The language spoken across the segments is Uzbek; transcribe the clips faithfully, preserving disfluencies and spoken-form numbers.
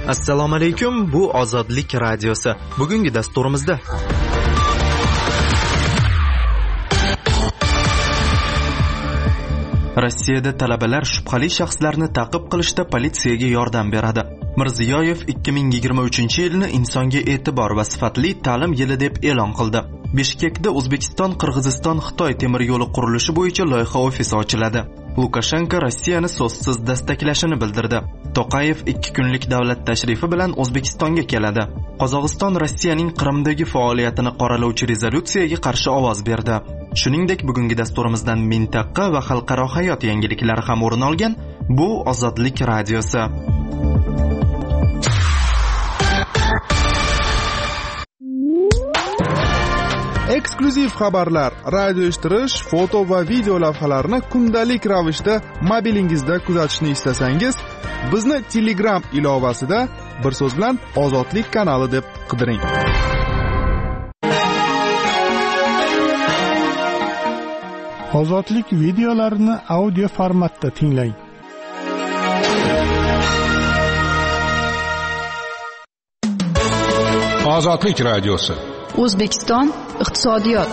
Assalomu alaykum, bu Ozodlik radiosi. Bugungi dasturimizda Rossiyada talabalar shubhali shaxslarni ta'qib qilishda politsiyaga yordam beradi. Mirziyoyev ikki ming yigirma uchinchi yilni insonga e'tibor va sifatli ta'lim yili deb e'lon qildi. Bishkekda O'zbekiston, Qirg'iziston, Xitoy temir yo'li qurilishi bo'yicha loyiha ofisi ochiladi. Lukashenko Rossiyani so'zsiz dastaklashini bildirdi. To'qayev ikki kunlik davlat tashrifi bilan O'zbekistonga keladi. Qozog'iston Rossiyaning Qrimdagi faoliyatini qoralovchi rezolyutsiyaga qarshi ovoz berdi. Shuningdek, bugungi dasturimizdan mintaqa va xalqaro hayot yangiliklari ham o'rin olgan. Bu Ozodlik radiosi. Eksklyuziv xabarlar, radio eshittirish, foto va video lavhalarni kundalik ravishda mobilingizda kuzatishni istasangiz, bizni Telegram ilovasida bir so'z bilan Ozodlik kanali deb qidiring. Ozodlik videolarini audio formatda tinglang. Ozodlik radiosi. O'zbekiston iqtisodiyot.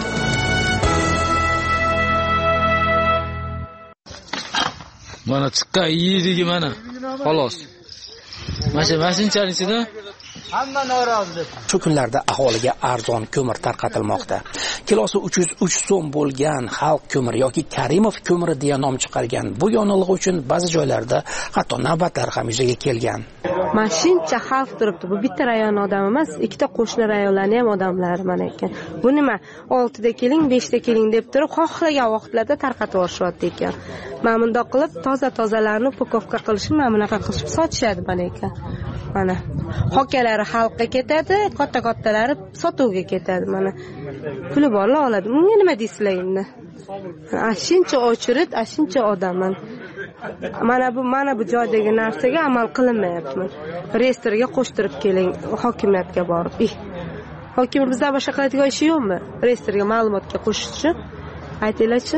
Mana chiqqan yidigi mana. Xolos. Mana mashinchaning ichida hamma norozi. Shu kunlarda aholiga arzon ko'mir tarqatilmoqda. Kilosi uch yuz uch so'm bo'lgan xalq ko'miri yoki Karimov ko'miri deya nom chiqargan bu yonilg'i uchun ba'zi joylarda hatto navbatlar ham yuzaga kelgan. Mashincha xalq turibdi. Bu bitta rayon odami emas, ikkita qo'shni rayonlarning ham odamlari mana ekan. Bu nima? oltida keling, beshda keling deb turib, xohlagan vaqtlarda tarqatib yuborishyapti ekan. Mana bundoq qilib toza-tozalarni upakovka qilishib, mana bunaqa qilib sotishadi mana ekan. Mana hokalari xalqqa ketadi, katta-kattalari sotuvga ketadi mana. Puli borlar oladi. Bunga nima deysizlar endi? Ashincha ochirit, ashincha odamman. Mana bu mana bu joydagi narsaga amal qilinmayapti. Reyestrga qo'shtirib keling, hokimiyatga borib. Hokim bizda boshqa qiladigan ishi yo'qmi? Reyestrga ma'lumotga qo'shishchi? Aytinglarchi.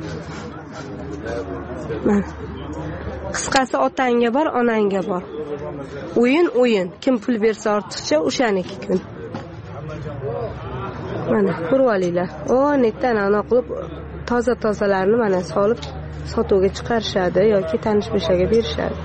Mana qisqasi otangga bor, onangga bor. O'yin o'yin. Kim pul bersa ortiqcha o'shaniki kun. Mana ko'rib olinglar. O, netdan ana qilib toza-tozalarni mana solib sotuvga chiqarishadi yoki tanish-bilishlarga berishadi.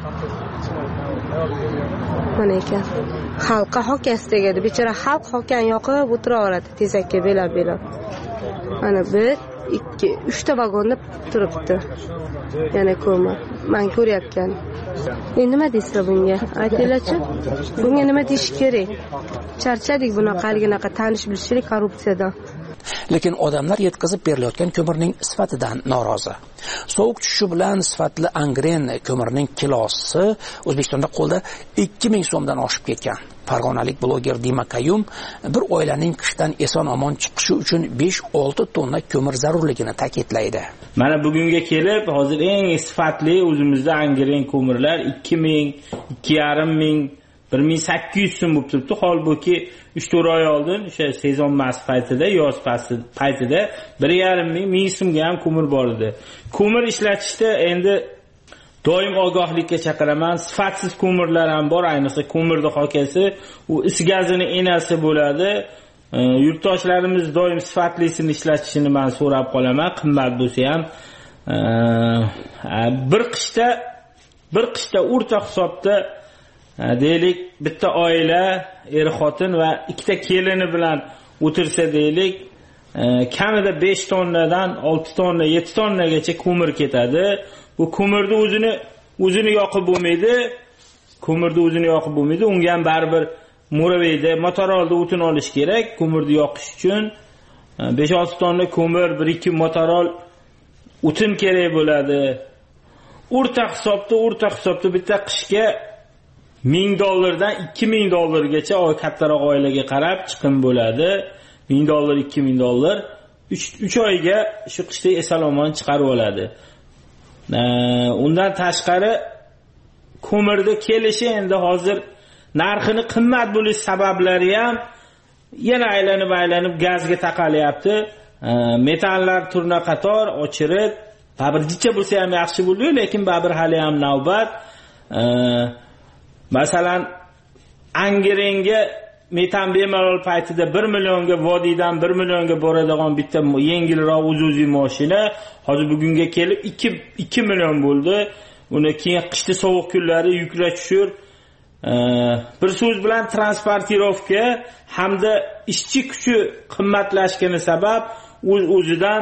Mana ekan. Xalqqa hokas tegadi. Bechora xalq hokan yoqib o'tiraveradi tezakka belab-belab. Mana bir, ikki, uchta vagonda turibdi. Yana ko'ma. Men ko'ryapman. Endi nima deysizlar bunga? Aytinglarchi. Bunga nima deyish kerak? Charchadik bunaqaliginaqa tanish-bilishlik korrupsiyadan. Lekin odamlar yetkazib berilayotgan ko'mirning sifatidan norozi. Sovuq tushishi bilan sifatli angren ko'mirning kilosi O'zbekistonda qo'lda ikki ming so'mdan oshib ketgan. Farg'onalik bloger Dima Kayum bir oilaning qishdan eson-omon chiqishi uchun besh olti tonna ko'mir zarurligini ta'kidlaydi. Mana bugunga kelib, hozir eng sifatli o'zimizda angren ko'mirlar ikki ming, ikki yarim ming, bir ming sakkiz yuz so'm bo'lib turibdi. Holbuki uch to'rt oy oldin o'sha sezon mas paytida, yoz paytida bir yarim ming, ming so'mga ham ko'mir bor edi. Ko'mir ishlatishda endi doim ogohlikka chaqiraman. Sifatsiz ko'mirlar ham bor, ayniqsa ko'mirning hokasi, u is gazini enasi bo'ladi. Yurtdoshlarimiz doim sifatlisini ishlatishini men so'rab qolaman. Qimmat bo'lsa ham bir qishda bir qishda o'rta hisobda deylik bitta oila er xotin va ikkita kelini bilan o'tirsa deylik kamida besh tonnadan olti tonna yetti tonnagacha ko'mir ketadi. Bu ko'mirni o'zini o'zini yoqib bo'lmaydi. Ko'mirni o'zini yoqib bo'lmaydi. Unga ham baribir Mo'raveyda motorolda o'tin olish kerak ko'mirni yoqish uchun. besh olti tonna ko'mir, bir ikki motorol o'tin kerak bo'ladi. O'rta hisobda, o'rta hisobda bitta qishga ming dollardan ikki ming dollargacha kattaroq oilaga qarab chiqim bo'ladi. ming dollar, ikki ming dollar uch oyga shu qishda esalomon chiqarib oladi. Undan tashqari ko'mirni kelishi endi hozir narxini qimmat bo'lish sabablari ham yana aylanib aylanib gazga taqalyapti. Metallar turna qator ochirib, baribir jicha bo'lsa ham yaxshi bo'ladi, lekin baribir hali ham navbat. Masalan, Angrenga metan bemalol paytida bir millionga vodiydan bir millionga boradigan bitta yengilroq uzuziy mashina hozir bugunga kelib ikki million bo'ldi. Uni keyin qishda sovuq kunlari yuklab tushur. Bir so'z bilan transportirovka hamda ishchi kuchi qimmatlashgani sabab o'z o'zidan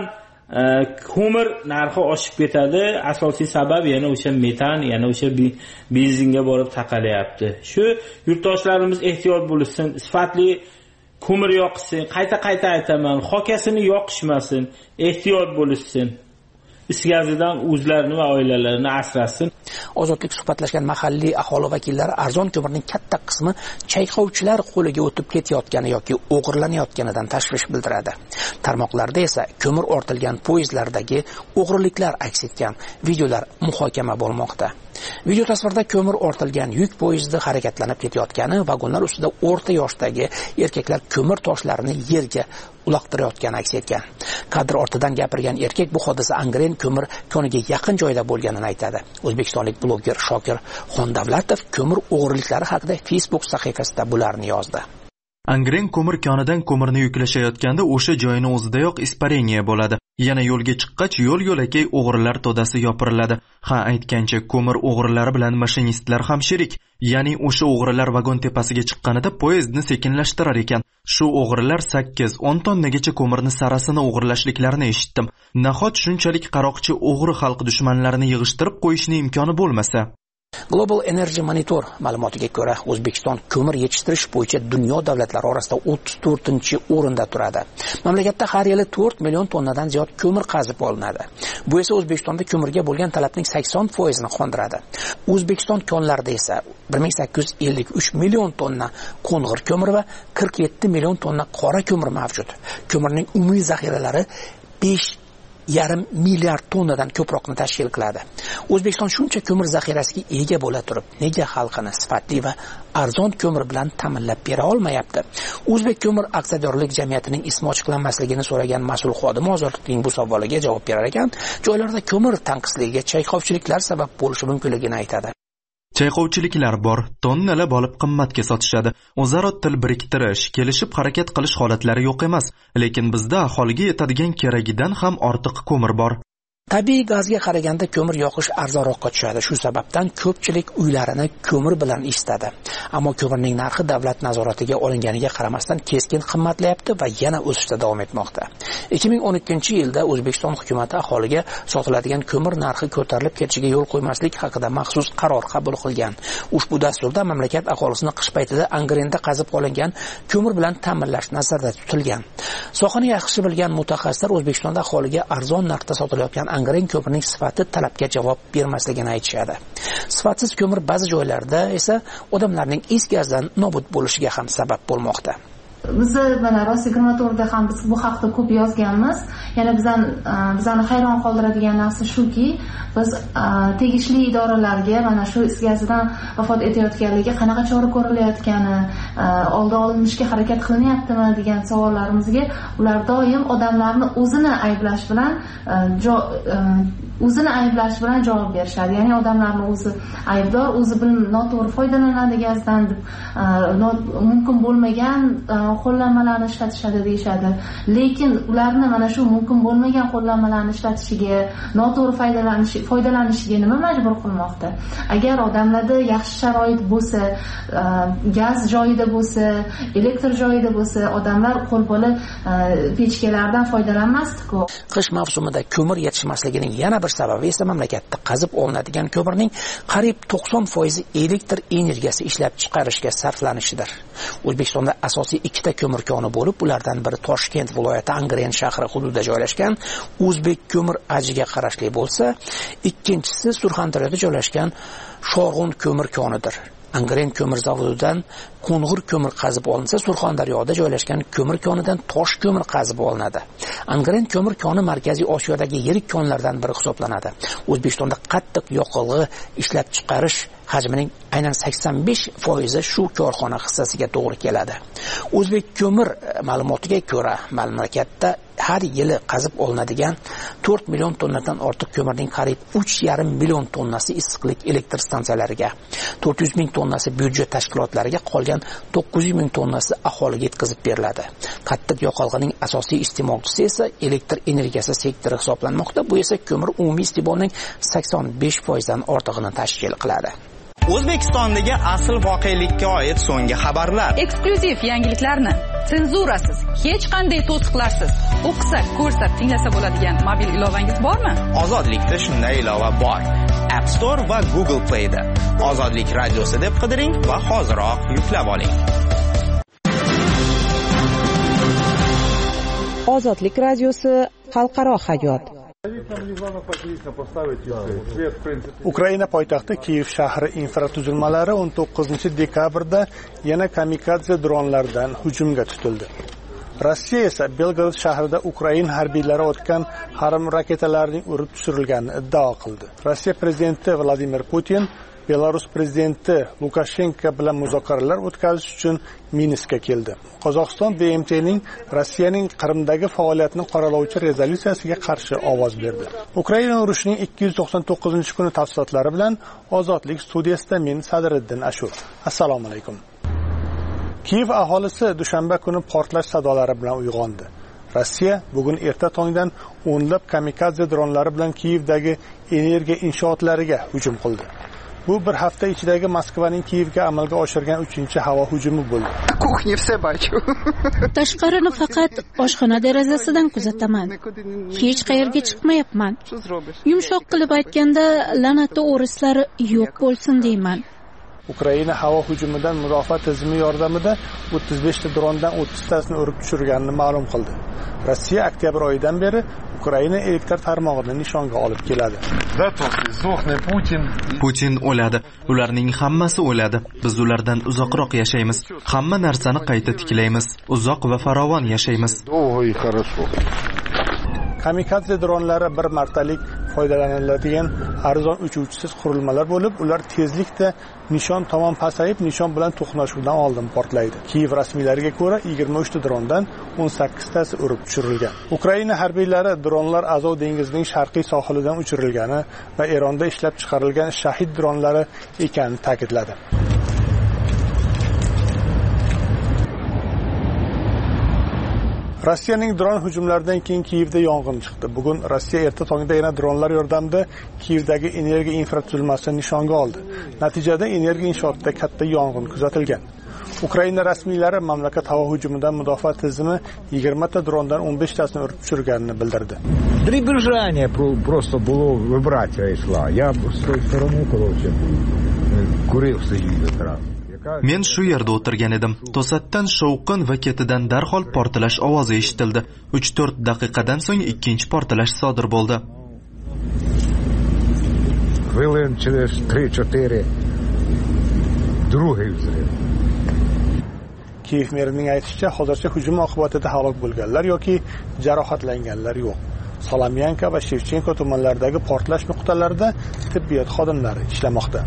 ko'mir narxi oshib ketadi. Asosiy sabab yana o'sha metan, yana o'sha benzinga borib taqalyapti. Shu yurtdoshlarimiz ehtiyot bo'lsin, sifatli ko'mir yoqsin. Qayta-qayta aytaman, xokasini yoqishmasin, ehtiyot bo'lsin. Is gazidan o'zlarini va oilalarini asrasin. Ozodlik suhbatlashgan mahalliy aholi vakillari arzon ko'mirning katta qismi chayqovchilar qo'liga o'tib ketayotgani yoki o'g'irlanayotganidan tashvish bildiradi. Tarmoqlarda esa ko'mir ortilgan poyezdlardagi o'g'riliklar aks etgan videolar muhokama bo'lmoqda. Video tasvirda ko'mir ortilgan yuk poyezdi harakatlanib ketayotgani, vagonlar ustida o'rta yoshdagi erkaklar ko'mir toshlarini yerga uloqtirayotgani aks etgan. Kadr ortidan gapirgan erkak bu hodisa Angren ko'mir koniga yaqin joyda bo'lganini aytadi. O'zbekistonlik bloger Shokir Xondavlatov ko'mir o'g'riliklari haqida Facebook sahifasida bularni yozdi. Angren ko'mir konidan ko'mirni yuklashayotganda o'sha joyning o'zidayoq ispareniya bo'ladi. Yana yo'lga chiqqach yo'l-yo'lakay o'g'rilar to'dasi yopiriladi. Ha, aytgancha ko'mir o'g'rilari bilan mashinistlar ham sherik. Ya'ni o'sha o'g'rilar vagon tepasiga chiqqanida poyezdni sekinlashtirar ekan. Shu o'g'rilar sakkiz o'n tonnagacha ko'mirni sarasini o'g'irlashliklarini eshitdim. Nahot shunchalik qaroqchi o'g'ri xalq dushmanlarini yig'ishtirib qo'yishning imkoni bo'lmasa? Global Energy Monitor ma'lumotiga ko'ra, O'zbekiston ko'mir yetishtirish bo'yicha dunyo davlatlari orasida o'ttiz to'rtinchi o'rinda turadi. Mamlakatda har yili to'rt million tonnadan ziyod ko'mir qazib olinadi. Bu esa O'zbekistonda ko'mirga bo'lgan talabning sakson foizini qondiradi. O'zbekiston konlarida esa bir ming sakkiz yuz ellik uch million tonna qo'ng'ir ko'mir va qirq yetti million tonna qora ko'mir mavjud. Ko'mirning umumiy zaxiralari besh yarim milliard tonnadan ko'proqni tashkil qiladi. O'zbekiston shuncha ko'mir zaxirasiga ega bo'la turib, nega xalqini sifatli va arzon ko'mir bilan ta'minlab bera olmayapti? O'zbek ko'mir aksiyadorlik jamiyatining ismi ochiqlanmasligini so'ragan mas'ul xodim ozodlikning bu savoliga javob berar ekan, joylarda ko'mir tanqisligiga chayqovchiliklar sabab bo'lishi mumkinligini aytadi. Chayqovchiliklar bor, tonnalab olib qimmatga sotishadi. O'zaro til biriktirish, kelishib harakat qilish holatlari yo'q emas, lekin bizda aholiga yetadigan keragidan ham ortiq ko'mir bor. Tabiiy gazga qaraganda ko'mir yoqish arzonroqqa tushadi. Shu sababdan ko'pchilik uylarini ko'mir bilan isitadi. Ammo ko'mirning narxi davlat nazoratiga olinganiga qaramasdan keskin qimmatlayapti va yana o'sishda davom etmoqda. ikki ming o'n ikkinchi yilda O'zbekiston hukumatı aholiga sotiladigan ko'mir narxi ko'tarilib ketishiga yo'l qo'ymaslik haqida maxsus qaror qabul qilgan. Ushbu dasturda mamlakat aholisini qish paytida Angrenda qazib olingan ko'mir bilan ta'minlash nazarda tutilgan. Sohani yaxshi bilgan mutaxassislar O'zbekistonda aholiga arzon narxda sotilayotgan Angren ko'mirning sifati talabga javob bermasligini aytishadi. Sifatsiz ko'mir ba'zi joylarda esa odamlarning is gazdan nobud bo'lishiga ham sabab bo'lmoqda. Biz mana Rossiya yigirma to'rtda ham biz bu haqda ko'p yozganmiz. Yana bizdan bizani hayron qoldiradigan narsa shuki, biz tegishli idoralarga mana shu is gazidan vafot etayotganligi qanaqa chora ko'rilayotgani, oldi olinishga harakat qilinyaptimi degan savollarimizga ular doim odamlarni o'zini ayblash bilan o'zini ayblash bilan javob berishadi. Ya'ni odamlarni o'zi aybdor, o'zi noto'g'ri foydalanadi gazdan deb mumkin bo'lmagan qo'llanmalarni ishlatishadi deyshadi. Lekin ularni mana shu mumkin bo'lmagan qo'llanmalarni ishlatishiga, noto'g'ri foydalanish foydalanishiga nima majbur qilmoqda? Agar odamlarda yaxshi sharoit bo'lsa, gaz joyida bo'lsa, elektr joyida bo'lsa, odamlar qo'lbola pechkalardan foydalanmasdi-ku. Qish mavsumida ko'mir yetishmasligining yana bir sababi esa mamlakatda qazib olinadigan ko'mirning qariyb to'qson foizi elektr energiyasi ishlab chiqarishga sarflanishidir. O'zbekistonda asosiy ikkita ko'mir koni bo'lib, ulardan biri Toshkent viloyati Angren shahri hududida joylashgan O'zbek ko'mir ajiga qarashli bo'lsa, ikkinchisi Surxondaryoda joylashgan Shorg'un ko'mir konidir. Angren ko'mir zavodidan qo'ng'ir ko'mir qazib olinsa, Surxondaryoda joylashgan ko'mir konidan tosh ko'mir qazib olinadi. Angren ko'mir koni Markaziy Osiyodagi yirik konlardan biri hisoblanadi. O'zbekistonda qattiq yoqilg'i ishlab chiqarish hajmining aynan sakson besh foizi shu korxona hissasiga to'g'ri keladi. O'zbek ko'mir ma'lumotiga ko'ra, mamlakatda har yili qazib olinadigan to'rt million tonnadan ortiq ko'mirning qariyb uch yarim million tonnasi issiqlik elektr stansiyalariga, to'rt yuz ming tonnasi byudjet tashkilotlariga, qolgan to'qqiz yuz ming tonnasi aholiga yetkazib beriladi. Qattiq yoqilg'ining asosiy iste'molchisi esa elektr energiyasi sektori hisoblanmoqda. Bu esa ko'mir umumiy iste'molining sakson besh foizdan ortig'ini tashkil qiladi. O'zbekistondagi asl voqelikka oid so'nggi xabarlar. Eksklyuziv yangiliklarni senzurasiz, hech qanday to'siqlarsiz o'qisa, ko'rsa, tinglasa bo'ladigan mobil ilovangiz bormi? Ozodlikda shunday ilova bor. App Store va Google Play da. Ozodlik radiosi deb qidiring va hoziroq yuklab oling. Ozodlik radiosi xalqaro hayot. Ukraina poytaxti Kiyev shahri infratuzilmalari o'n to'qqizinchi dekabrda yana kamikadze dronlardan hujumga tutildi. Rossiya esa Belgrad shahrida Ukraina harbiylari otgan harm raketalarning urib tushirilganini iddao qildi. Rossiya prezidenti Vladimir Putin Belarus prezidenti Lukashenko bilan muzokaralar o'tkazish uchun Minskka keldi. Qozog'iston B M T'ning Rossiyaning Qrimdagi faoliyatini qoralovchi rezolyutsiyasiga qarshi ovoz berdi. Ukraina urushining ikki yuz to'qson to'qqizinchi kuni tafsilotlari bilan Ozodlik studiyasida men Sadriddin Ashur. Assalomu alaykum. Kiyev aholisi dushanba kuni portlash sadolari bilan uyg'ondi. Rossiya bugun erta tongdan o'nlab kamikadze dronlari bilan Kiyevdagi energiya inshootlariga hujum qildi. Bu bir hafta ichidagi Moskvaning Kiyevga amalga oshirgan uchinchi havo hujumi bo'ldi. Tashqarini faqat oshxona derazasidan kuzataman. Hech qayerga chiqmayapman. Yumshoq qilib aytganda, la'natli o'rislari yo'q bo'lsin deyman. Ukraina havo hujumidan mudofaa tizimi yordamida o'ttiz besh ta drondan o'ttiztasini urib tushirganini ma'lum qildi. Rossiya oktyabr oyidan beri Ukraina elektr tarmog'ini nishonga olib keladi. Putin o'ladi. Ularning hammasi o'ladi. Biz ulardan uzoqroq yashaymiz. Hamma narsani qayta tiklaymiz. Uzoq va farovon yashaymiz. Kamikadze dronlari bir martalik foydalaniladigan arzon uchuvchisiz qurilmalar bo'lib, ular tezlikda nishon tomon pasayib, nishon bilan to'qnashuvdan oldin portlaydi. Kiyev rasmiylariga ko'ra, yigirma uch ta drondan o'n sakkiztasi urib tushirilgan. Ukraina harbiylari dronlar Azov dengizining sharqiy sohilidan uchirilgani va Eronda ishlab chiqarilgan Shahid dronlari ekanini ta'kidladi. Rossiyaning dron hujumlaridan keyin Kiyevda yong'in chiqdi. Bugun Rossiya erta tongda yana dronlar yordamida Kiyevdagi energiya infratuzilmasini nishonga oldi. Natijada energiya inshootida katta yong'in kuzatilgan. Ukraina rasmiylari mamlakat havo hujumidan mudofaa tizimi yigirma ta drondan o'n besh tasini urib tushirganini bildirdi. Приближение просто было вибрация шла. Я с той стороны, короче, курил сидел экран. Men shu yerda o'tirgan edim. To'satdan shovqin va ketidan darhol portlash ovozi eshitildi. uch to'rt daqiqadan so'ng ikkinchi portlash sodir bo'ldi. Хвилин через три-четыре другой взрыв. Kiyev merining aytishicha, hozircha hujum oqibatida halok bo'lganlar yoki jarohatlanganlar yo'q. Solomyanka va Shevchenko tumanlaridagi portlash nuqtalarida tibbiyot xodimlari ishlamoqda.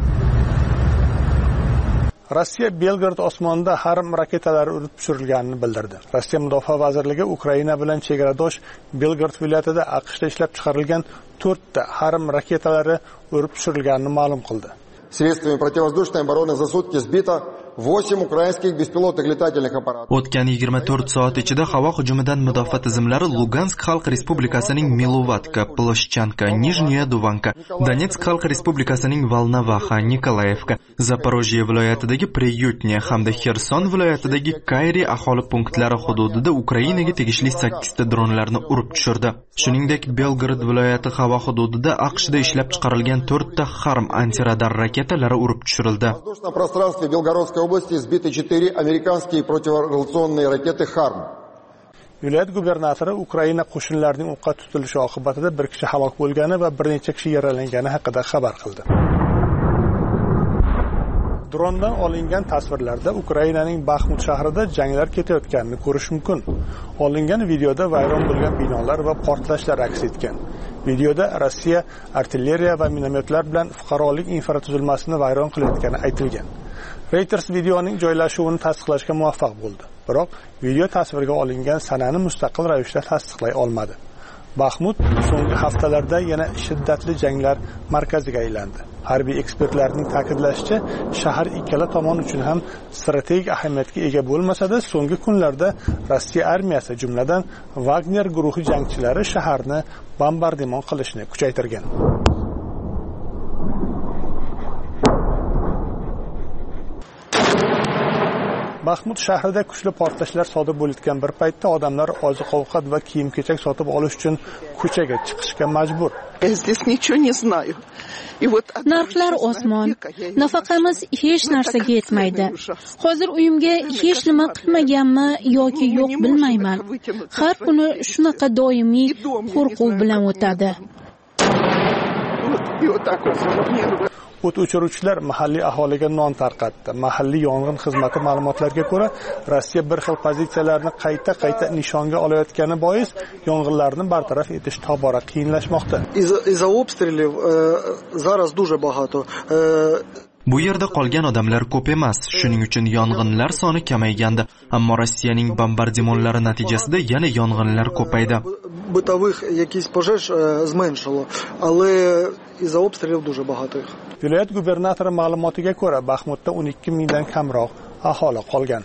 Rossiya Belgrad osmonida harm raketalari urib tushirilganini bildirdi. Rossiya Mudofaa vazirligi Ukraina bilan chegaradosh Belgrad viloyatida AQShda ishlab chiqarilgan to'rt ta harm raketalari urib tushirilganini ma'lum qildi. Средствами противовоздушной обороны за сутки сбито восемь украинских беспилотных летательных аппаратов. O'tgan yigirma to'rt soat ichida havo hujumidan mudofaa tizimlari Lugansk Xalq Respublikasining Milovatka, Ploshchanka, Nijniya Duvanka, Donetsk Xalq Respublikasining Volnovaxa, Nikolayevka, Zaporojye viloyatidagi Priyutnya hamda Xerson viloyatidagi Kayri aholi punktlari hududida Ukrainaga tegishli sakkiz ta dronlarni urib tushirdi. Shuningdek, Belgrad viloyati havo hududida AQShda ishlab chiqarilgan to'rt ta harm antiradar raketalari urib tushirildi. В области сбиты четыре американские противорадиационные ракеты «Харм». Viloyat gubernatori Ukraina qo'shinlarining o'qqa tutilishi oqibatida bir kishi halok bo'lgani va bir necha kishi yaralangani haqida xabar qildi. Drondan olingan tasvirlarda Ukrainaning Baxmut shahrida janglar ketayotganini ko'rish mumkin. Olingan videoda vayron bo'lgan binolar va portlashlar aks etgan. Videoda Rossiya artilleriya va minometlar bilan fuqarolik infratuzilmasini vayron qilayotgani aytilgan. Reuters videoning joylashuvini tasdiqlashga muvaffaq bo'ldi. Biroq video tasvirga olingan sanani mustaqil ravishda tasdiqlay olmadi. Baxmut so'nggi haftalarda yana shiddatli janglar markaziga aylandi. Harbiy ekspertlarning ta'kidlashicha, shahar ikkala tomon uchun ham strategik ahamiyatga ega bo'lmasa-da, so'nggi kunlarda Rossiya armiyasi, jumladan Wagner guruhi jangchilari shaharni bombardimon qilishni kuchaytirgan. Baxmut shahrida kuchli portlashlar sodir bo'layotgan bir paytda odamlar oziq-ovqat va kiyim-kechak sotib olish uchun ko'chaga chiqishga majbur. Narxlar osmon. Nafaqamiz hech narsaga yetmaydi. Hozir uyimga hech nima qilmaganmi yoki yo'q bilmayman. Har kuni shunaqa doimiy qo'rquv bilan o'tadi. O't o'chiruvchilar mahalliy aholiga non tarqatdi. Mahalliy yong'in xizmati ma'lumotlariga ko'ra, Rossiya bir xil pozitsiyalarni qayta-qayta nishonga olayotgani bois yong'inlarni bartaraf etish tobora qiyinlashmoqda. Из-за обстрелов зараз дуже багато. Bu yerda qolgan odamlar ko'p emas, shuning uchun yong'inlar soni kamaygandi, ammo Rossiyaning bombardimonlari natijasida yana yong'inlar ko'paydi. Бытовых якісь пожеж зменшило, але из-за обстрелов дуже багато їх. Viloyat gubernatori ma'lumotiga ko'ra, Baxmutda o'n ikki mingdan kamroq aholi qolgan.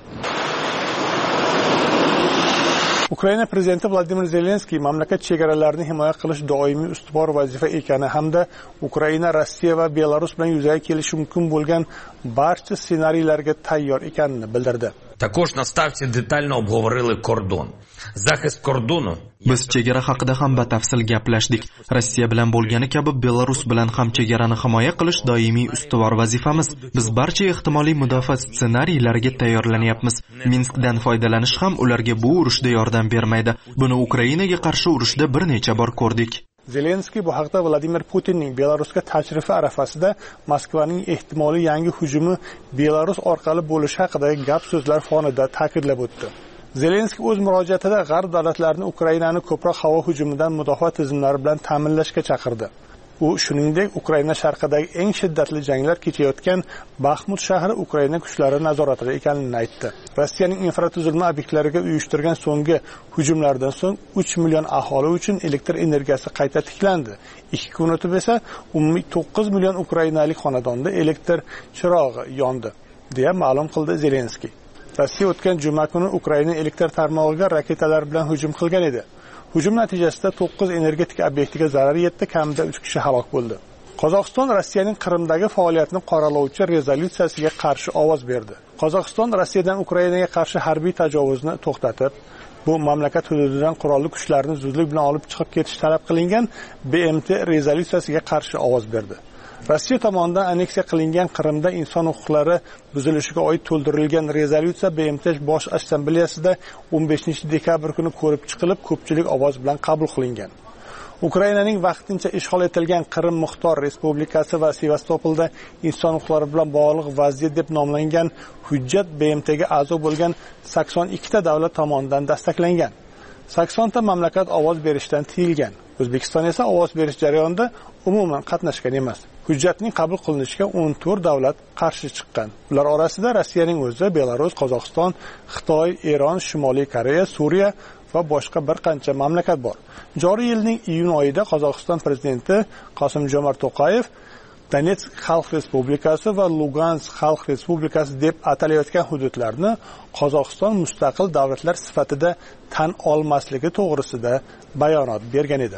Ukraina prezidenti Vladimir Zelenskiy mamlakat chegaralarini himoya qilish doimiy ustuvor vazifa ekani hamda Ukraina, Rossiya va Belarus bilan yuzaga kelishi mumkin bo'lgan barcha ssenariylarga tayyor ekanini bildirdi. Також на ставці детально обговорили кордон. Захист кордону. Biz chegara haqida ham batafsil gaplashdik. Rossiya bilan bo'lgani kabi Belarus bilan ham chegarani himoya qilish doimiy ustuvor vazifamiz. Biz barcha ehtimoliy mudofaa ssenariylariga tayyorlanyapmiz. Minskdan foydalanish ham ularga bu urushda yordam bermaydi. Buni Ukrainaga qarshi urushda bir necha bor ko'rdik. Zelenskiy bu haqda Vladimir Putinning Belarusga tashrifi arafasida Moskvaning ehtimoliy yangi hujumi Belarus orqali bo'lishi haqidagi gap so'zlar fonida ta'kidlab o'tdi. Zelenskiy o'z murojaatida G'arb davlatlarini Ukrainani ko'proq havo hujumidan mudofaa tizimlari bilan ta'minlashga chaqirdi. U shuningdek Ukraina sharqidagi eng shiddatli janglar kechayotgan Baxmut shahri Ukraina kuchlari nazoratida ekanini aytdi. Rossiyaning infratuzilma obyektlariga uyushtirgan so'nggi hujumlardan so'ng uch million aholi uchun elektr energiyasi qayta tiklandi. ikki kun o'tib esa umumiy to'qqiz million ukrainalik xonadonda elektr chirog'i yondi, deya ma'lum qildi Zelenskiy. Rossiya o'tgan juma kuni Ukraina elektr tarmog'iga raketalar bilan hujum qilgan edi. Hujum natijasida to'qqiz energetik obyektiga zarar yetdi, kamida uch kishi halok bo'ldi. Qozog'iston Rossiyaning Qrimdagi faoliyatini qoralovchi rezolyutsiyasiga qarshi ovoz berdi. Qozog'iston Rossiyadan Ukrainaga qarshi harbiy tajovuzni to'xtatib, bu mamlakat hududidan qurolli kuchlarni zudlik bilan olib chiqib ketish talab qilingan B M T rezolyutsiyasiga qarshi ovoz berdi. Rossiya tomonidan aneksiya qilingan Qrimda inson huquqlari buzilishiga oid to'ldirilgan rezolyutsiya B M T Bosh Assambleyasida o'n beshinchi dekabr kuni ko'rib chiqilib, ko'pchilik ovoz bilan qabul qilingan. Ukrainaning vaqtincha ishg'ol etilgan Qrim Muxtor Respublikasi va Sevastopolda inson huquqlari bilan bog'liq vaziyat deb nomlangan hujjat B M T ga a'zo bo'lgan sakson ikkita davlat tomonidan dastaklangan. sakson ta mamlakat ovoz berishdan tiyilgan. O'zbekiston esa ovoz berish jarayonida umuman qatnashgan emas. Hujjatning qabul qilinishiga o'n to'rt davlat qarshi chiqqan. Ular orasida Rossiyaning o'zi, Belarus, Qozog'iston, Xitoy, Eron, Shimoliy Koreya, Suriya va boshqa bir qancha mamlakat bor. Joriy yilning iyun oyida Qozog'iston prezidenti Qosim-Jomart To'qayev Donetsk Xalq Respublikasi va Lugansk Xalq Respublikasi deb atalayotgan hududlarni Qozog'iston mustaqil davlatlar sifatida tan olmasligi to'g'risida bayonot bergan edi.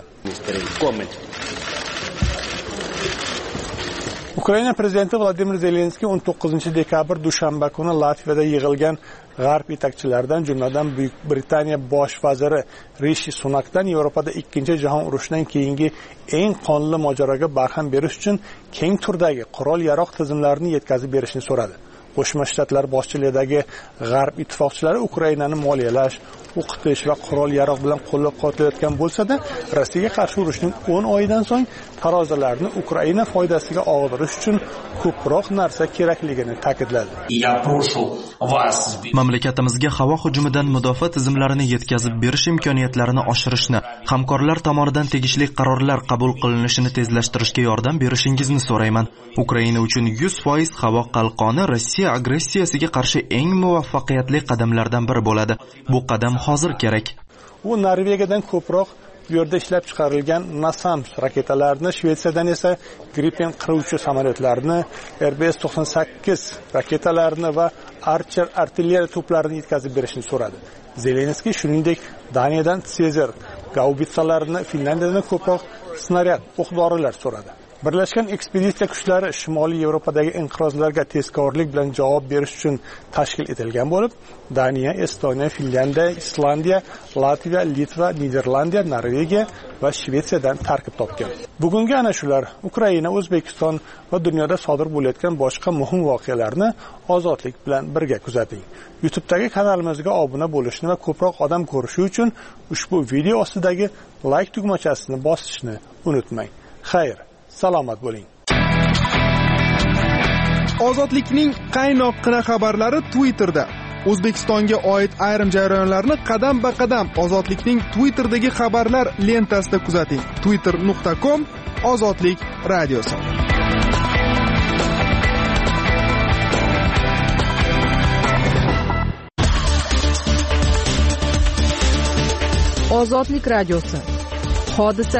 Ukraina prezidenti Vladimir Zelenskiy o'n to'qqizinchi dekabr dushanba kuni Latviyada yig'ilgan G'arb yetakchilaridan, jumladan Buyuk Britaniya bosh vaziri Rishi Sunakdan Yevropada ikkinchi jahon urushidan keyingi eng qonli mojaroga barham berish uchun keng turdagi qurol-yarog' tizimlarini yetkazib berishni so'radi. Qo'shma Shtatlar boshchiligidagi G'arb ittifoqchilari Ukrainani moliyalash, o'qitish va qurol-yarog' bilan qo'llab-quvvatlayotgan bo'lsa-da, Rossiyaga qarshi urushning o'n oyidan so'ng tarozilarni Ukraina foydasiga og'dirish uchun ko'proq narsa kerakligini ta'kidladi. Mamlakatimizga havo hujumidan mudofaa tizimlarini yetkazib berish imkoniyatlarini oshirishni, hamkorlar tomonidan tegishli qarorlar qabul qilinishini tezlashtirishga yordam berishingizni so'rayman. Ukraina uchun yuz foiz havo qalqoni Rossiya agressiyasiga qarshi eng muvaffaqiyatli qadamlardan biri bo'ladi. Bu qadam hozir kerak. U Norvegiyadan ko'proq bu yerda ishlab chiqarilgan NASAMS raketalarni, Shvetsiyadan esa Gripen qiruvchi samolyotlarni, R B S to'qson sakkiz raketalarni va Archer artilleriya to'plarini yetkazib berishni so'radi. Zelenskiy shuningdek Daniyadan Caesar gaubitsalarini, Finlandiyadan ko'proq snaryad, o'q-dorilar so'radi. Birlashgan ekspeditsiya kuchlari Shimoliy Yevropadagi inqirozlarga tezkorlik bilan javob berish uchun tashkil etilgan bo'lib, Daniya, Estoniya, Finlandiya, Islandiya, Latviya, Litva, Niderlandiya, Norvegiya va Shvetsiyadan tarkib topgan. Bugungi ana shular Ukraina, O'zbekiston va dunyoda sodir bo'layotgan boshqa muhim voqealarni ozodlik bilan birga kuzating. YouTube'dagi kanalimizga obuna bo'lishni va ko'proq odam ko'rishi uchun ushbu video ostidagi like tugmachasini bosishni unutmang. Xayr, salomat bo'ling. Ozodlikning qaynoqqina xabarlari Twitterda. O'zbekistonga oid ayrim jarayonlarni qadam-ba-qadam Ozodlikning Twitter'dagi xabarlar lentasida kuzating. twitter nuqta com Ozodlik radiosi. Ozodlik radiosi. Hodisa.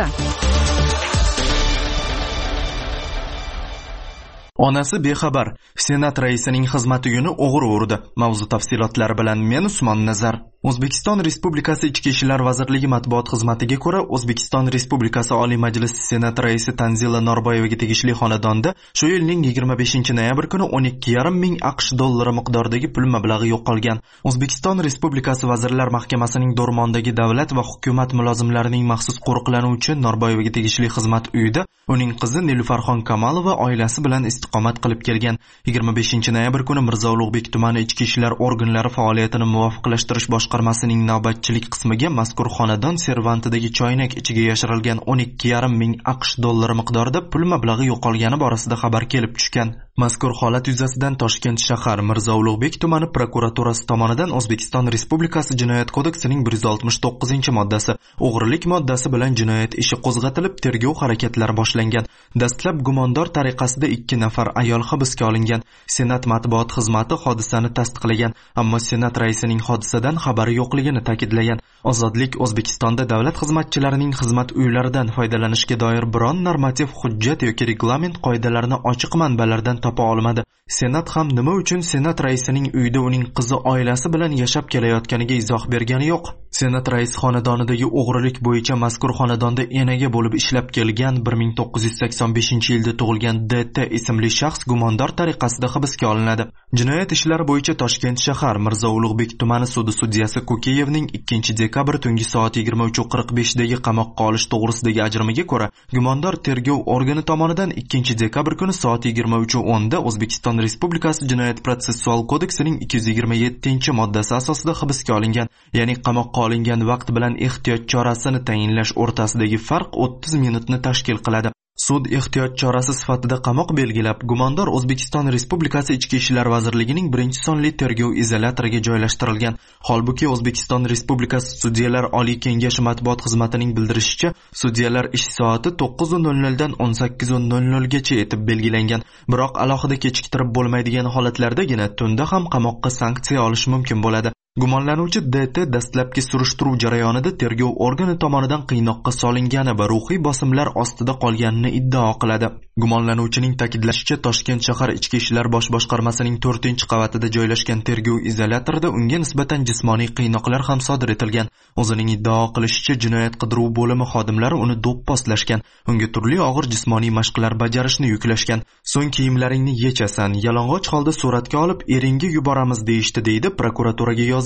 Onasi bexabar. Senat raisining xizmat uyini o'g'ri urdi. Mavzu tafsilotlari bilan men Usmon Nazar. O'zbekiston Respublikasi Ichki ishlar vazirligi matbuot xizmatiga ko'ra, O'zbekiston Respublikasi Oliy Majlisi Senat raisi Tanzila Norboyevaga tegishli xonadonda shu yilning yigirma beshinchi noyabr kuni o'n ikki yarim ming AQSh dollari miqdoridagi pul mablag'i yo'qolgan. O'zbekiston Respublikasi Vazirlar Mahkamasining Do'rmondagi davlat va hukumat mulozimlarining maxsus qo'riqlanuvchi Norboyevaga tegishli xizmat uyida uning qizi Nilufarxon Kamolova oilasi bilan istiqomat qilib kelgan. yigirma beshinchi noyabr kuni Mirzo Ulug'bek tumani ichki ishlar organlari faoliyatini muvofiqlashtirish boshqarmasining navbatchilik qismiga mazkur xonadon servantidagi choynak ichiga yashirilgan o'n ikki yarim ming AQSh dollari miqdorida pul mablag'i yo'qolgani borasida xabar kelib tushgan. Mazkur holat yuzasidan Toshkent shahar Mirzo Ulug'bek tumani prokuraturasi tomonidan O'zbekiston Respublikasi Jinoyat kodeksining bir yuz oltmish to'qqizinchi moddasi o'g'rilik moddasi bilan jinoyat ishi qo'zg'atilib, tergov harakatlari boshlangan. Dastlab gumondor tariqasida ikki nafar ayol hibsga olingan. Senat matbuot xizmati hodisani tasdiqlagan, ammo Senat raisining hodisadan xabari yo'qligini ta'kidlagan. Ozodlik O'zbekistonda davlat xizmatchilarining xizmat uylaridan foydalanishga doir biron normativ hujjat yoki reglament qoidalarini ochiq manbalardan topa olmadi. Senat ham nima uchun Senat raisining uyida uning qizi oilasi bilan yashab kelayotganiga izoh bergani yo'q. Senat rais xonadonidagi o'g'rilik bo'yicha mazkur xonadonda enaga bo'lib ishlab kelgan bir ming to'qqiz yuz sakson beshinchi yilda tug'ilgan D T ismli shaxs gumondor tariqasida hibsga olinadi. Jinoyat ishlari bo'yicha Toshkent shahar Mirzo Ulug'bek tumani sudi sudyasi Kokeyevning ikkinchi dekabr tungi soat yigirma uch qirq besh dagi qamoqqa olish to'g'risidagi ajrimiga ko'ra, gumondor tergov organi tomonidan ikkinchi dekabr kuni soat yigirma uch o'n da O'zbekiston Respublikasi Jinoyat protsessual kodeksining ikki yuz yigirma yettinchi moddasi asosida hibsga olingan. Ya'ni qamoqqa olingan vaqt bilan ehtiyot chorasini tayinlash o'rtasidagi farq o'ttiz minutni tashkil qiladi. Sud ehtiyot chorasi sifatida qamoq belgilab, gumondor O'zbekiston Respublikasi Ichki ishlar vazirligining birinchi sonli tergov izolyatoriga joylashtirilgan. Holbuki O'zbekiston Respublikasi Sudyalar Oliy Kengashi matbuot xizmatining bildirishicha, sudyalar ish soati to'qqiz nol nol dan o'n sakkiz nol nol gacha etib belgilangan. Biroq alohida kechiktirib bo'lmaydigan holatlardagina tunda ham qamoqqa sanksiya olish mumkin bo'ladi. Gumonlanuvchi D T dastlabki surishtiruv jarayonida tergov organi tomonidan qiynoqqa solingani va ruhiy bosimlar ostida qolganini iddao qiladi. Gumonlanuvchining ta'kidlashicha, Toshkent shahar Ichki ishlar bosh boshqarmasining to'rtinchi qavatida joylashgan tergov izolyatorida unga nisbatan jismoniy qiynoqlar ham sodir etilgan. O'zining iddao qilishicha, jinoyat qidiruv bo'limi xodimlari uni do'pposlashgan, unga turli og'ir jismoniy mashqlar bajarishni yuklashgan. So'ng kiyimlaringni yechasan, yalang'och holda suratga olib, eringga yuboramiz deyishdi, deydi prokuraturaga yoz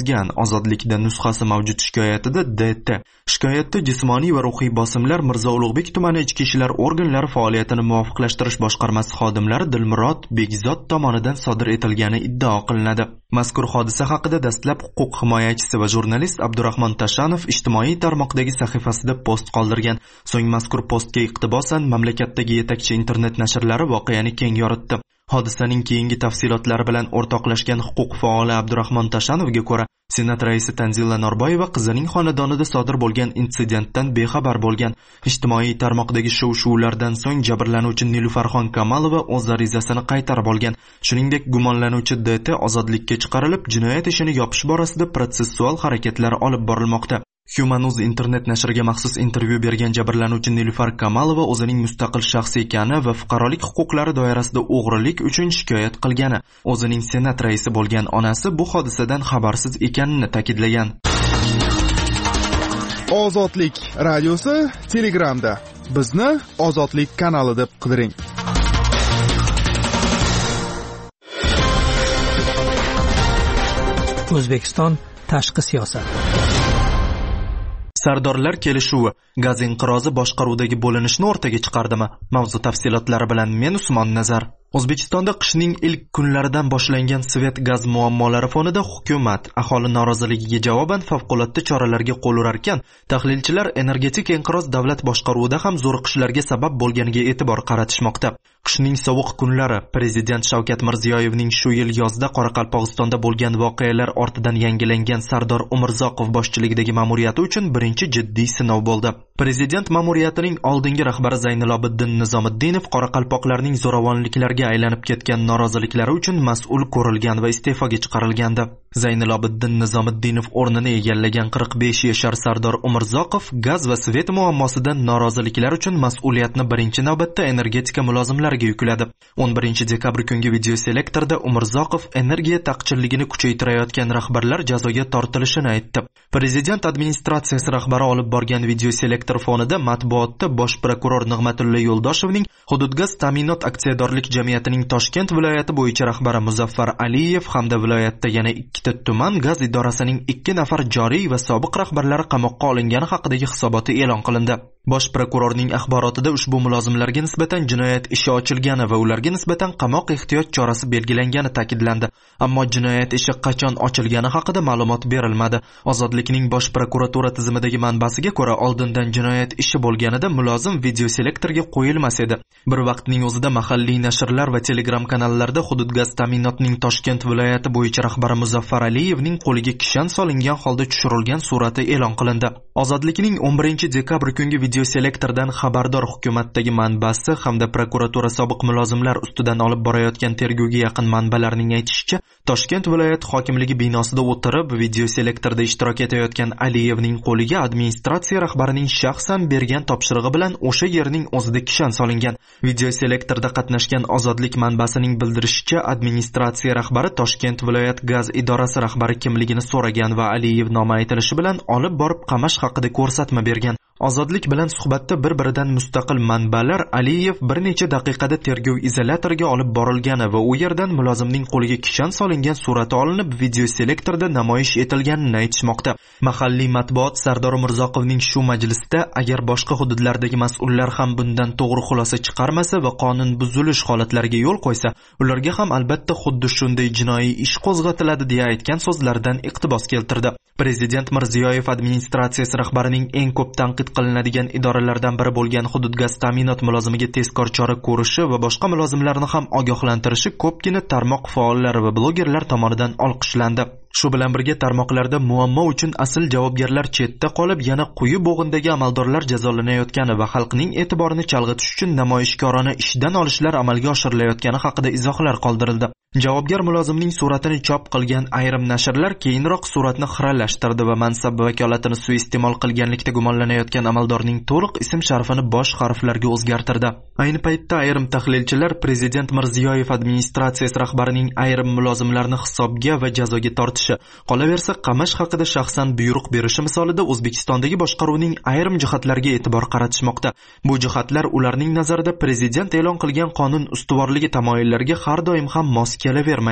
yozgan. Ozodlikda nusxasi mavjud shikoyatida D T shikoyatda jismoniy va ruhiy bosimlar Mirzo Ulug'bek tumani ichki ishlar organlari faoliyatini muvofiqlashtirish boshqarmasi xodimlari Dilmurod Begzod tomonidan sodir etilgani iddao qilinadi. Mazkur hodisa haqida dastlab huquq himoyachisi va jurnalist Abdurahmon Tashanov ijtimoiy tarmoqdagi sahifasida post qoldirgan. So'ng mazkur postga iqtibosan mamlakatdagi yetakchi internet nashrlari voqeani keng yoritdi. Hodisaning keyingi tafsilotlari bilan o'rtoqlashgan huquq faoli Abdurahmon Tashanovga ko'ra, Senat raisi Tanzila Norboyeva qizining xonadonida sodir bo'lgan insidentdan bexabar bo'lgan. Ijtimoiy tarmoqdagi shuv-shuvlardan so'ng jabrlanuvchi Nilufarxon Kamalova o'z arizasini qaytarib olgan. Shuningdek, gumonlanuvchi D T ozodlikka chiqarilib, jinoyat ishini yopish borasida protsessual harakatlar olib borilmoqda. Human News internet nashriga maxsus intervyu bergan jabrlanuvchi Nilufar Kamalova o'zining mustaqil shaxs ekani va fuqarolik huquqlari doirasida o'g'rilik uchun shikoyat qilgani, o'zining Senat raisi bo'lgan onasi bu hodisadan xabarsiz ekanini ta'kidlagan. Ozodlik radiosi Telegramda. Bizni Ozodlik kanali deb qidiring. O'zbekiston tashqi siyosat. Sardorlar kelishuvi gaz inqirozi boshqaruvdagi bo'linishni o'rtaga chiqardimi? Mavzu tafsilotlari bilan men Usmon Nazar. O'zbekistonda qishning ilk kunlaridan boshlangan svet gaz muammolari fonida hukumat aholi noroziligiga javoban favqulodda choralarga qo'l urarkan, tahlilchilar energetik inqiroz davlat boshqaruvida ham zo'riqishlarga sabab bo'lganiga e'tibor qaratishmoqda. Qishning sovuq kunlari Prezident Shavkat Mirziyoyevning shu yil yozda Qoraqalpog'istonda bo'lgan voqealar ortidan yangilangan Sardor Umurzoqov boshchiligidagi ma'muriyati uchun birinchi jiddiy sinov bo'ldi. Prezident ma'muriyatining oldingi rahbari Zaynilobiddin Nizomiddinov Qoraqalpoqlarning zo'ravonliklarga aylanib ketgan noroziliklari uchun mas'ul ko'rilgan va iste'foga chiqarilgandi. Zaynilobiddin Nizomiddinov o'rnini egallagan qirq besh yashar Sardor Umurzoqov gaz va svet muammosidan noroziliklar uchun mas'uliyatni birinchi navbatda energetika mulozimlariga yukladi. o'n birinchi dekabr kungi videoselektorda Umurzoqov energiya taqchilligini kuchaytirayotgan rahbarlar jazoga tortilishini aytdi. Prezident administratsiyasi rahbari olib borgan videoselektor fonida matbuotda bosh prokuror Nig'matilla Yo'ldoshevning Hududgaz ta'minot aksiyadorlik jamiyatining Toshkent viloyati bo'yicha rahbari Muzaffar Aliyev hamda viloyatda yana ikkita tuman gaz idorasining ikki nafar joriy va sobiq rahbarlari qamoqqa olingani haqidagi hisoboti e'lon qilindi. Bosh prokurorning axborotida ushbu mulozimlarga nisbatan jinoyat ishi ochilgani va ularga nisbatan qamoq ehtiyot chorasi belgilangani ta'kidlandi. Ammo jinoyat ishi qachon ochilgani haqida ma'lumot berilmadi. Ozodlikning bosh prokuratura tizimidagi manbasiga ko'ra, oldindan jinoyat ishi bo'lganida mulozim videoselektorga qo'yilmas edi. Bir vaqtning o'zida mahalliy nashrlar va Telegram kanallarda Hududgaz ta'minotning Toshkent viloyati bo'yicha rahbari Muzaffar Aliyevning qo'liga kishan solingan holda tushirilgan surati e'lon qilindi. Ozodlikning o'n birinchi dekabr kungi videoselektordan xabardor hukumatdagi manbasi hamda prokuratura sobiq mulozimlar ustidan olib borayotgan tergovga yaqin manbalarning aytishicha, Toshkent viloyat hokimligi binosida o'tirib videoselektorda ishtirok etayotgan Aliyevning qo'liga administratsiya rahbarining shaxsan bergan topshirig'i bilan o'sha yerning o'zida kishan solingan. Videoselektorda qatnashgan Ozodlik manbasining bildirishicha, administratsiya rahbari Toshkent viloyat gaz idorasi rahbari kimligini so'ragan va Aliyev nomi aytilishi bilan olib borib qamash haqida ko'rsatma bergan. Ozodlik bilan suhbatda bir-biridan mustaqil manbalar Aliyev bir necha daqiqada tergov izolyatoriga olib borilgani va u yerdan mulozimning qo'liga kishan solingan surati olinib videoselektorda namoyish etilganini aytishmoqda. Mahalliy matbuot Sardor Umurzoqovning shu majlisda agar boshqa hududlardagi mas'ullar ham bundan to'g'ri xulosa chiqarmasa va qonun buzilish holatlariga yo'l qo'ysa, ularga ham albatta xuddi shunday jinoiy ish qo'zg'atiladi deya aytgan so'zlaridan iqtibos keltirdi. Prezident Mirziyoyev administratsiyasi rahbarining eng ko'p tanqid qilinadigan idoralardan biri bo'lgan Hududgaz ta'minot mulozimiga tezkor chora ko'rishi va boshqa mulozimlarni ham ogohlantirishi ko'pgina tarmoq faollari va blogerlar tomonidan olqishlandi. Shu bilan birga tarmoqlarda muammo uchun asl javobgarlar chetda qolib, yana quyi bo'g'indagi amaldorlar jazolanayotgani va xalqning e'tiborini chalg'itish uchun namoyishkorona ishdan olishlar amalga oshirilayotgani haqida izohlar qoldirildi. Javobgar mulozimning suratini chop qilgan ayrim nashrlar keyinroq suratni xiralashtirdi va mansab vakolatini suiiste'mol qilganlikda gumonlanayotgan amaldorning to'liq ism-sharifini bosh harflarga o'zgartirdi. Ayni paytda ayrim tahlilchilar Prezident Mirziyoyev administratsiyasi rahbarining ayrim mulozimlarni hisobga va jazoga tortishi, qolaversa qamash haqida shaxsan buyruq berishi misolida O'zbekistondagi boshqaruvning ayrim jihatlariga e'tibor qaratishmoqda. Bu jihatlar ularning nazarida prezident e'lon qilgan qonun ustuvorligi tamoyillariga har doim ham mos kelavermaydi.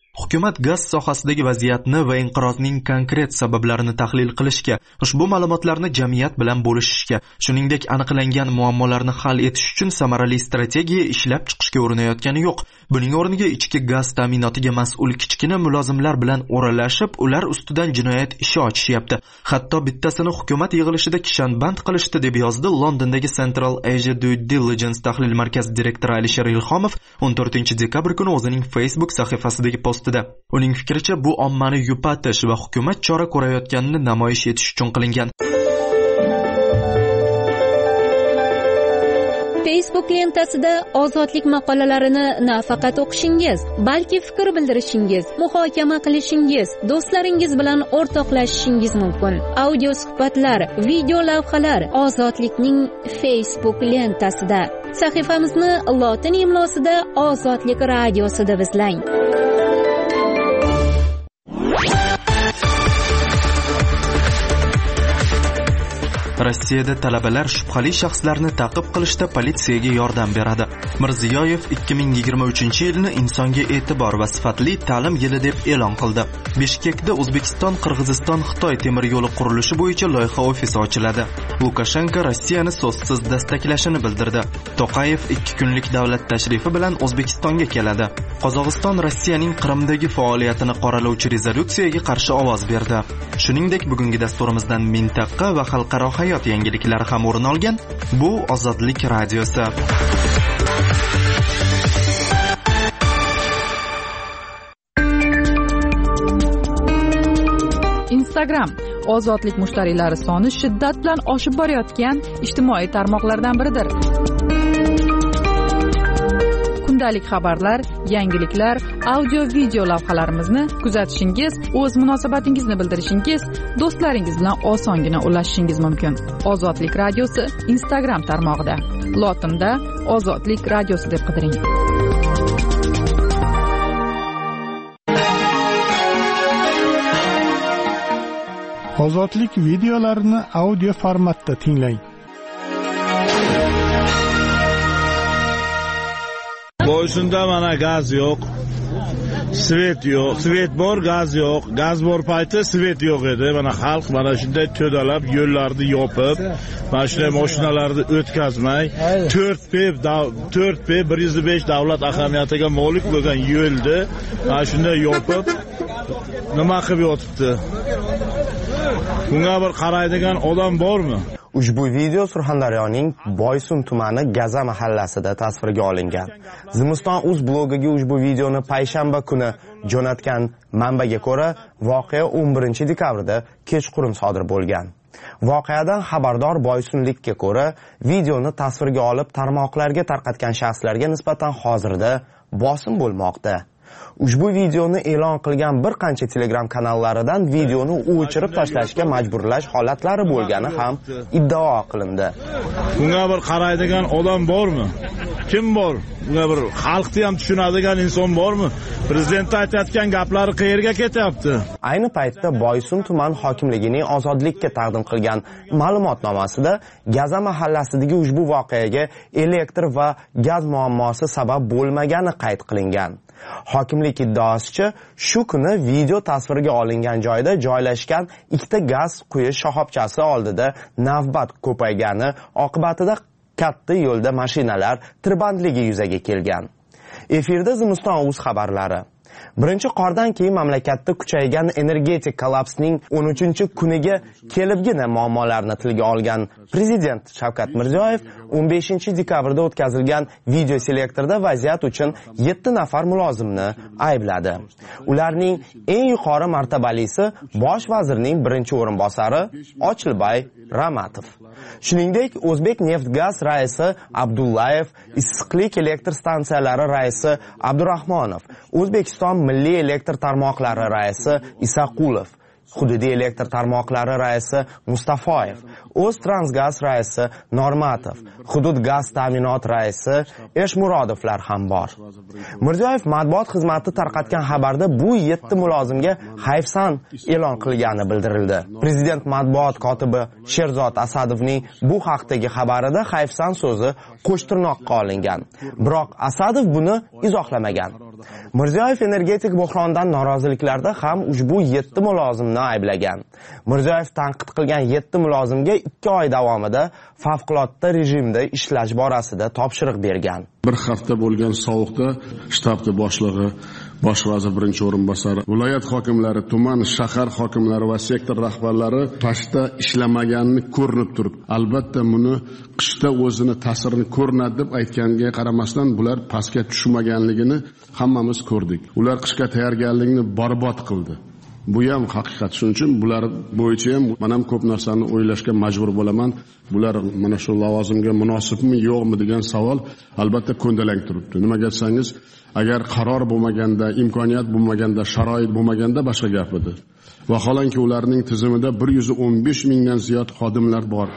Hukumat gaz sohasidagi vaziyatni va inqirozning konkret sabablarini tahlil qilishga, ushbu ma'lumotlarni jamiyat bilan bo'lishishga, shuningdek aniqlangan muammolarni hal etish uchun samarali strategiya ishlab chiqishga urinayotgani yo'q. Buning o'rniga ichki gaz ta'minotiga mas'ul kichkina mulozimlar bilan o'ralashib, ular ustidan jinoyat ishi ochishyapti. Hatto bittasini hukumat yig'ilishida kishanband qilishdi, deb yozdi Londondagi Central Asia Due Diligence tahlil markazi direktori Alisher Ilhomov o'n to'rtinchi dekabr kuni o'zining Facebook sahifasidagi postida. Uning fikricha, bu ommani yupatish va hukumat chora ko'rayotganini namoyish etish uchun qilingan. Facebook lentasida ozodlik maqolalarini nafaqat o'qishingiz, balki fikr bildirishingiz, muhokama qilishingiz, do'stlaringiz bilan o'rtoqlashishingiz mumkin. Audio suhbatlar, video lavhalar Ozodlikning Facebook lentasida. Sahifamizni lotin imlosida Ozodlik radiosida izlang. Rossiyada talabalar shubhali shaxslarni ta'qib qilishda politsiyaga yordam beradi. Mirziyoyev ikki ming yigirma uchinchi yilni insonga e'tibor va sifatli ta'lim yili deb e'lon qildi. Bishkekda O'zbekiston, Qirg'iziston, Xitoy temir yo'li qurilishi bo'yicha loyiha ofisi ochiladi. Lukashenko Rossiyani so'zsiz dastaklashini bildirdi. To'qayev ikki kunlik davlat tashrifi bilan O'zbekistonga keladi. Qozog'iston Rossiyaning Qrimdagi faoliyatini qoralovchi rezolyutsiyaga qarshi ovoz berdi. Shuningdek, bugungi dasturimizdan mintaqa va xalqaro hayot yangiliklari ham o'rin olgan. Bu Ozodlik radiosi. Instagram ozodlik mushtariylari soni shiddat bilan oshib borayotgan ijtimoiy tarmoqlardan biridir. Kundalik xabarlar, yangiliklar, audio video lavhalarimizni kuzatishingiz, o'z munosabatingizni bildirishingiz, do'stlaringiz bilan osongina ulashishingiz mumkin. Ozodlik radiosi Instagram tarmog'ida. Lotinda Ozodlik radiosi deb qidiring. Ozodlik videolarini audio formatda tinglang. Boysunda mana gaz yo'q, svet yo'q, svet bor, gaz yo'q, gaz bor payti svet yo'q edi. Mana xalq mana shunday to'dalab yo'llarni yopib, mana shunday mashinalarni o'tkazmay, to'rt P to'rt P bir yuz besh davlat ahamiyatiga molik bo'lgan yo'lni mana shunday yopib nima qilib yotibdi? Bunga bir qaraydigan odam bormi? Ushbu video Surxondaryoning Boysun tumani Gaza mahallasida tasvirga olingan. Zimiston.uz blogiga ushbu videoni payshanba kuni jo'natgan manbaga ko'ra, voqea o'n birinchi dekabrda kechqurun sodir bo'lgan. Voqeadan xabardor boysunlikka ko'ra, videoni tasvirga olib tarmoqlarga tarqatgan shaxslarga nisbatan hozirda bosim bo'lmoqda. Ushbu videoni e'lon qilgan bir qancha Telegram kanallaridan videoni o'chirib tashlashga majburlash holatlari bo'lgani ham iddao qilindi. Bunga bir qaraydigan odam bormi? Kim bor? Bunga bir xalqni ham tushunadigan inson bormi? Prezident aytayotgan gaplari qayerga ketyapti? Ayni paytda Boysun tuman hokimligining Ozodlikka taqdim qilgan ma'lumotnomasida Gaza mahallasidagi ushbu voqeaga elektr va gaz muammosi sabab bo'lmagani qayd qilingan. Hokimlik iddaosicha, shu kuni video tasvirga olingan joyda joylashgan ikkita gaz quyish shoxobchasi oldida navbat ko'paygani oqibatida katta yo'lda mashinalar tirbandligi yuzaga kelgan. Efirda Zimiston.uz xabarlari. Birinchi qordan keyin mamlakatda kuchaygan energetik kollapsning o'n uchinchi kuniga kelibgina muammolarni tilga olgan Prezident Shavkat Mirziyoyev o'n beshinchi dekabrda o'tkazilgan video selektorda vaziyat uchun yetti nafar mulozimni aybladi. Ularning eng yuqori martabalisi bosh vazirning birinchi o'rinbosari Ochilbay Ramatov. Shuningdek, O'zbek Neftgaz raisi Abdullayev, Issiqlik elektr stansiyalari raisi Abdurahmonov, O'zbekiston Milliy elektr tarmoqlari raisi Isaqulov, Hududiy elektr tarmoqlari raisi Mustafoyev, O'ztransgaz raisi Normatov, Hudud gaz ta'minot raisi Eshmurodovlar ham bor. Mirziyoyev matbuot xizmati tarqatgan xabarda bu yetti mulozimga hayfsan e'lon qilgani bildirildi. Prezident matbuot kotibi Sherzod Asadovning bu haqdagi xabarida hayfsan so'zi qo'shtirnoqqa olingan. Biroq Asadov buni izohlamagan. Mirziyoyev energetik buhrondan noroziliklarda ham ushbu yetti mulozimni ayblagan. Mirziyoyev tanqid qilgan yetti mulozimga ikki oy davomida favqulodda rejimda ishlash borasida topshiriq bergan. Bir hafta bo'lgan sovuqda shtabning boshlig'i, bosh vazir birinchi o'rinbosari, viloyat hokimlari, tuman, shahar hokimlari va sektor rahbarlari pastda ishlamaganini ko'rinib turibdi. Albatta buni qishda o'zini ta'sirini ko'rinadi deb aytganiga qaramasdan bular pastga tushmaganligini hammamiz ko'rdik. Ular qishga tayyorgarlikni barbod qildi. Bu ham haqiqat. Shuning uchun bular bo'yicha ham men ham ko'p narsani o'ylashga majbur bo'laman. Bular mana shu lavozimga munosibmi, yo'qmi degan savol albatta ko'ndalang turibdi. Nimaga desangiz, agar qaror bo'lmaganda, imkoniyat bo'lmaganda, sharoit bo'lmaganda boshqa gap edi. Vaholanki ularning tizimida bir yuz o'n besh mingdan ziyod xodimlar bor.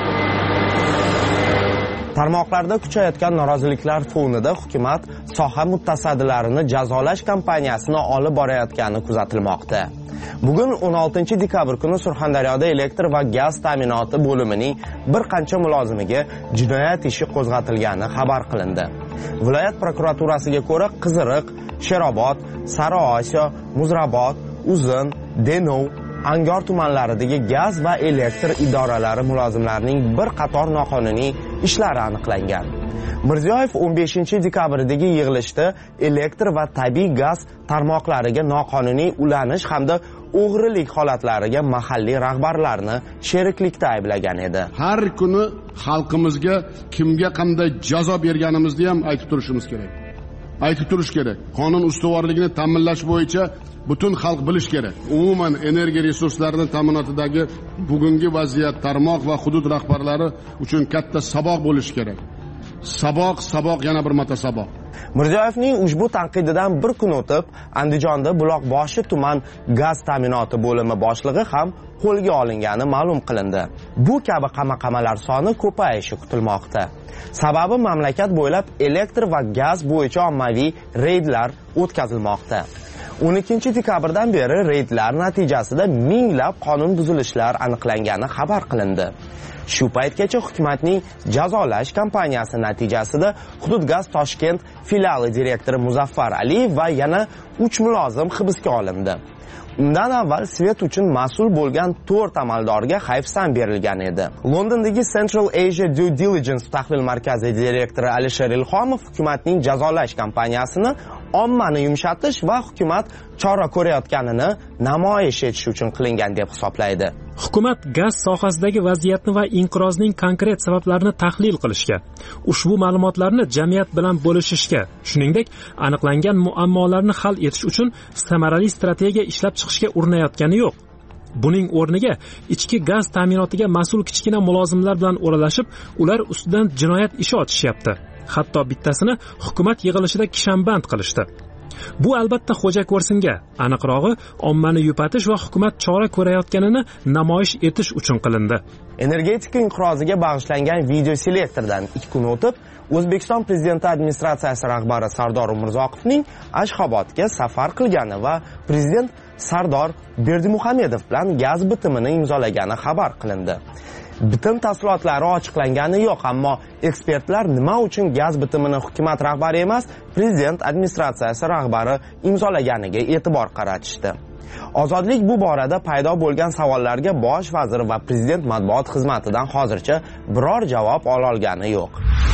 Tarmoqlarda kuchayotgan noroziliklar fonida hukumat soha mutasaddilarini jazolash kampaniyasini olib borayotgani kuzatilmoqda. Bugun o'n oltinchi dekabr kuni Surxondaryoda elektr va gaz ta'minoti bo'limining bir qancha mulozimiga jinoyat ishi qo'zg'atilgani xabar qilindi. Viloyat prokuraturasiga ko'ra Qiziriq, Sherobod, Sariosiyo, Muzrabot, Uzun, Denov, Angor tumanlaridagi gaz va elektr idoralari mulozimlarining bir qator noqonuniy ishlari aniqlangan. Mirziyoyev o'n beshinchi dekabrdagi yig'ilishda elektr va tabiiy gaz tarmoqlariga noqonuniy ulanish hamda o'g'rilik holatlariga mahalliy rahbarlarni sheriklikda ayblagan edi. Har kuni xalqimizga kimga qanday jazo berganimizni ham aytib turishimiz kerak. Aytib turish kerak. Qonun ustuvorligini ta'minlash bo'yicha butun xalq bilish kerak. Umuman energiya resurslarini ta'minotidagi bugungi vaziyat tarmoq va hudud rahbarlari uchun katta saboq bo'lishi kerak. Saboq, saboq, yana bir marta saboq. Mirziyoyevning ushbu tanqididan bir kun o'tib, Andijonda Buloqboshi tuman gaz ta'minoti bo'limi boshlig'i ham qo'lga olingani ma'lum qilindi. Bu kabi qamoqamalar soni ko'payishi kutilmoqda. Sababi mamlakat bo'ylab elektr va gaz bo'yicha ommaviy reydlar o'tkazilmoqda. o'n ikkinchi dekabrdan beri reydlar natijasida minglab qonun buzilishlar aniqlangani xabar qilindi. Shu paytgacha hukumatning jazolash kampaniyasi natijasida Hududgaz Toshkent filiali direktori Muzaffar Aliyev va yana uch mulozim hibsga olindi. Undan avval svet uchun mas'ul bo'lgan to'rt amaldorga hayfsan berilgan edi. Londondagi Central Asia Due Diligence tahlil markazi direktori Alisher Ilhomov hukumatning jazolash kampaniyasini ommani yumshatish va hukumat chora ko'rayotganini namoyish etish uchun qilingan deb hisoblaydi. Hukumat gaz sohasidagi vaziyatni va inqirozning konkret sabablarini tahlil qilishga, ushbu ma'lumotlarni jamiyat bilan bo'lishishga, shuningdek, aniqlangan muammolarni hal etish uchun samarali strategiya ishlab chiqishga urinayotgani yo'q. Buning o'rniga ichki gaz ta'minotiga mas'ul kichkina mulozimlar bilan o'ralashib, ular ustidan jinoyat ishi ochishyapti. Hatto bittasini hukumat yig'ilishida kishanband qilishdi. Bu albatta xo'ja ko'rsinga, aniqrog'i ommani yupatish va hukumat chora ko'rayotganini namoyish etish uchun qilindi. Energetika inqiroziga bag'ishlangan video selektordan ikki kun o'tib, O'zbekiston Prezidenti administratsiyasi rahbari Sardor Umurzoqovning Ashxobodga safar qilgani va prezident Sardor Berdimuhamedov bilan gaz bitimini imzolagani xabar qilindi. Bitim tafsilotlari ochiqlangani yo'q, ammo ekspertlar nima uchun gaz bitimini hukumat rahbari emas, prezident administratsiyasi rahbari imzolaganiga e'tibor qaratishdi. Ozodlik bu borada paydo bo'lgan savollarga bosh vazir va prezident matbuot xizmatidan hozircha biror javob ola olgani yo'q.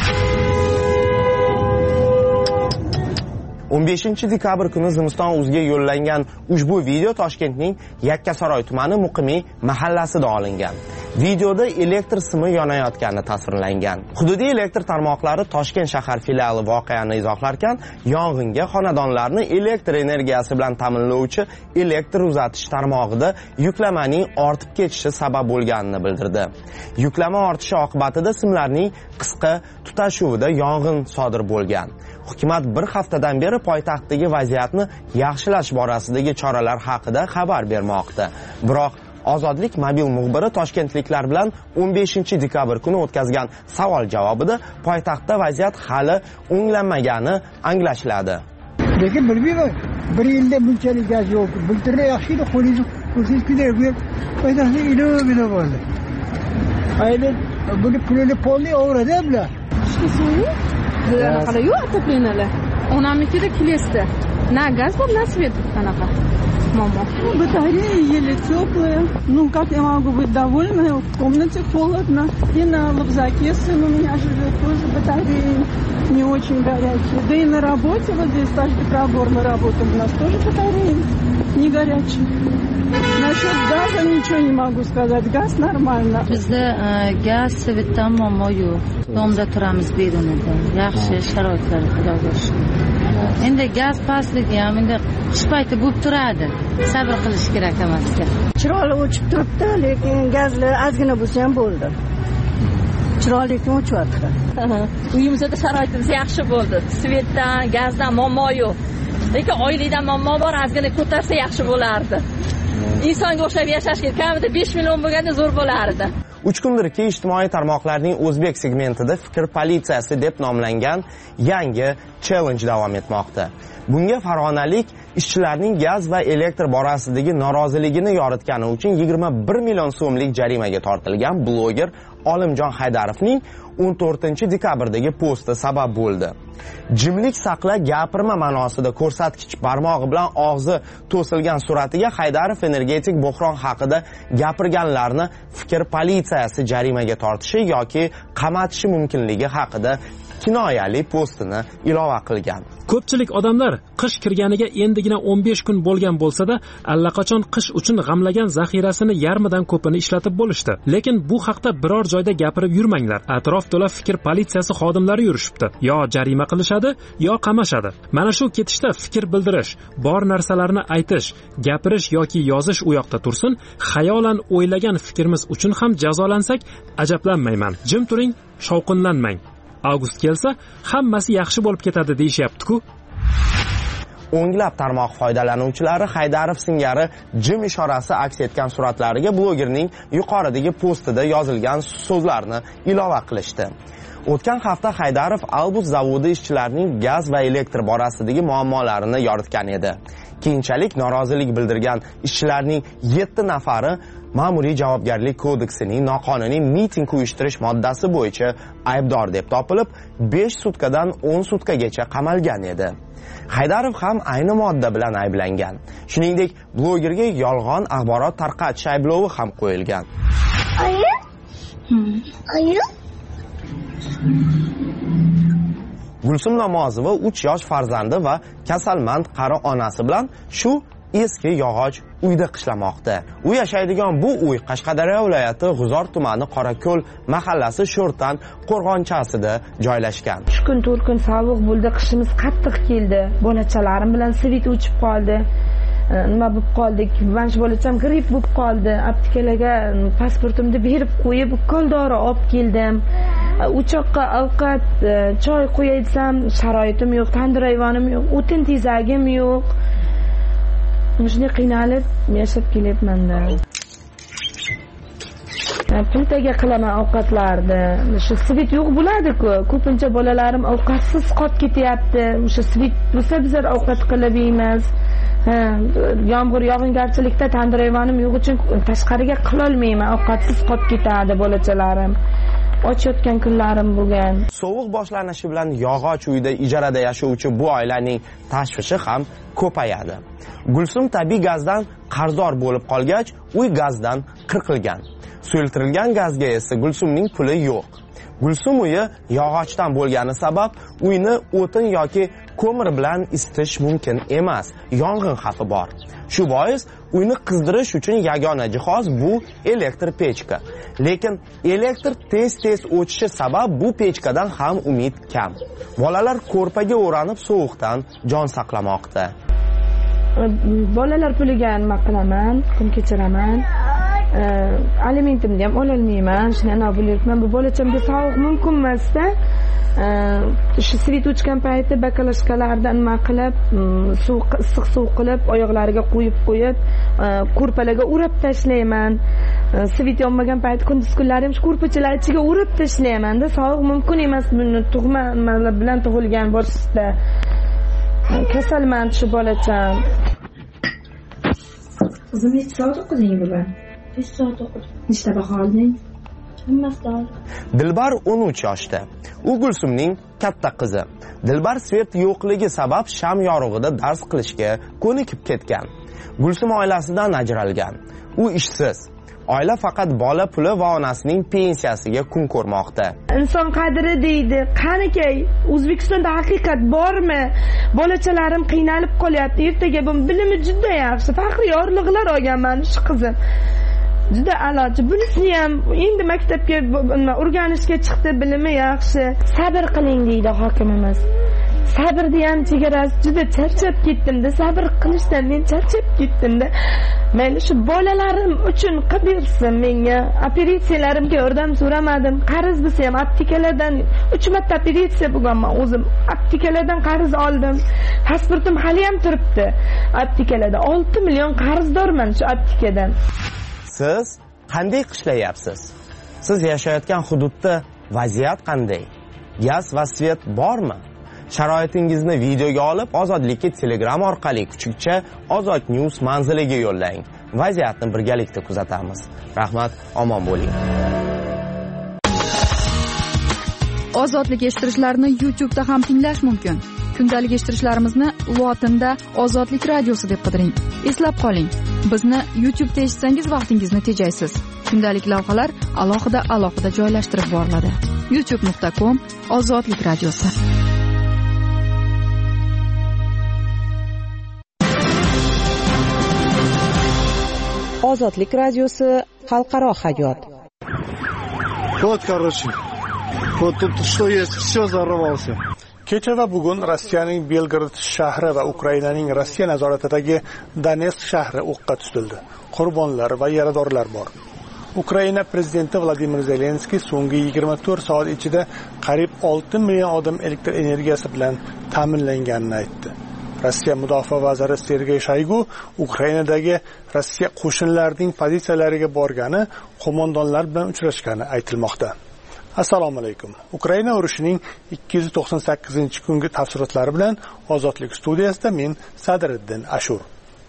o'n beshinchi dekabr kuni Zimiston o'ziga yo'llangan ushbu video Toshkentning Yakkasaroy tumani Muqimiy mahallasida olingan. Videoda elektr simi yonayotgani tasvirlangan. Hududiy elektr tarmoqlari Toshkent shahar filiali voqeani izohlarkan, yong'inga xonadonlarni elektr energiyasi bilan ta'minlovchi elektr uzatish tarmog'ida yuklamaning ortib ketishi sabab bo'lganini bildirdi. Yuklama ortishi oqibatida simlarning qisqa tutashuvida yong'in sodir bo'lgan. Hukumat bir haftadan beri poytaxtdagi vaziyatni yaxshilash borasidagi choralar haqida xabar bermoqda. Biroq Ozodlik mobil muxbiri toshkentliklar bilan o'n beshinchi dekabr kuni o'tkazgan savol javobida poytaxtda vaziyat hali o'nglanmagani anglashiladi. Lekin bilmayman, bir yilda bunchalik gaz yo'q. Bultirda yaxshi edi, qo'lingizni ko'rsangiz kuylaydi. Poytaxtda ilo-ilo bo'ldi. Ayni buni pulini polni o'rada bular. Bularni qara yo'q, to'playnalar. onamnikida klesda na gaz bor, na свет qanaqa. Мама. Батарея еле теплая. Ну, как я могу быть довольна? В комнате холодно. И на Лобзаке сын у меня живет, тоже батареи не очень горячие. Да и на работе, вот здесь каждый пробор мы работаем, у нас тоже батареи не горячие. Насчет газа ничего не могу сказать. Gaz нормально. Bizda gaz svetidan muammo yo'q. Domda turamiz beronida. Yaxshi sharoitlar Xudoga shukr. Endi gaz pastligi ham endi qish payti bo'lib turadi. Sabr qilish kerak emasga. Chiroqli o'chib turibdi, lekin gazlar ozgina bo'lsa ham bo'ldi. Chiroqli o'chyapti. Uyimizda sharoitimiz yaxshi bo'ldi. Svetdan, gazdan muammo yo'q. Lekin oylikdan muammo bor, ozgina ko'tarsa yaxshi bo'lardi. Insonga o'xshab yashashga kamida besh million bo'lganda zo'r bo'lardi. uch kundirki ijtimoiy tarmoqlarning o'zbek segmentida fikr politsiyasi deb nomlangan yangi challenge davom etmoqda. Bunga farg'onalik ishchilarning gaz va elektr borasidagi noroziligini yoritgani uchun yigirma bir million so'mlik jarimaga tortilgan bloger Olimjon Haydarovning o'n to'rtinchi dekabrdagi posti sabab bo'ldi. Jimlik saqla, gapirma ma'nosida ko'rsatkich barmog'i bilan og'zi to'silgan suratiga Haydarov energetik buhron haqida gapirganlarni fikr politsiyasi jarimaga tortishi yoki qamatishi mumkinligi haqida kinoyali postini ilova qilgan. Ko'pchilik odamlar qish kirganiga endigina o'n besh kun bo'lgan bo'lsa-da, allaqachon qish uchun g'amlagan zaxirasini yarmidan ko'pini ishlatib bo'lishdi. Lekin bu haqda biror joyda gapirib yurmanglar. Atrof to'la fikr politsiyasi xodimlari yurishibdi. Yo jarima qilishadi, yo qamashadi. Mana shu ketishda fikr bildirish, bor narsalarni aytish, gapirish yoki yozish u yoqda tursin, xayolan o'ylagan fikrimiz uchun ham jazolansak, ajablanmayman. Jim turing, shovqinlanmang. Avgust kelsa, hammasi yaxshi bo'lib ketadi deyishyapti-ku. O'nglab tarmoq foydalanuvchilari Haydarov singari jim ishorasi aks etgan suratlariga blogerning yuqoridagi postida yozilgan so'zlarni ilova qilishdi. O'tgan hafta Haydarov Albus zavodi ishchilarining gaz va elektr borasidagi muammolarini yoritgan edi. Keyinchalik norozilik bildirgan ishchilarning yetti nafari Ma'muriy javobgarlik kodeksining noqonuniy miting uyushtirish moddasi bo'yicha aybdor deb topilib, besh sutkadan o'n sutkagacha qamalgan edi. Haydarov ham ayni modda bilan ayblangan. Shuningdek, blogerga yolg'on axborot tarqatish ayblovi ham qo'yilgan. Ayi? Ayi? Gulsum Namozova uch yosh farzandi va kasalmand qari onasi bilan shu eski yog'och uyda qishlamoqda. U yashaydigan bu uy Qashqadaryo viloyati G'uzor tumani Qorako'l mahallasi Sho'rtan qo'rg'onchasida joylashgan. uch kun to'rt kun sovuq bo'ldi, qishimiz qattiq keldi. Bolachalarim bilan svit o'chib qoldi. Nima bo'lib qoldik? Mana shu bolacham gripp bo'lib qoldi. Aptekalarga pasportimni berib qo'yib, ukkol dori olib keldim. Uchoqqa ovqat, choy qo'yay desam, sharoitim yo'q, tandir ayvonim yo'q, o'tin tezagim yo'q. Shunday qiynalib yashab kelyapman-da. Plitaga qilaman ovqatlarni. Shu svit yo'q bo'ladi-ku. Ko'pincha bolalarim ovqatsiz qolib ketyapti. O'sha svit bo'lsa bizlar ovqat qilib yeymiz. Ha, yomg'ir yog'ingarchilikda tandir ayvonim yo'q uchun tashqariga qila olmayman. Ovqatsiz qolib ketadi bolachalarim. Ochayotgan kunlarim bo'lgan. Sovuq boshlanishi bilan yog'och uyda ijarada yashovchi bu oilaning tashvishi ham ko'payadi. Gulsum tabiiy gazdan qarzdor bo'lib qolgach, uy gazdan qirqilgan. Suyultirilgan gazga esa Gulsumning puli yo'q. Gulsum uyi yog'ochdan bo'lgani sabab uyni o'tin yoki ko'mir bilan isitish mumkin emas. Yong'in xavfi bor. Shu bois uyni qizdirish uchun yagona jihoz bu elektr pechka. Lekin elektr tez-tez o'chishi sabab bu pechkadan ham umid kam. Bolalar ko'rpaga o'ranib sovuqdan jon saqlamoqda. Bolalar puliga nima qilaman? Kun kechiraman. Alimentimni ham ololmayman. Shunday bo'lyapman. Bu bolachamga sovuq mumkin emasda. Shu svit o'chgan payti bakalashkalardan nima qilib, suv issiq suv qilib, oyoqlariga qo'yib qo'yib, ko'rpalarga urab tashlayman. Svit yonmagan payti kunduz kunlari ham shu ko'rpachalar ichiga urab tashlayman-da. Sovuq mumkin emas, buni tug'ma bilan tug'ilgan bo'lsa. Kasalmand shu bolacham. Qizim necha soat o'qiding bugun? besh soat o'qidim. Nechta baho olding? Dilbar o'n uch yoshda. U Gulsumning katta qizi. Dilbar Svet yo'qligi sabab sham yorug'ida dars qilishga ko'nikib ketgan. Gulsum oilasidan ajralgan. U ishsiz. Oila faqat bola puli va onasining pensiyasiga kun ko'rmoqda. Inson qadri deydi. Qanikay, O'zbekistonda haqiqat bormi? Bolachalarim qiynalib qolyapti. Ertaga bu bilimi juda yaxshi. Faxriy yorliqlar olganman shu qizim. Juda a'lochi. Bunisini ham endi maktabga o'rganishga chiqdi, bilimi yaxshi. Sabr qiling deydi hokimimiz. Sabrni ham chegarasi juda charchab ketdim-da, sabr qilishdan men charchab ketdim-da. Mayli shu bolalarim uchun qilib bersin menga. Operatsiyalarimga yordam so'ramadim. Qarz bo'lsa ham aptekalardan uch marta operatsiya bo'lganman o'zim. Aptekalardan qarz oldim. Pasportim hali ham turibdi. Aptekalarda olti million qarzdorman shu aptekadan. Siz qanday qishlayapsiz? Siz yashayotgan hududda vaziyat qanday? Gaz va svet bormi? Sharoitingizni videoga olib, Ozodlikka Telegram orqali kuchukcha Ozod News manziliga yo'llang. Vaziyatni birgalikda kuzatamiz. Rahmat, omon bo'ling. Ozodlik eshittirishlarini YouTube da ham tinglash mumkin. Kundalik eshittirishlarimizni lotinda Ozodlik radiosi deb qidiring. Eslab qoling, bizni YouTube da eshitsangiz vaqtingizni tejaysiz. Kundalik lavhalar alohida alohida joylashtirib boriladi. youtube nuqta com Ozodlik radiosi. Ozodlik radiosi xalqaro hayot. Вот, короче. Вот тут что есть, все взорвался. Kecha va bugun Rossiyaning Belgrad shahri va Ukrainaning Rossiya nazoratidagi Donetsk shahri o'qqa tutildi. Qurbonlar va yaradorlar bor. Ukraina prezidenti Vladimir Zelenskiy so'nggi yigirma to'rt soat ichida qariyb olti million odam elektr energiyasi bilan ta'minlanganini aytdi. Rossiya mudofaa vaziri Sergey Shoygu Ukrainadagi Rossiya qo'shinlarining pozitsiyalariga borgani, qo'mondonlar bilan uchrashgani aytilmoqda. Assalomu alaykum. Ukraina urushining ikki yuz to'qson sakkizinchi kungi tafsilotlari bilan Ozodlik studiyasida men Sadriddin Ashur.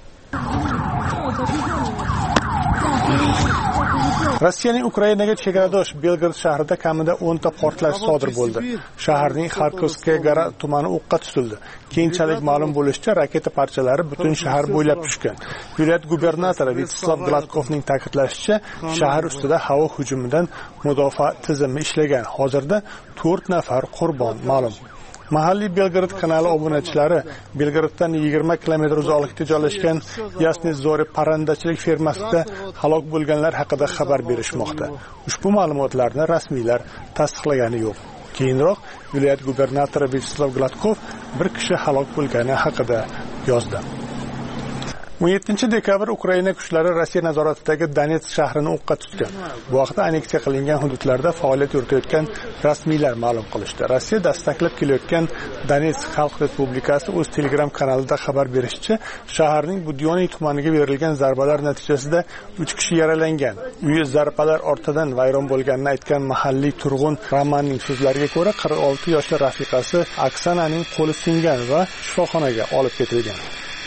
Rossiyaning Ukrainaga chegaradosh Belgrad shahrida kamida o'n ta portlash sodir bo'ldi. Shaharning Kharkovskaya tumani o'qqa tutildi. Keyinchalik ma'lum bo'lishicha, raketa parchalari butun shahar bo'ylab tushgan. Viloyat gubernatori Vyacheslav Gladkovning ta'kidlashicha, shahar ustida havo hujumidan mudofaa tizimi ishlagan. Hozirda to'rt nafar qurbon ma'lum. Mahalliy Belgrad kanali obunachilari Belgraddan yigirma kilometr uzoqlikda joylashgan Yasny Zori parrandachilik fermasida halok bo'lganlar haqida xabar berishmoqda. Ushbu ma'lumotlarni rasmiylar tasdiqlagani yo'q. Keyinroq viloyat gubernatori Vyacheslav Gladkov bir kishi halok bo'lgani haqida yozdi. o'n yettinchi dekabr Ukraina kuchlari Rossiya nazoratidagi Donetsk shahrini o'qqa tutgan. Bu vaqtda anneksiya qilingan hududlarda faoliyat yuritayotgan rasmiylar ma'lum qilishdi. Rossiya dastaklab kelayotgan Donetsk Xalq Respublikasi o'z Telegram kanalida xabar berishicha, shaharning Budyoniy tumaniga berilgan zarbalar natijasida uch kishi yaralangan. Uyi zarbalar ortidan vayron bo'lganini aytgan mahalliy turg'un Romanning so'zlariga ko'ra, qirq olti yoshli rafiqasi Oksananing qo'li singan va shifoxonaga olib ketilgan.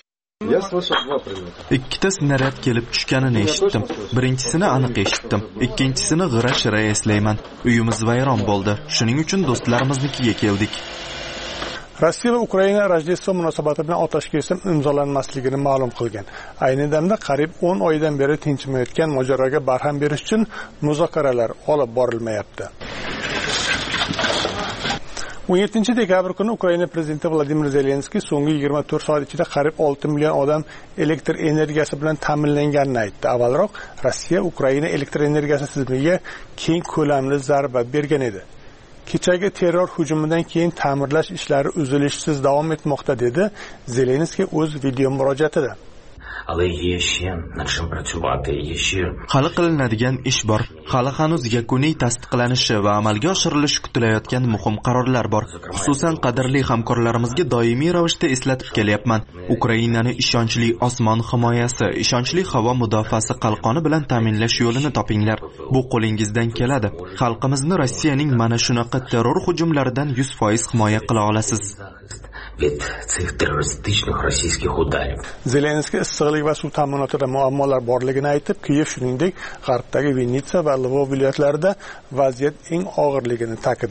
Ikkita snaryad kelib tushganini eshitdim. Birinchisini aniq eshitdim. Ikkinchisini g'ira-shira eslayman. Uyimiz vayron bo'ldi. Shuning uchun do'stlarimiznikiga keldik. Rossiya va Ukraina Rojdestvo munosabati bilan otash kesim imzolanmasligini ma'lum qilgan. Ayni damda qariyb o'n oydan beri tinchimayotgan mojaroga barham berish uchun muzokaralar olib borilmayapti. o'n yettinchi dekabr kuni Ukraina prezidenti Vladimir Zelenskiy so'nggi yigirma to'rt soat ichida qariyb olti million odam elektr energiyasi bilan ta'minlanganini aytdi. Avvalroq Rossiya Ukraina elektr energiyasi tizimiga keng ko'lamli zarba bergan edi. Kechagi terror hujumidan keyin ta'mirlash ishlari uzilishsiz davom etmoqda, dedi Zelenskiy o'z video murojaatida. Hali qilinadigan ish bor. Hali hanuz yakuniy tasdiqlanishi va amalga oshirilishi kutilayotgan muhim qarorlar bor. Xususan, qadrli hamkorlarimizga doimiy ravishda eslatib kelyapman. Ukrainani ishonchli osmon himoyasi, ishonchli havo mudofaasi qalqoni bilan ta'minlash yo'lini topinglar. Bu qo'lingizdan keladi. Xalqimizni Rossiyaning mana shunaqa terror hujumlaridan yuz foiz himoya qila olasiz. Zelenskiy issiqlik va suv ta'minotida muammolar borligini aytib, Kiyev shuningdek g'arbdagi Vinitsa va Lvov viloyatlarida vaziyat eng og'irligini ta'kidladi.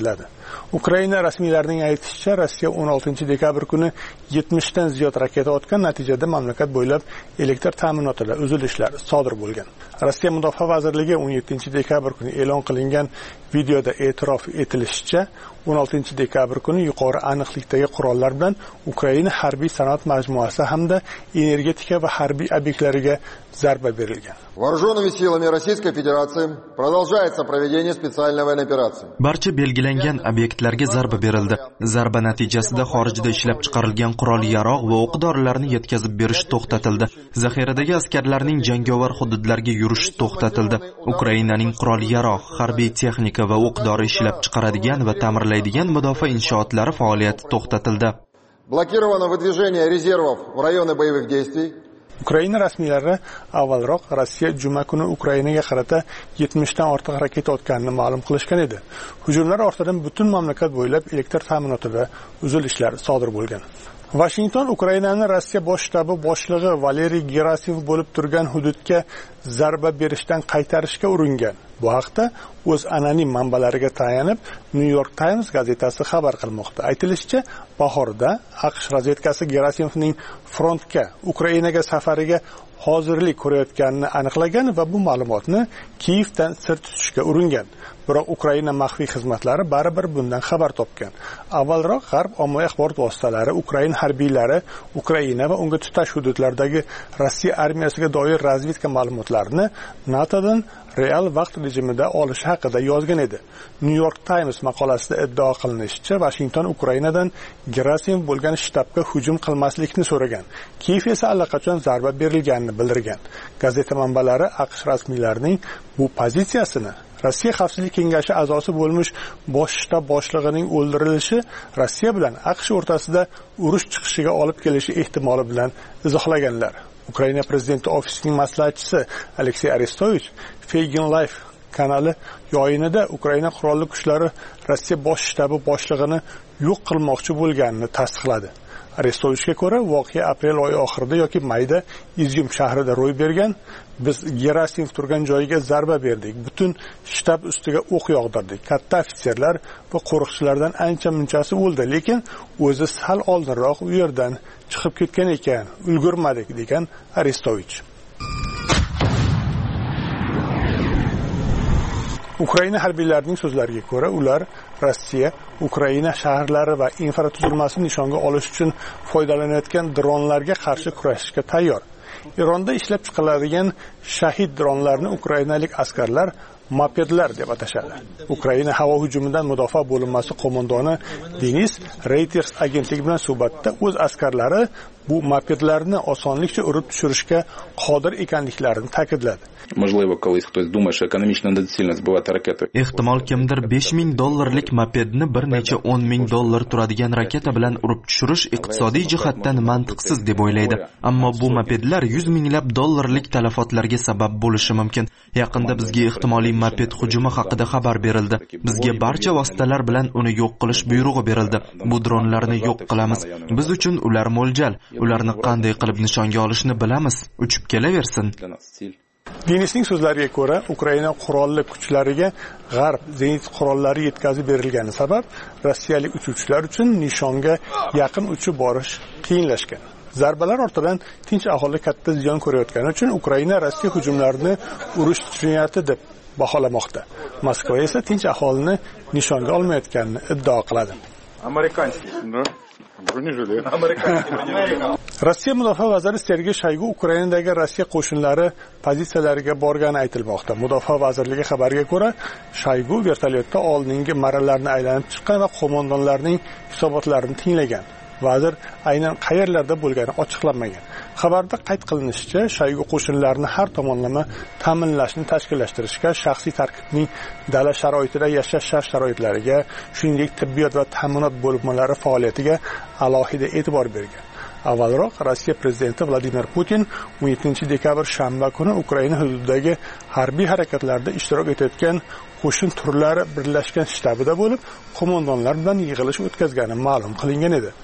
Ukraina rasmiylarining aytishicha, Rossiya o'n oltinchi dekabr kuni yetmish dan ziyod raketa otgan, natijada mamlakat bo'ylab elektr ta'minotida uzilishlar sodir bo'lgan. Rossiya Mudofaa vazirligi o'n yettinchi dekabr kuni e'lon qilingan videoda e'tirof etilishicha, o'n oltinchi dekabr kuni yuqori aniqlikdagi qurollar bilan Ukraina harbiy sanoat majmuasi hamda energetika va harbiy obyektlariga zarba berilgan. Вооруженными силами Российской Федерации продолжается проведение специальной военной операции. Barcha belgilangan obyektlarga zarba berildi. Zarba natijasida xorijda ishlab chiqarilgan qurol-yarog' va o'q-dorilarni yetkazib berish to'xtatildi. Zaxiradagi askarlarning jangovar hududlarga yurishi to'xtatildi. Ukrainaning qurol-yarog', harbiy texnika va o'q-dori ishlab chiqaradigan va ta'mirlaydigan mudofaa inshootlari faoliyati to'xtatildi. Блокировано выдвижение резервов в районы боевых действий. Ukraina rasmiylari avvalroq Rossiya juma kuni Ukrainaga qarata yetmish dan ortiq raketa otganini ma'lum qilishgan edi. Hujumlar ortidan butun mamlakat bo'ylab elektr ta'minotida uzilishlar sodir bo'lgan. Washington Ukrainani Rossiya bosh shtabi boshlig'i Valeriy Gerasimov bo'lib turgan hududga zarba berishdan qaytarishga uringan. Bu haqda o'z anonim manbalariga tayanib New York Times gazetasi xabar qilmoqda. Aytilishicha, bahorda AQSh razvedkasi Gerasimovning frontga, Ukrainaga safariga hozirlik ko'rayotganini aniqlagan va bu ma'lumotni Kiyevdan sir tutishga uringan. Biroq Ukraina maxfiy xizmatlari baribir bundan xabar topgan. Avvalroq G'arb ommaviy axborot vositalari Ukraina harbiylari Ukraina va unga tutash hududlardagi Rossiya armiyasiga doir razvedka ma'lumotlarini NATOdan real vaqt rejimida olishi haqida yozgan edi. New York Times maqolasida iddao qilinishicha, Washington Ukrainadan Gerasimov bo'lgan shtabga hujum qilmaslikni so'ragan. Kiyev esa allaqachon zarba berilganini bildirgan. Gazeta manbalari AQSh rasmiylarining bu pozitsiyasini Rossiya Xavfsizlik kengashi a'zosi bo'lmish bosh shtab boshlig'ining o'ldirilishi Rossiya bilan AQSh o'rtasida urush chiqishiga olib kelishi ehtimoli bilan izohlaganlar. Ukraina prezidenti ofisining maslahatchisi Aleksey Arestovich Feigin Life kanali yoyinida Ukraina qurolli kuchlari Rossiya bosh shtabi boshlig'ini yo'q qilmoqchi bo'lganini tasdiqladi. Arestovichga ko'ra, voqea aprel oyi oxirida yoki mayda Izyum shahrida ro'y bergan. Biz Gerasimov turgan joyiga zarba berdik. Butun shtab ustiga o'q yog'dirdik. Katta ofitserlar va qo'riqchilardan ancha munchasi o'ldi, lekin o'zi sal oldinroq u yerdan chiqib ketgan ekan, ulgurmadik degan Arestovich. Ukraina harbiylarining so'zlariga ko'ra, ular Rossiya Ukraina shaharlari va infratuzilmasini nishonga olish uchun foydalanayotgan dronlarga qarshi kurashishga tayyor. Eronda ishlab chiqariladigan shahid dronlarni ukrainalik askarlar mopedlar deb atashadi. Ukraina havo hujumidan mudofaa bo'linmasi qo'mondoni Denis Reuters agentligi bilan suhbatda o'z askarlari bu mopedlarni osonlikcha urib tushirishga qodir ekanliklarini ta'kidladi. Можливо, колись хтось думає, що економічно недоцільно збивати ракети. Ehtimol kimdir besh ming dollarlik mopedni bir necha o'n ming dollar turadigan raketa bilan urib tushirish iqtisodiy jihatdan mantiqsiz deb o'ylaydi. Ammo bu mopedlar yuz minglab dollarlik talafotlarga sabab bo'lishi mumkin. Yaqinda bizga ehtimoliy moped hujumi haqida xabar berildi. Bizga barcha vositalar bilan uni yo'q qilish buyrug'i berildi. Bu dronlarni yo'q qilamiz. Biz uchun ular mo'ljal. Ularni qanday qilib nishonga olishni bilamiz. Uchib kelaversin. Denisning so'zlariga ko'ra, Ukraina qurolli kuchlariga G'arb zenit qurollari yetkazib berilgani sabab rossiyalik uchuvchilar uchun nishonga yaqin uchib borish qiyinlashgan. Zarbalar ortidan tinch aholi katta ziyon ko'rayotgani uchun Ukraina Rossiya hujumlarini urush jinoyati deb baholamoqda. Moskva esa tinch aholini nishonga olmayotganini iddao qiladi. Amerikanskiy, no? Rossiya mudofaa vaziri Sergey Shoygu Ukrainadagi Rossiya qo'shinlari pozitsiyalariga borgani aytilmoqda. Mudofaa vazirligi xabariga ko'ra, Shoygu vertolyotda oldingi marralarni aylanib chiqqan va qo'mondonlarning hisobotlarini tinglagan. Vazir aynan qayerlarda bo'lgani ochiqlanmagan. Xabarda qayd qilinishicha, Shoygu qo'shinlarni har tomonlama ta'minlashni tashkillashtirishga, shaxsiy tarkibning dala sharoitida yashash shart-sharoitlariga, shuningdek tibbiyot va ta'minot bo'linmalari faoliyatiga alohida e'tibor bergan. Avvalroq Rossiya prezidenti Vladimir Putin o'n yettinchi dekabr shanba kuni Ukraina hududidagi harbiy harakatlarda ishtirok etayotgan qo'shin turlari birlashgan shtabida bo'lib, qo'mondonlar bilan yig'ilish o'tkazgani ma'lum qilingan edi.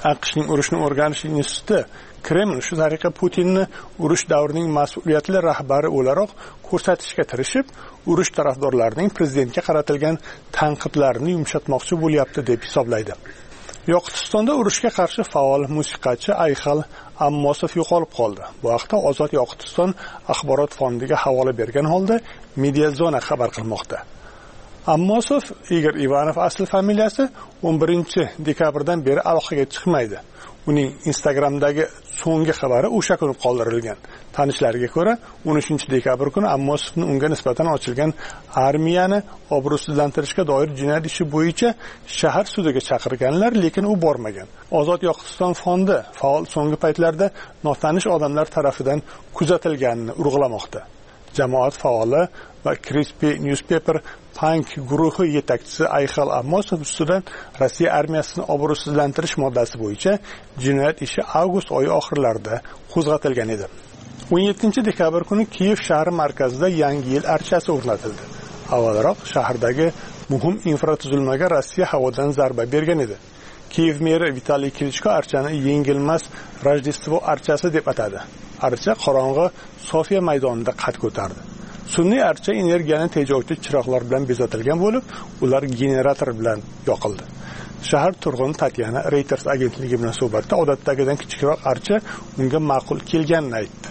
AQShning urushni o'rganish instituti Kreml shu tariqa Putinni urush davrining mas'uliyatli rahbari o'laroq ko'rsatishga tirishib, urush tarafdorlarining prezidentga qaratilgan tanqidlarini yumshatmoqchi bo'lyapti deb hisoblaydi. Yoqutistonda urushga qarshi faol musiqachi Ayxal Ammosov yo'qolib qoldi. Bu haqda Ozod Yoqutiston axborot fondiga havola bergan holda Mediazona xabar qilmoqda. Ammosov Igor Ivanov asl familiyasi o'n birinchi dekabrdan beri aloqaga chiqmaydi. Uning Instagramdagi so'nggi xabari o'sha kuni qoldirilgan. Tanishlariga ko'ra, o'n uchinchi dekabr kuni Ammosovning unga nisbatan ochilgan armiyani obro'sizlantirishga doir jinoyat ishi bo'yicha shahar sudiga chaqirganlar, lekin u bormagan. Ozod Yoqutiston fondi faol so'nggi paytlarda notanish odamlar tarafidan kuzatilganini urg'ulamoqda. Jamoat faoli va Crispy Newspaper Punk guruhi yetakchisi Ayxal Ammosov ustidan Rossiya armiyasini obro'sizlantirish moddasi bo'yicha jinoyat ishi avgust oyi oxirlarida qo'zg'atilgan edi. o'n yettinchi dekabr kuni Kiyev shahri markazida Yangi yil archasi o'rnatildi. Avvalroq shahardagi muhim infratuzilmaga Rossiya havodan zarba bergan edi. Kiyev meri Vitaliy Klitschko archani yengilmas Rojdestvo archasi deb atadi. Archa qorong'i Sofiya maydonida qad ko'tardi. Sun'iy archa energiyani tejovchi chiroqlar bilan bezatilgan bo'lib, ular generator bilan yoqildi. Shahar turg'uni Tatyana Reuters agentligi bilan suhbatda odatdagidan kichikroq archa unga ma'qul kelganini aytdi.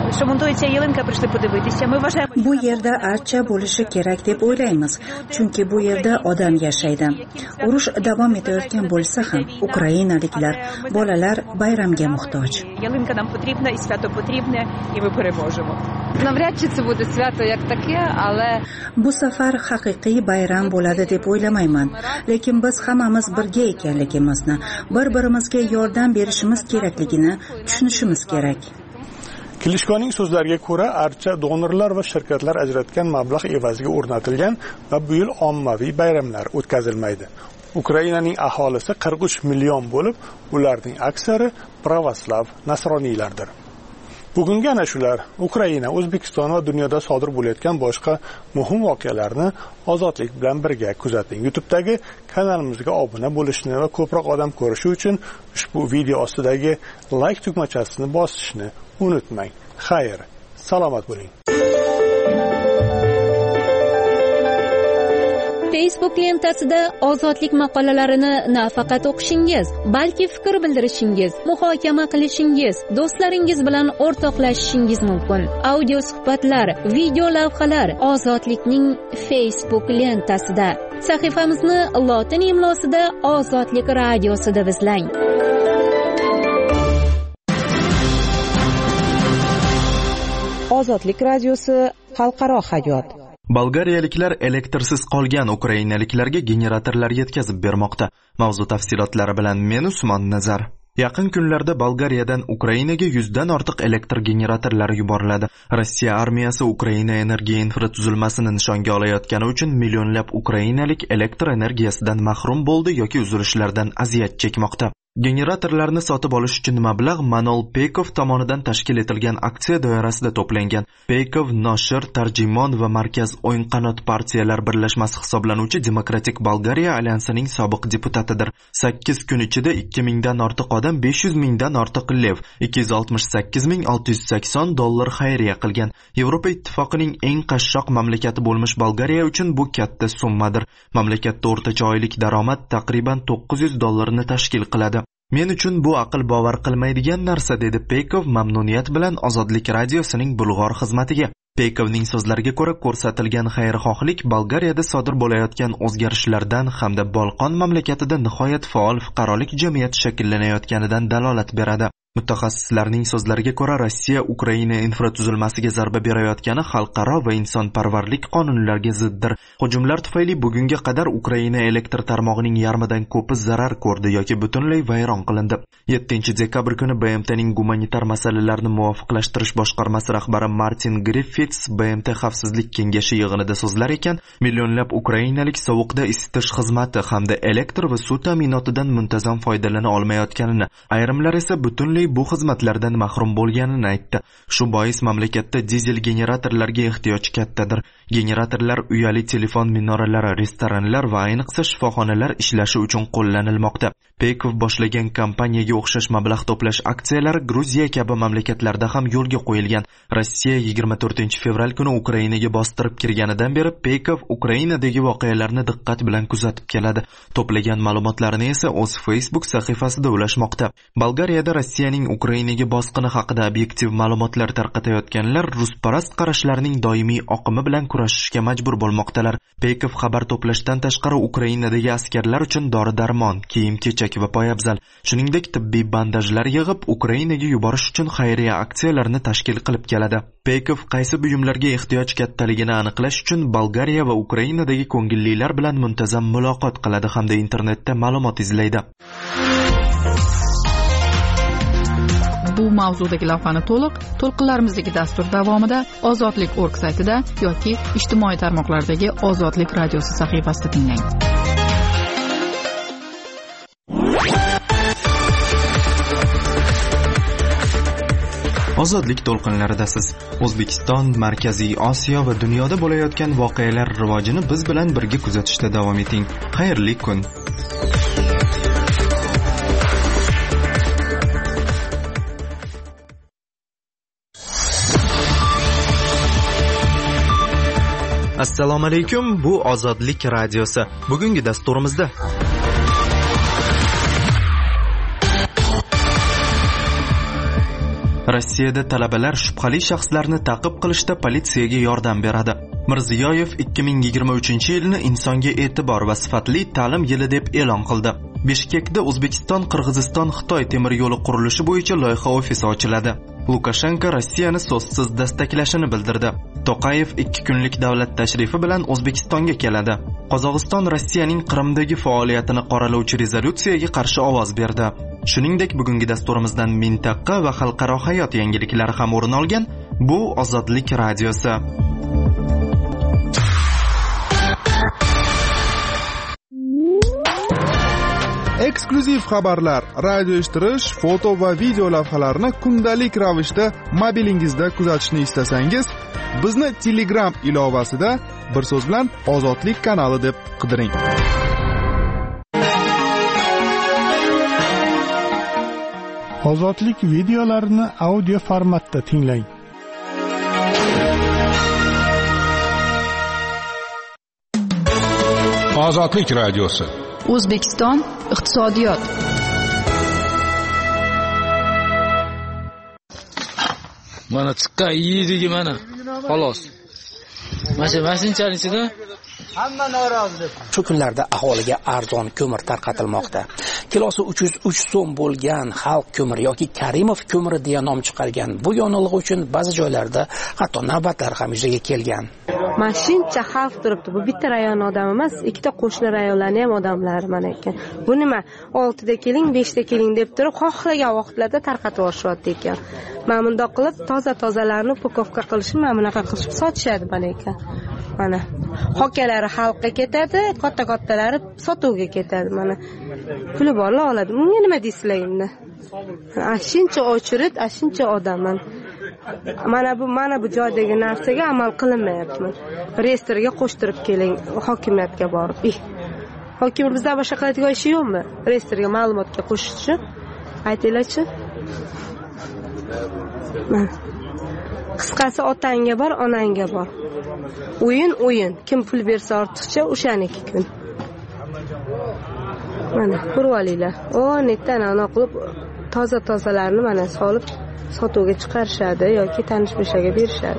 Bu yerda archa bo'lishi kerak deb o'ylaymiz, chunki bu yerda odam yashaydi. Urush davom etayotgan bo'lsa ham ukrainaliklar, bolalar bayramga muhtoj. Bu safar haqiqiy bayram bo'ladi deb o'ylamayman, lekin biz hammamiz birga ekanligimizni, bir-birimizga yordam berishimiz kerakligini tushunishimiz kerak. Klitschkoning so'zlariga ko'ra, archa donorlar va shirkatlar ajratgan mablag' evaziga o'rnatilgan va bu yil ommaviy bayramlar o'tkazilmaydi. Ukrainaning aholisi qirq uch million bo'lib, ularning aksari pravoslav nasroniylardir. Bugungi ana shular Ukraina, O'zbekiston va dunyoda sodir bo'layotgan boshqa muhim voqealarni ozodlik bilan birga kuzating. YouTube'dagi kanalimizga obuna bo'lishni va ko'proq odam ko'rishi uchun ushbu video ostidagi like tugmachasini bosishni unutmang. Xayr, salomat bo'ling. Facebook lentasida ozodlik maqolalarini nafaqat o'qishingiz, balki fikr bildirishingiz, muhokama qilishingiz, do'stlaringiz bilan o'rtoqlashishingiz mumkin. Audio suhbatlar, video lavhalar Ozodlikning Facebook lentasida. Sahifamizni lotin imlosida Ozodlik radiosida izlang. Ozodlik radiosi xalqaro hayot. Bolgariyaliklar elektrsiz qolgan ukrainaliklarga generatorlar yetkazib bermoqda. Mavzu tafsilotlari bilan men Usmon Nazar. Yaqin kunlarda Bolgariyadan Ukrainaga yuzdan ortiq elektr generatorlari yuboriladi. Rossiya armiyasi Ukraina energiya infratuzilmasini nishonga olayotgani uchun millionlab ukrainalik elektr energiyasidan mahrum bo'ldi yoki uzilishlardan aziyat chekmoqda. Generatorlarni sotib olish uchun mablag' Manol Peykov tomonidan tashkil etilgan aksiya doirasida to'plangan. Peykov Nosher, Tarjimon va Markaz o'yin qanot partiyalar birlashmasi hisoblanuvchi Demokratik Bolgariya alyansining sobiq deputatidir. sakkiz kun ichida ikki mingdan ortiq odam besh yuz mingdan ortiq lev, ikki yuz oltmish sakkiz ming olti yuz sakson dollar xayriya qilgan. Yevropa ittifoqining eng qashshoq mamlakati bo'lmish Bolgariya uchun bu katta summadir. Mamlakatda o'rtacha oylik daromad taqriban to'qqiz yuz dollarni tashkil qiladi. Men uchun bu aql bovar qilmaydigan narsa, dedi Peykov mamnuniyat bilan Ozodlik radiosining bulg'or xizmatiga. Peykovning so'zlariga ko'ra, ko'rsatilgan xayrixohlik Bolgariyada sodir bo'layotgan o'zgarishlardan hamda Bolqon mamlakatida nihoyat faol fuqarolik jamiyati shakllanayotganidan dalolat beradi. Mutaxassislarning so'zlariga ko'ra, Rossiya Ukraina infratuzilmasiga zarba berayotgani xalqaro va insonparvarlik qonunlariga ziddir. Hujumlar tufayli bugunga qadar Ukraina elektr tarmog'ining yarmidan ko'pi zarar ko'rdi yoki butunlay vayron qilindi. yettinchi dekabr kuni B M T'ning gumanitar masalalarni muvofiqlashtirish boshqarmasi rahbari Martin Griffiths B M T xavfsizlik kengashi yig'inida so'zlar ekan, millionlab ukrainalik sovuqda isitish xizmati hamda elektr va suv ta'minotidan muntazam foydalana olmayotganini, ayrimlar esa butunlay bu xizmatlardan mahrum bo'lganini aytdi. Shu bois mamlakatda dizel generatorlarga ehtiyoj kattadir. Generatorlar uyali telefon minoralari, restoranlar va ayniqsa shifoxonalar ishlashi uchun qo'llanilmoqda. Pekov boshlagan kampaniyaga o'xshash mablag' to'plash aksiyalari Gruziya kabi mamlakatlarda ham yo'lga qo'yilgan. Rossiya yigirma to'rtinchi fevral kuni Ukrainaga bostirib kirganidan beri Pekov Ukrainadagi voqealarni diqqat bilan kuzatib keladi. To'plagan ma'lumotlarini esa o'z Facebook sahifasida ulashmoqda. Bolgariyada Rossiyaning Ukrainaga bosqini haqida obyektiv ma'lumotlar tarqatayotganlar rusparast qarashlarning doimiy oqimi bilan kurashishga majbur bo'lmoqdalar. Pekov xabar to'plashdan tashqari Ukrainadagi askarlar uchun dori-darmon, kiyim-kechak va poyabzal, shuningdek tibbiy bandajlar yig'ib Ukrainaga yuborish uchun xayriya aksiyalarini tashkil qilib keladi. Pekov qaysi buyumlarga ehtiyoj kattaligini aniqlash uchun Bolgariya va Ukrainadagi ko'ngillilar bilan muntazam muloqot qiladi hamda internetda ma'lumot izlaydi. Bu mavzudagi lavhani to'liq to'lqinlarimizdagi dastur davomida ozodlik точка org saytida yoki ijtimoiy tarmoqlardagi Ozodlik radiosi sahifasida tinglang. Ozodlik to'lqinlaridasiz. O'zbekiston, Markaziy Osiyo va dunyoda bo'layotgan voqealar rivojini biz bilan birga kuzatishda davom eting. Xayrli kun. Assalomu alaykum, bu Ozodlik radiosi. Bugungi dasturimizda Rossiyada talabalar shubhali shaxslarni ta'qib qilishda politsiyaga yordam beradi. Mirziyoyev ikki ming yigirma uchinchi yilni insonga e'tibor va sifatli ta'lim yili deb e'lon qildi. Bishkekda O'zbekiston, Qirg'iziston, Xitoy temir yo'li qurilishi bo'yicha loyiha ofisi ochiladi. Lukashenko Rossiyani so'zsiz dastaklashini bildirdi. To'qayev ikki kunlik davlat tashrifi bilan O'zbekistonga keladi. Qozog'iston Rossiyaning Qrimdagi faoliyatini qoralovchi rezolyutsiyaga qarshi ovoz berdi. Shuningdek, bugungi dasturimizdan mintaqa va xalqaro hayot yangiliklari ham o'rin olgan. Bu Ozodlik radiosi. Eksklyuziv xabarlar, radio eshittirish, foto va video lavhalarni kundalik ravishda mobilingizda kuzatishni istasangiz, bizni Telegram ilovasida bir so'z bilan Ozodlik kanali deb qidiring. Ozodlik videolarini audio formatda tinglang. Ozodlik radiosi. O'zbekiston iqtisodiyot. Mana chiqqan yeydiga mana. Xolos. Mana mashinchaning ichida hamma norozi deb. Shu kunlarda aholiga arzon ko'mir tarqatilmoqda. Kilosi uch yuz uch so'm bo'lgan Xalq ko'mir yoki Karimov ko'miri deya nom chiqargan bu yonilg'i uchun ba'zi joylarda hatto navbatlar ham yuzaga kelgan. Mashincha xalq turibdi. Bu bitta rayon odam emas, ikkita qo'shni rayonlarning ham odamlari mana ekan. Bu nima? oltida keling, beshda keling deb turib, xohlagan vaqtlarda tarqatib yuborishyapti ekan. Mana bundoq qilib toza-tozalarni upakovka qilishni mana bunaqa qilib sotishadi mana ekan. Mana hokalari xalqqa ketadi, katta-kattalari sotuvga ketadi mana. Puli borlar oladi. Bunga nima deysizlar endi? Ashincha ochirit, ashincha odam. Mana bu mana bu joydagi narsaga amal qilinmayapti. Reyestrga qo'shtirib keling, hokimiyatga borib. Hokim bizda boshqa qiladigan ishi yo'qmi? Reyestrga ma'lumotga qo'shishchi? Aytinglarchi. Mana qisqasi otangga bor, onangga bor. O'yin o'yin. Kim pul bersa ortiqcha o'shaniki kun. Mana ko'rib olinglar. O, netdan ana qilib toza-tozalarni mana solib sotuvga chiqarishadi yoki tanish-bilishlarga berishadi.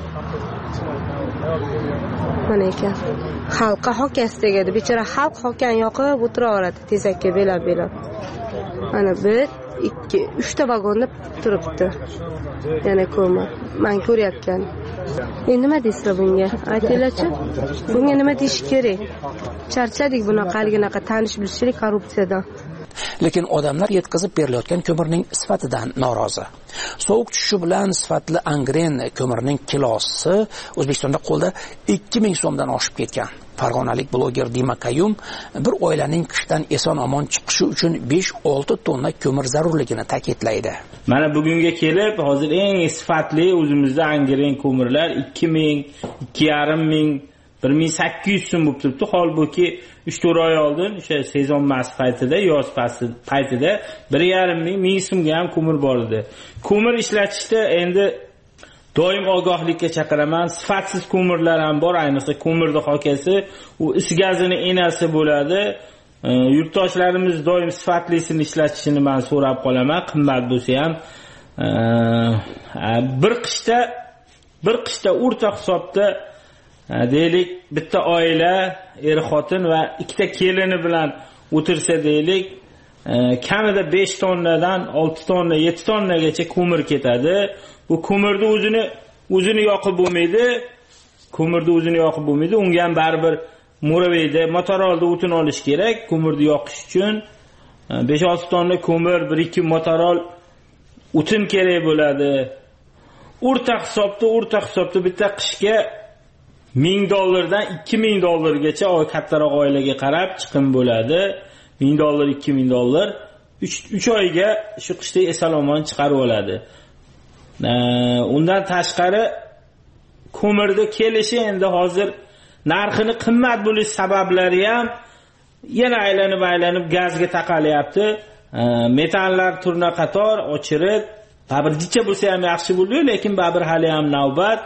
Mana ekan. Xalqqa hokas tegadi. Bechora xalq hokan yoqib o'tiraveradi tezakka belab-belab. Mana bir, ikki, uchta vagonda turibdi. Yana ko'mir. Men ko'ryapman. Endi nima deysizlar bunga? Aytinglarchi. Bunga nima deyish kerak? Charchadik bunaqaliginaqa tanish-bilishlik korrupsiyadan. Lekin odamlar yetkazib berilayotgan ko'mirning sifatidan norozi. Sovuq tushishi bilan sifatli angren ko'mirning kilosi O'zbekistonda qo'lda ikki ming so'mdan oshib ketgan. Farg'onalik bloger Dima Kayum bir oilaning qishdan eson-omon chiqishi uchun besh olti tonna ko'mir zarurligini ta'kidlaydi. Mana bugunga kelib, hozir eng sifatli o'zimizda angren ko'mirlar ikki ming, ikki yarim ming bir ming sakkiz yuz so'm bo'lib turibdi. Holbuki uch to'rt oy oldin o'sha sezon mas paytida, yoz paytida bir yarim ming, ming so'mga ham ko'mir bor edi. Ko'mir ishlatishda endi doim ogohlikka chaqiraman. Sifatsiz ko'mirlar ham bor, ayniqsa ko'mirning hokasi, u is gazining enasi bo'ladi. Yurtdoshlarimiz doim sifatlisini ishlatishini men so'rab qolaman, qimmat bo'lsa ham. Bir qishda bir qishda o'rta hisobda deylik bitta oila, er xotin va ikkita kelini bilan o'tirsa deylik, kamida besh tonnadan olti tonna, yetti tonnagacha ko'mir ketadi. Bu ko'mirni o'zini o'zini yoqib bo'lmaydi. Ko'mirni o'zini yoqib bo'lmaydi. Unga ham baribir Mo'raveyda Motorolda o'tin olish kerak ko'mirni yoqish uchun. besh olti tonna ko'mir, bir ikki Motorol o'tin kerak bo'ladi. O'rta hisobda, o'rta hisobda bitta qishga ming dollardan ikki ming dollargacha oy kattaroq oilaga qarab chiqim bo'ladi. ming dollar, ikki ming dollar uch oyga shu qishda esalomon chiqarib oladi. Undan tashqari ko'mirni kelishi endi hozir narxini qimmat bo'lish sabablari ham yana aylanib aylanib gazga taqalyapti. Metanlar turna qator ochirib, baribir jicha bo'lsa ham yaxshi bo'ladi, lekin baribir hali ham navbat.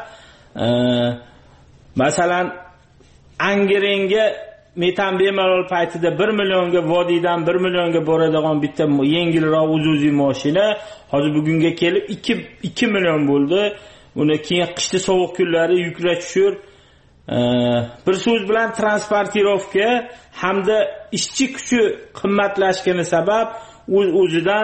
Masalan, Angrenga metan bemalol paytida bir millionga, vodiydan bir millionga boradigan bitta yengilroq o'z-o'zi mashina hozir bugunga kelib ikki million bo'ldi. Uni keyin qishda sovuq kunlari yukla tushur. Bir so'z bilan transportirovka hamda ishchi kuchi qimmatlashgani sabab o'z-o'zidan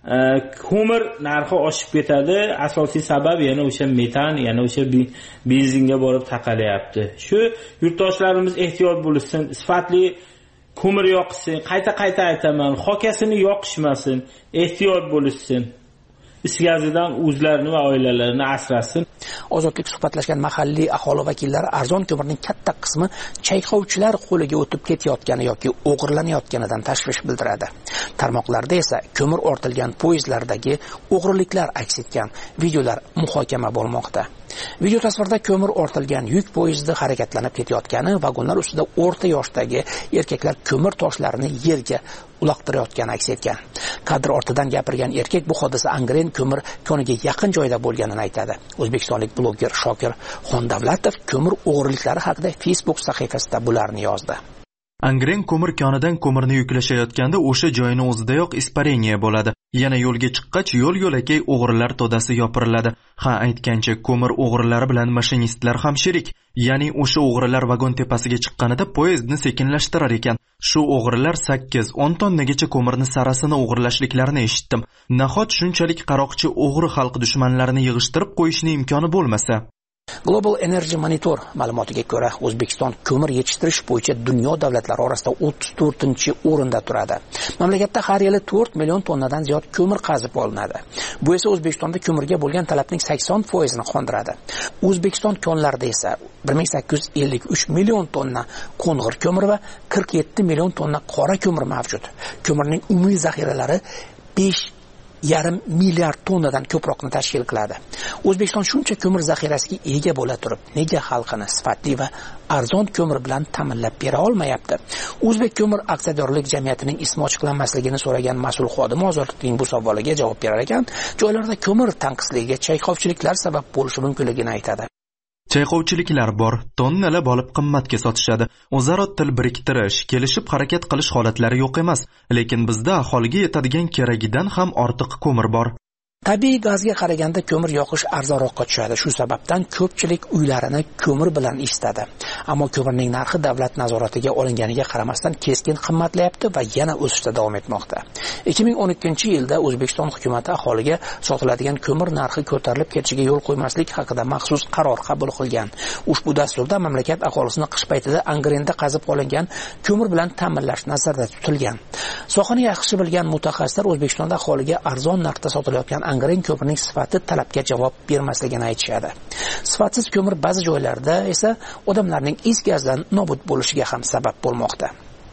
ko'mir narxi oshib ketadi. Asosiy sabab yana o'sha metan, yana o'sha benzinga borib taqalyapti. Shu yurtdoshlarimiz ehtiyot bo'lsin, sifatli ko'mir yoqsin. Qayta-qayta aytaman, hokasini yoqishmasin, ehtiyot bo'lsin. Is gazidan o'zlarini va oilalarini asrasin. Ozodlik suhbatlashgan mahalliy aholi vakillari arzon ko'mirning katta qismi chayqovchilar qo'liga o'tib ketayotgani yoki o'g'irlanayotganidan tashvish bildiradi. Tarmoqlarda esa ko'mir ortilgan poyezdlardagi o'g'riliklar aks etgan videolar muhokama bo'lmoqda. Video tasvirda ko'mir ortilgan yuk poyezdi harakatlanib ketayotgani, vagonlar ustida o'rta yoshdagi erkaklar ko'mir toshlarini yerga uloqtirayotgani aks etgan. Kadr ortidan gapirgan erkak bu hodisa Angren ko'mir koniga yaqin joyda bo'lganini aytadi. O'zbekistonlik bloger Shokir Xondavlatov ko'mir o'g'riliklari haqida Facebook sahifasida bularni yozdi. Angren ko'mir konidan ko'mirni yuklashayotganda o'sha joyning o'zidayoq ispareniya bo'ladi. Yana yo'lga chiqqach yo'l-yo'lakay o'g'rilar to'dasi yopiriladi. Ha, aytgancha ko'mir o'g'rilari bilan mashinistlar ham sherik. Ya'ni o'sha o'g'rilar vagon tepasiga chiqqanida poyezdni sekinlashtirar ekan. Shu o'g'rilar sakkiz o'n tonnagacha ko'mirni sarasini o'g'irlashliklarini eshitdim. Nahot shunchalik qaroqchi o'g'ri xalq dushmanlarini yig'ishtirib qo'yishning imkoni bo'lmasa? Global Energy Monitor ma'lumotiga ko'ra, O'zbekiston ko'mir yetishtirish bo'yicha dunyo davlatlari orasida o'ttiz to'rtinchi o'rinda turadi. Mamlakatda har yili to'rt million tonnadan ziyod ko'mir qazib olinadi. Bu esa O'zbekistonda ko'mirga bo'lgan talabning sakson foizini qondiradi. O'zbekiston konlarida esa bir ming sakkiz yuz ellik uch million tonna qo'ng'ir ko'mir va qirq yetti million tonna qora ko'mir mavjud. Ko'mirning umumiy zaxiralari besh yarim milliard tonnadan ko'proqni tashkil qiladi. O'zbekiston shuncha ko'mir zaxirasiga ega bo'la turib, nega xalqini sifatli va arzon ko'mir bilan ta'minlab bera olmayapti? O'zbek ko'mir aksiyadorlik jamiyatining ismi ochiqlanmasligini so'ragan mas'ul xodim Ozodlikning bu savoliga javob berar ekan, joylarda ko'mir tanqisligiga chayqovchiliklar sabab bo'lishi mumkinligini aytadi. Chayqovchiliklar bor, tonnalab olib qimmatga sotishadi. O'zaro til biriktirish, kelishib harakat qilish holatlari yo'q emas, lekin bizda aholiga yetadigan keragidan ham ortiq ko'mir bor. Tabiiy gazga qaraganda ko'mir yoqish arzonroqqa tushadi. Shu sababdan ko'pchilik uylarini ko'mir bilan isitadi. Ammo ko'mirning narxi davlat nazoratiga olinganiga qaramasdan keskin qimmatlayapti va yana o'sishda davom etmoqda. ikki ming o'n ikkinchi yilda O'zbekiston hukumatı aholiga sotiladigan ko'mir narxi ko'tarilib ketishiga yo'l qo'ymaslik haqida maxsus qaror qabul qilgan. Ushbu dasturda mamlakat aholisini qish paytida Angrenda qazib olingan ko'mir bilan ta'minlash nazarda tutilgan. Sohani yaxshi bilgan mutaxassislar O'zbekistonda aholiga arzon narxda sotilayotgan Angren ko'mirining sifati talabga javob bermasligini aytishadi. Sifatsiz ko'mir ba'zi joylarda esa odamlarning is gazdan nobud bo'lishiga ham sabab bo'lmoqda.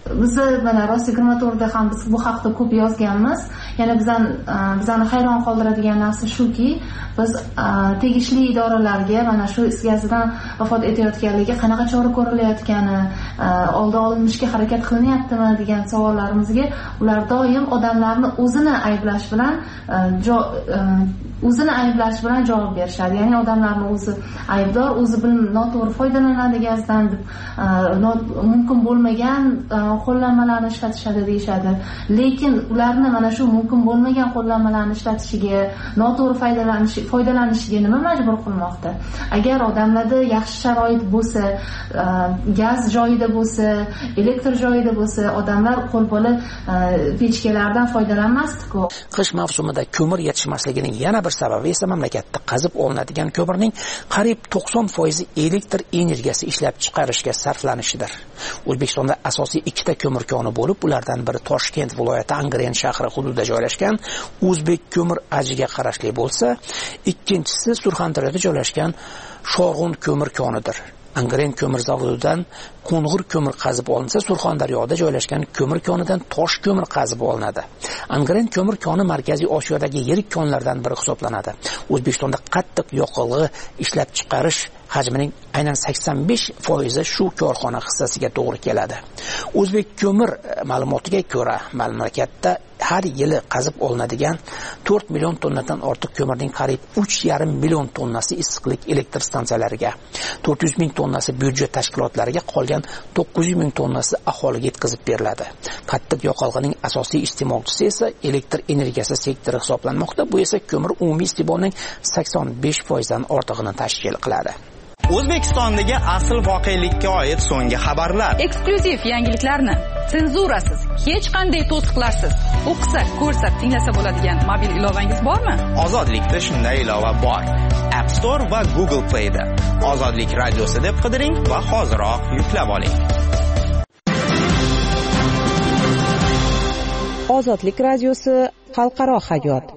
bizni mana Rossiya yigirma to'rtda ham biz bu haqda ko'p yozganmiz. Yana bizdan bizani hayron qoldiradigan narsa shuki, biz tegishli idoralarga mana shu is gazidan vafot etayotganlarga qanaqa chora ko'rilayotgani, oldi olinishga harakat qilinyaptimi degan savollarimizga ular doim odamlarni o'zini ayblash bilan o'zini ayblash bilan javob berishadi. Ya'ni odamlarni o'zi aybdor, o'zi bilim noto'g'ri foydalanadi gazdan, mumkin bo'lmagan qo'llanmalarni ishlatishadi deyishadi. Lekin ularni mana shu mumkin bo'lmagan qo'llanmalarni ishlatishiga, noto'g'ri foydalanish foydalanishiga nima majbur qilmoqda? Agar odamlarda yaxshi sharoit bo'lsa, gaz joyida bo'lsa, elektr joyida bo'lsa, odamlar qo'lbola pechkalardan foydalanmasdi-ku. Qish mavsumida ko'mir yetishmasligining yana bir sababi esa mamlakatda qazib olinadigan ko'mirning qariyb to'qson foizi elektr energiyasi ishlab chiqarishga sarflanishidir. O'zbekistonda asosiy ikkita ko'mir koni bo'lib, ulardan biri Toshkent viloyati Angren shahri hududida joylashgan O'zbek ko'mir ajiga qarashli bo'lsa, ikkinchisi Surxondaryoda joylashgan Shorg'un ko'mir konidir. Angren ko'mir zavodidan qo'ng'ir ko'mir qazib olinsa, Surxondaryoda joylashgan ko'mir konidan tosh ko'mir qazib olinadi. Angren ko'mir koni Markaziy Osiyodagi yirik konlardan biri hisoblanadi. O'zbekistonda qattiq yoqilg'i ishlab chiqarish hajmining aynan sakson besh foizi shu korxona hissasiga to'g'ri keladi. O'zbek ko'mir ma'lumotiga ko'ra, mamlakatda har yili qazib olinadigan to'rt million tonnadan ortiq ko'mirning qariyb uch yarim million tonnasi issiqlik elektr stansiyalariga, to'rt yuz ming tonnasi byudjet tashkilotlariga, qolgan to'qqiz yuz ming tonnasi aholiga yetkazib beriladi. Qattiq yoqilg'ining asosiy iste'molchisi esa elektr energiyasi sektori hisoblanmoqda. Bu esa ko'mir umumiy iste'molining sakson besh foizdan ortig'ini tashkil qiladi. O'zbekistondagi asl voqelikka oid so'nggi xabarlar. Eksklyuziv yangiliklarni senzurasiz, hech qanday to'siqlarsiz o'qisa, ko'rsa, tinglasa bo'ladigan mobil ilovangiz bormi? Ozodlikda shunday ilova bor. App Store va Google Play da Ozodlik radiosi deb qidiring va hoziroq yuklab oling. Ozodlik radiosi xalqaro hayot.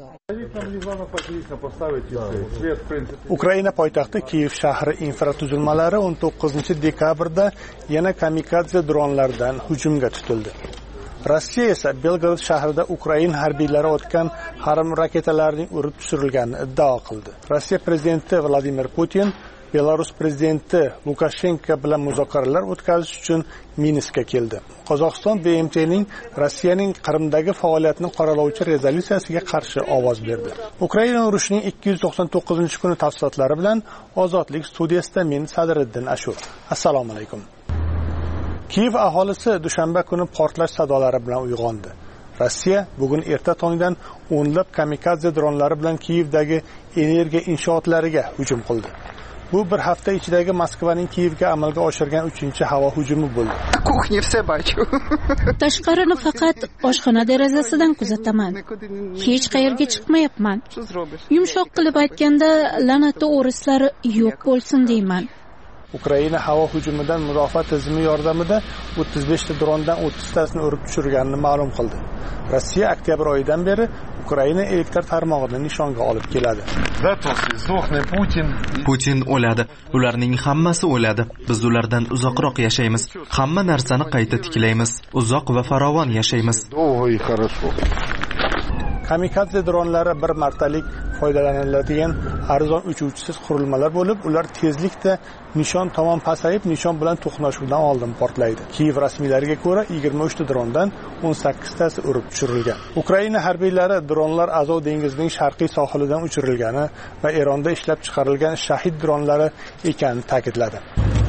Ukraina poytaxti Kiyev shahri infratuzilmalari o'n to'qqizinchi dekabrda yana kamikadze dronlardan hujumga tutildi. Rossiya esa Belgorod shahrida Ukraina harbiylari otgan harm raketalarning urib tushirilganini iddao qildi. Rossiya prezidenti Vladimir Putin Belarus prezidenti Lukashenko bilan muzokaralar o'tkazish uchun Minskka keldi. Qozog'iston B M Tning Rossiyaning Qrimdagi faoliyatini qoralovchi rezolyutsiyasiga qarshi ovoz berdi. Ukraina urushining ikki yuz to'qson to'qqizinchi kuni tafsilotlari bilan Ozodlik studiyasida men Sadriddin Ashur. Assalomu alaykum. Kiyev aholisi dushanba kuni portlash sadolari bilan uyg'ondi. Rossiya bugun erta tongdan o'nlab kamikadze dronlari bilan Kiyevdagi energiya inshootlariga hujum qildi. Bu bir hafta ichidagi Moskvaning Kiyevga amalga oshirgan uchinchi havo hujumi bo'ldi. Tashqarini faqat oshxona derazasidan kuzataman. Hech qayerga chiqmayapman. Yumshoq qilib aytganda, la'natli o'rislar yo'q bo'lsin deyman. Ukraina havo hujumidan mudofaa tizimi yordamida o'ttiz besh ta drondan o'ttiz tasini urib tushirganini ma'lum qildi. Rossiya oktyabr oyidan beri Ukraina elektr tarmog'ini nishonga olib keladi. Putin o'ladi. Ularning hammasi o'ladi. Biz ulardan uzoqroq yashaymiz. Hamma narsani qayta tiklaymiz. Uzoq va farovon yashaymiz. Kamikadze dronlari bir martalik foydalaniladigan arzon uchuvchisiz qurilmalar bo'lib, ular tezlikda nishon tomon pasayib, nishon bilan to'qnashuvdan oldin portlaydi. Kiyev rasmiylariga ko'ra, yigirma uch ta drondan o'n sakkiz tasi urib tushirilgan. Ukraina harbiylari dronlar Azov dengizining sharqiy sohilidan uchirilgani va Eronda ishlab chiqarilgan Shahid dronlari ekanini ta'kidladi.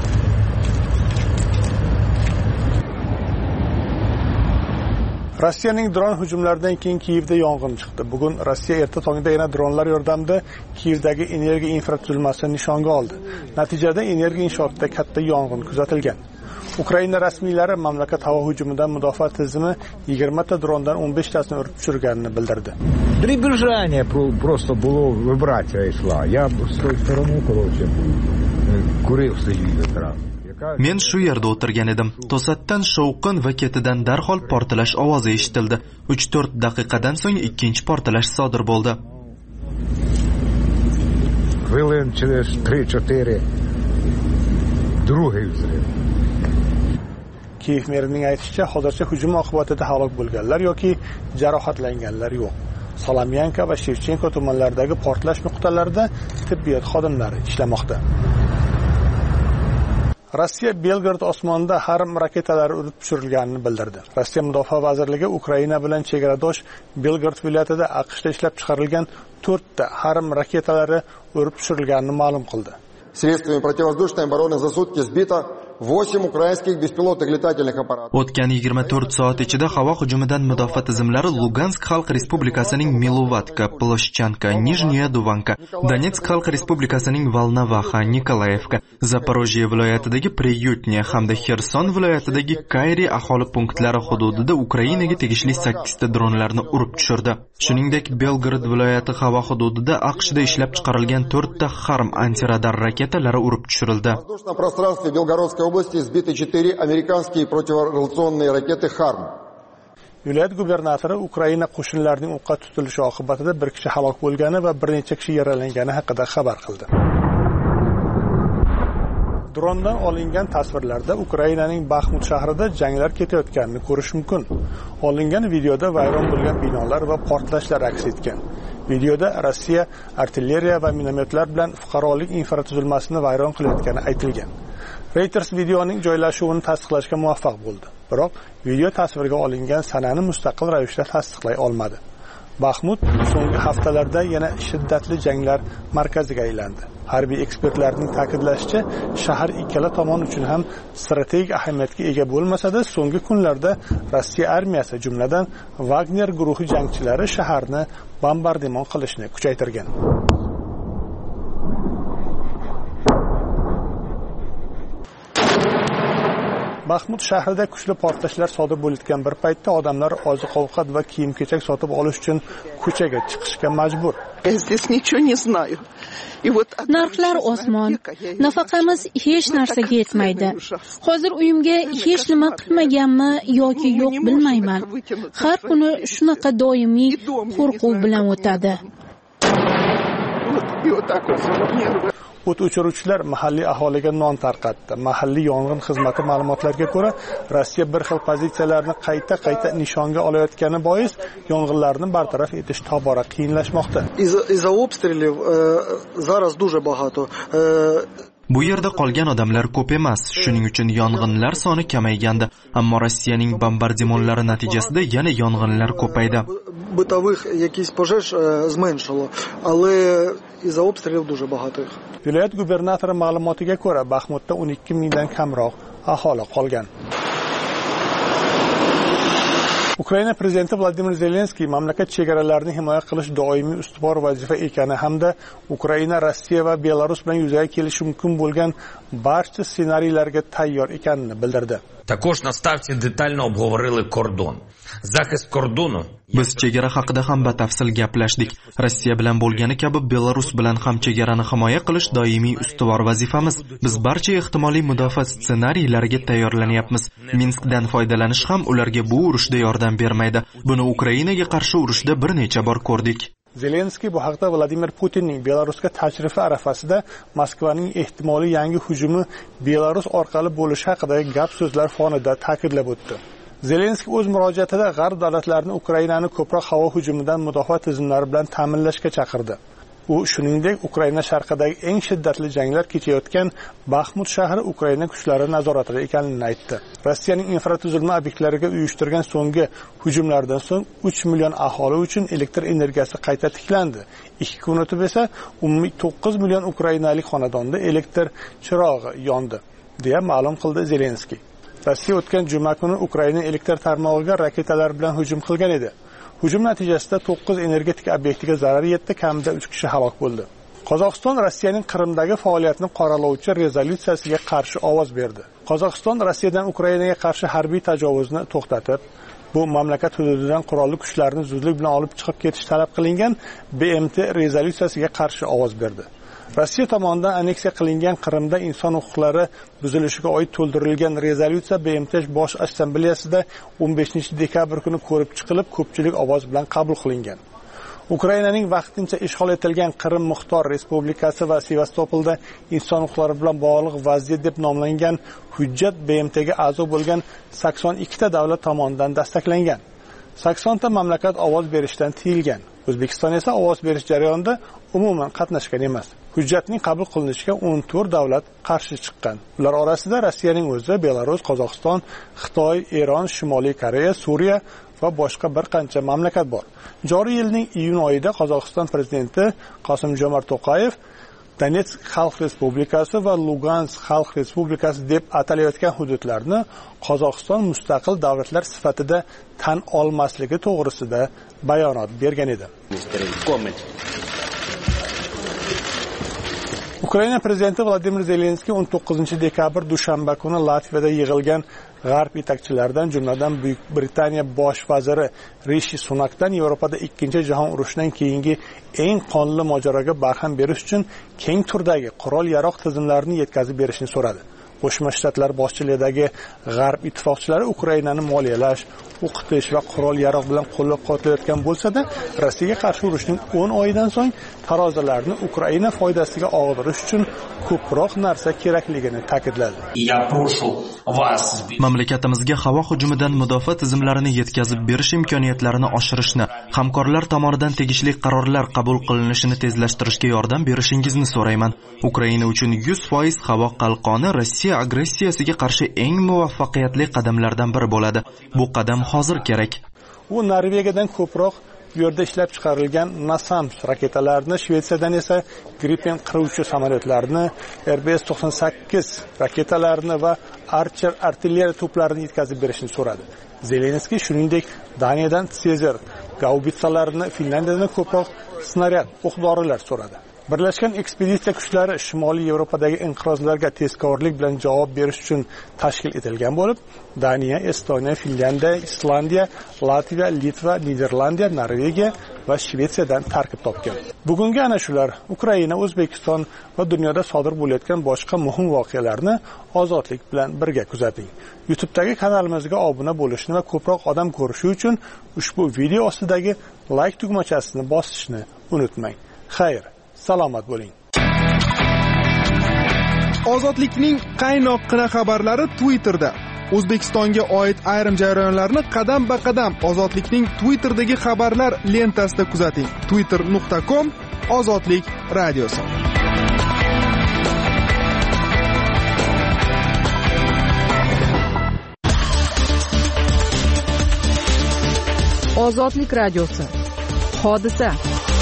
Rossiyaning dron hujumlaridan keyin Kiyevda yong'in chiqdi. Bugun Rossiya erta tongda yana dronlar yordamida Kiyevdagi energiya infratuzilmasini nishonga oldi. Natijada energiya inshootida katta yong'in kuzatilgan. Ukraina rasmiylari mamlakat havo hujumidan mudofaa tizimi yigirma ta drondan o'n besh tasini urib tushirganini bildirdi. Дребезжание просто было вибрация шла. Я с той стороны, короче, курил среди ветра. Men shu yerda o'tirgan edim. To'satdan shovqin va ketidan darhol portlash ovozi eshitildi. uch to'rt daqiqadan so'ng ikkinchi portlash sodir bo'ldi. Хвилин через три-чотири другий взрыв. Kiyev merining aytishicha, hozircha hujum oqibatida halok bo'lganlar yoki jarohatlanganlar yo'q. Solomyanka va Shevchenko tumanlaridagi portlash nuqtalarida tibbiyot xodimlari ishlamoqda. Rossiya Belgrad osmonida harm raketalari urib tushirilganini bildirdi. Rossiya Mudofaa vazirligi Ukraina bilan chegaradosh Belgrad viloyatida AQShda ishlab chiqarilgan to'rtta harm raketalari urib tushirilganini ma'lum qildi. Средствами противовоздушной обороны за сутки сбито восемь украинских беспилотных летательных аппаратов. O'tgan yigirma to'rt soat ichida havo hujumidan mudofaa tizimlari Lugansk Xalq Respublikasining Milovatka, Ploshchanka, Nijniya Duvanka, Donetsk Xalq Respublikasining Volnovaxa, Nikolayevka, Zaporojye viloyatidagi Priyutnya hamda Xerson viloyatidagi Kayri aholi punktlari hududida Ukrainaga tegishli sakkizta dronlarni urib tushirdi. Shuningdek, Belgrad viloyati havo hududida AQShda ishlab chiqarilgan to'rtta harm antiradar raketalari urib tushirildi. В области сбиты четыре американские противорадиационные ракеты «Харм». Viloyat gubernatori Ukraina qo'shinlarining o'qqa tutilishi oqibatida bir kishi halok bo'lgani va bir necha kishi yaralangani haqida xabar qildi. Drondan olingan tasvirlarda Ukrainaning Baxmut shahrida janglar ketayotganini ko'rish mumkin. Olingan videoda vayron bo'lgan binolar va portlashlar aks etgan. Videoda Rossiya artilleriya va minometlar bilan fuqarolik infratuzilmasini vayron qilayotgani aytilgan. Reuters videoning joylashuvini tasdiqlashga muvaffaq bo'ldi. Biroq video tasvirga olingan sanani mustaqil ravishda tasdiqlay olmadi. Baxmut so'nggi haftalarda yana shiddatli janglar markaziga aylandi. Harbiy ekspertlarning ta'kidlashicha, shahar ikkala tomon uchun ham strategik ahamiyatga ega bo'lmasa-da, so'nggi kunlarda Rossiya armiyasi, jumladan Wagner guruhi jangchilari shaharni bombardimon qilishni kuchaytirgan. Baxmut shahrida kuchli portlashlar sodir bo'layotgan bir paytda odamlar oziq-ovqat va kiyim-kechak sotib olish uchun ko'chaga chiqishga majbur. Narxlar osmon. Nafaqamiz hech narsaga yetmaydi. Hozir uyimga hech nima qilmaganmi yoki yo'q bilmayman. Har kuni shunaqa doimiy qo'rquv bilan o'tadi. O't o'chiruvchilar mahalliy aholiga non tarqatdi. Mahalliy yong'in xizmati ma'lumotlariga ko'ra, Rossiya bir xil pozitsiyalarni qayta-qayta nishonga olayotgani bois yong'inlarni bartaraf etish tobora qiyinlashmoqda. Из-за обстрелов зараз дуже багато. Bu yerda qolgan odamlar ko'p emas, shuning uchun yong'inlar soni kamaygandi, ammo Rossiyaning bombardimonlari natijasida yana yong'inlar ko'paydi. Бытових якийсь пожеж зменшило, але из-за обстрелов дуже багато їх. Viloyat gubernatori ma'lumotiga ko'ra, Baxmutda o'n ikki mingdan kamroq aholi qolgan. Ukraina prezidenti Vladimir Zelenskiy mamlakat chegaralarini himoya qilish doimiy ustuvor vazifa ekani hamda Ukraina, Rossiya va Belarus bilan yuzaga kelishi mumkin bo'lgan barcha ssenariylarga tayyor ekanini bildirdi. Також на старті детально обговорили кордон. Захист кордону. Biz chegara haqida ham batafsil gaplashdik. Rossiya bilan bo'lgani kabi Belarus bilan ham chegarani himoya qilish doimiy ustuvor vazifamiz. Biz barcha ehtimoliy mudofaa ssenariylariga tayyorlanyapmiz. Minskdan foydalanish ham ularga bu urushda yordam bermaydi. Buni Ukrainaga qarshi urushda bir necha bor ko'rdik. Zelenskiy bu haqda Vladimir Putinning Belarusga tashrifi arafasida Moskvaning ehtimoliy yangi hujumi Belarus orqali bo'lishi haqidagi gap so'zlar fonida ta'kidlab o'tdi. Zelenskiy o'z murojaatida G'arb davlatlarini Ukrainani ko'proq havo hujumidan mudofaa tizimlari bilan ta'minlashga chaqirdi. U shuningdek Ukraina sharqidagi eng shiddatli janglar kechayotgan Baxmut shahri Ukraina kuchlari nazoratida ekanini aytdi. Rossiyaning infratuzilma obyektlariga uyushtirgan so'nggi hujumlardan so'ng uch million aholi uchun elektr energiyasi qayta tiklandi. ikki kun o'tib esa umumiy to'qqiz million ukrainalik xonadonda elektr chirog'i yondi, deya ma'lum qildi Zelenskiy. Rossiya o'tgan juma kuni Ukraina elektr tarmog'iga raketalar bilan hujum qilgan edi. Hujum natijasida to'qqiz energetik obyektiga zarar yetdi, kamida uch kishi halok bo'ldi. Qozog'iston Rossiyaning Qrimdagi faoliyatini qoralovchi rezolyutsiyasiga qarshi ovoz berdi. Qozog'iston Rossiyadan Ukrainaga qarshi harbiy tajovuzni to'xtatib, bu mamlakat hududidan qurolli kuchlarni zudlik bilan olib chiqib ketish talab qilingan B M T rezolyutsiyasiga qarshi ovoz berdi. Rossiya tomonidan anneksiya qilingan Qrimda inson huquqlari buzilishiga oid to'ldirilgan rezolyutsiya B M T bosh assambleyasida o'n beshinchi dekabr kuni ko'rib chiqilib, ko'pchilik ovoz bilan qabul qilingan. Ukrainaning vaqtincha ishg'ol etilgan Qrim Muxtor Respublikasi va Sevastopolda inson huquqlari bilan bog'liq vaziyat deb nomlangan hujjat B M Tga a'zo bo'lgan sakson ikkita davlat tomonidan dastaklangan. sakson ta mamlakat ovoz berishdan tiyilgan. O'zbekiston esa ovoz berish jarayonida umuman qatnashgan emas. Hujjatning qabul qilinishiga o'n to'rt davlat qarshi chiqqan. Ular orasida Rossiyaning o'zi, Belarus, Qozog'iston, Xitoy, Eron, Shimoliy Koreya, Suriya va boshqa bir qancha mamlakat bor. Joriy yilning iyun oyida Qozog'iston prezidenti Qosim-Jomart To'qayev Donetsk Xalq Respublikasi va Lugansk Xalq Respublikasi deb atalayotgan hududlarni Qozog'iston mustaqil davlatlar sifatida tan olmasligi to'g'risida bayonot bergan edi. Ukraina prezidenti Vladimir Zelenskiy o'n to'qqizinchi dekabr dushanba kuni Latviyada yig'ilgan G'arb yetakchilaridan, jumladan Buyuk Britaniya bosh vaziri Rishi Sunakdan Yevropada ikkinchi jahon urushidan keyingi eng qonli mojaroga barham berish uchun keng turdagi qurol-yarog' tizimlarini yetkazib berishni so'radi. Qo'shma Shtatlar boshchiligidagi G'arb ittifoqchilari Ukrainani moliyalash, o'qitish va qurol-yarog' bilan qo'llab-quvvatlayotgan bo'lsa-da, Rossiyaga qarshi urushning o'n oyidan so'ng tarozilarni Ukraina foydasiga og'dirish uchun ko'proq narsa kerakligini ta'kidladi. Mamlakatimizga havo hujumidan mudofaa tizimlarini yetkazib berish imkoniyatlarini oshirishni, hamkorlar tomonidan tegishli qarorlar qabul qilinishini tezlashtirishga yordam berishingizni so'rayman. Ukraina uchun yuz foiz havo qalqoni Rossiya agressiyasiga qarshi eng muvaffaqiyatli qadamlardan biri bo'ladi. Bu qadam hozir kerak. U Norvegiyadan ko'proq bu yerda ishlab chiqarilgan NASAMS raketalarni, Shvetsiyadan esa Gripen qiruvchi samolyotlarni, R B S to'qson sakkiz raketalarini va Archer artilleriya to'plarini yetkazib berishni so'radi. Zelenskiy shuningdek Daniyadan Caesar gaubitsalarini, Finlandiyadan ko'proq snaryad, o'q-dorilar so'radi. Birlashgan ekspeditsiya kuchlari Shimoliy Yevropadagi inqirozlarga tezkorlik bilan javob berish uchun tashkil etilgan bo'lib, Daniya, Estoniya, Finlandiya, Islandiya, Latviya, Litva, Niderlandiya, Norvegiya va Shvetsiyadan tarkib topgan. Bugungi ana shular Ukraina, O'zbekiston va dunyoda sodir bo'layotgan boshqa muhim voqealarni ozodlik bilan birga kuzating. YouTube'dagi kanalimizga obuna bo'lishni va ko'proq odam ko'rishi uchun ushbu video ostidagi like tugmachasini bosishni unutmang. Xayr, salomat bo'ling. Ozodlikning qaynoqqina xabarlari Twitterda. O'zbekistonga oid ayrim jarayonlarni qadam-ba-qadam Ozodlikning Twitter'dagi xabarlar lentasida kuzating. twitter nuqta com Ozodlik radiosi. Ozodlik radiosi. Hodisa.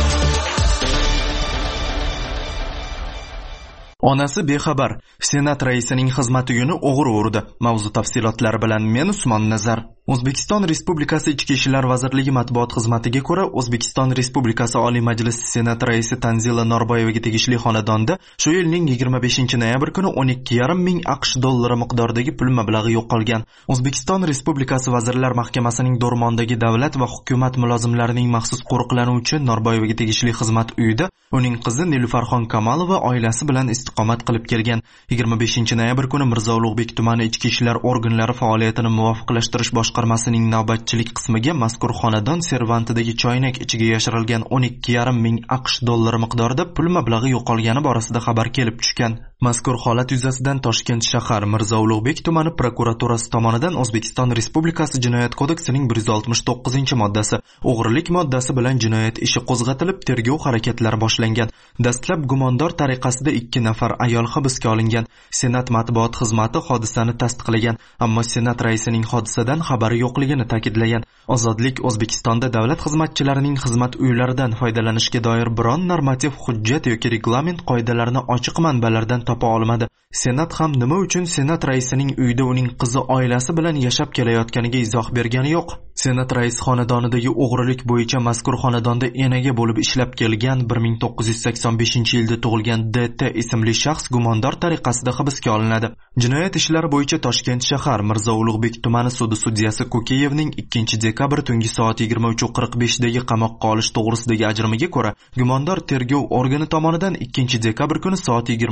Onasi bexabar. Senat raisining xizmat uyini o'g'ri urdi. Mavzu tafsilotlari bilan men Usmon Nazar. O'zbekiston Respublikasi Ichki ishlar vazirligi matbuot xizmatiga ko'ra, O'zbekiston Respublikasi Oliy Majlisi Senat raisi Tanzila Norboyevaga tegishli xonadonda shu yilning yigirma beshinchi noyabr kuni o'n ikki yarim ming AQSh dollari miqdoridagi pul mablag'i yo'qolgan. O'zbekiston Respublikasi Vazirlar Mahkamasining Do'rmondagi davlat va hukumat mulozimlarining maxsus qo'riqlanuvchi Norboyevaga tegishli xizmat uyida uning qizi Nilufarxon Kamalova oilasi bilan istiqomat qilib kelgan. yigirma beshinchi noyabr kuni Mirzo Ulug'bek tumani ichki ishlar organlari faoliyatini muvofiqlashtirish boshqarmasining navbatchilik qismiga mazkur xonadon servantidagi choynak ichiga yashirilgan o'n ikki yarim ming AQSh dollari miqdorida pul mablag'i yo'qolgani borasida xabar kelib tushgan. Mazkur holat yuzasidan Toshkent shahar Mirzo Ulug'bek tumani prokuraturasi tomonidan O'zbekiston Respublikasi Jinoyat kodeksining bir yuz oltmish to'qqizinchi moddasi, o'g'rilik moddasi bilan jinoyat ishi qo'zg'atilib, tergov harakatlari boshlangan. Dastlab gumondor tariqasida ikki nafar ayol hibsga olingan. Senat matbuot xizmati hodisani tasdiqlagan, ammo Senat raisining hodisadan xabari yo'qligini ta'kidlagan. Ozodlik O'zbekistonda davlat xizmatchilarining xizmat uylaridan foydalanishga doir biron normativ hujjat yoki reglament qoidalarini ochiq manbalardan topa olmadi. Senat ham nima uchun Senat raisining uyida uning qizi oilasi bilan yashab kelayotganiga izoh bergani yo'q. Senat raisi xonadonidagi o'g'rilik bo'yicha mazkur xonadonda enaga bo'lib ishlab kelgan bir ming to'qqiz yuz sakson beshinchi yilda tug'ilgan D T ismli shaxs gumondor tariqasida hibsga olinadi. Jinoyat ishlari bo'yicha Toshkent shahar Mirzo Ulug'bek tumani sudi sudyasi Kokeyevning ikkinchi dekabr tungi soat yigirma uch qirq besh dagi qamoqqa olish to'g'risidagi ajrimiga ko'ra, gumondor tergov organi tomonidan ikkinchi dekabr kuni soat yigirma uch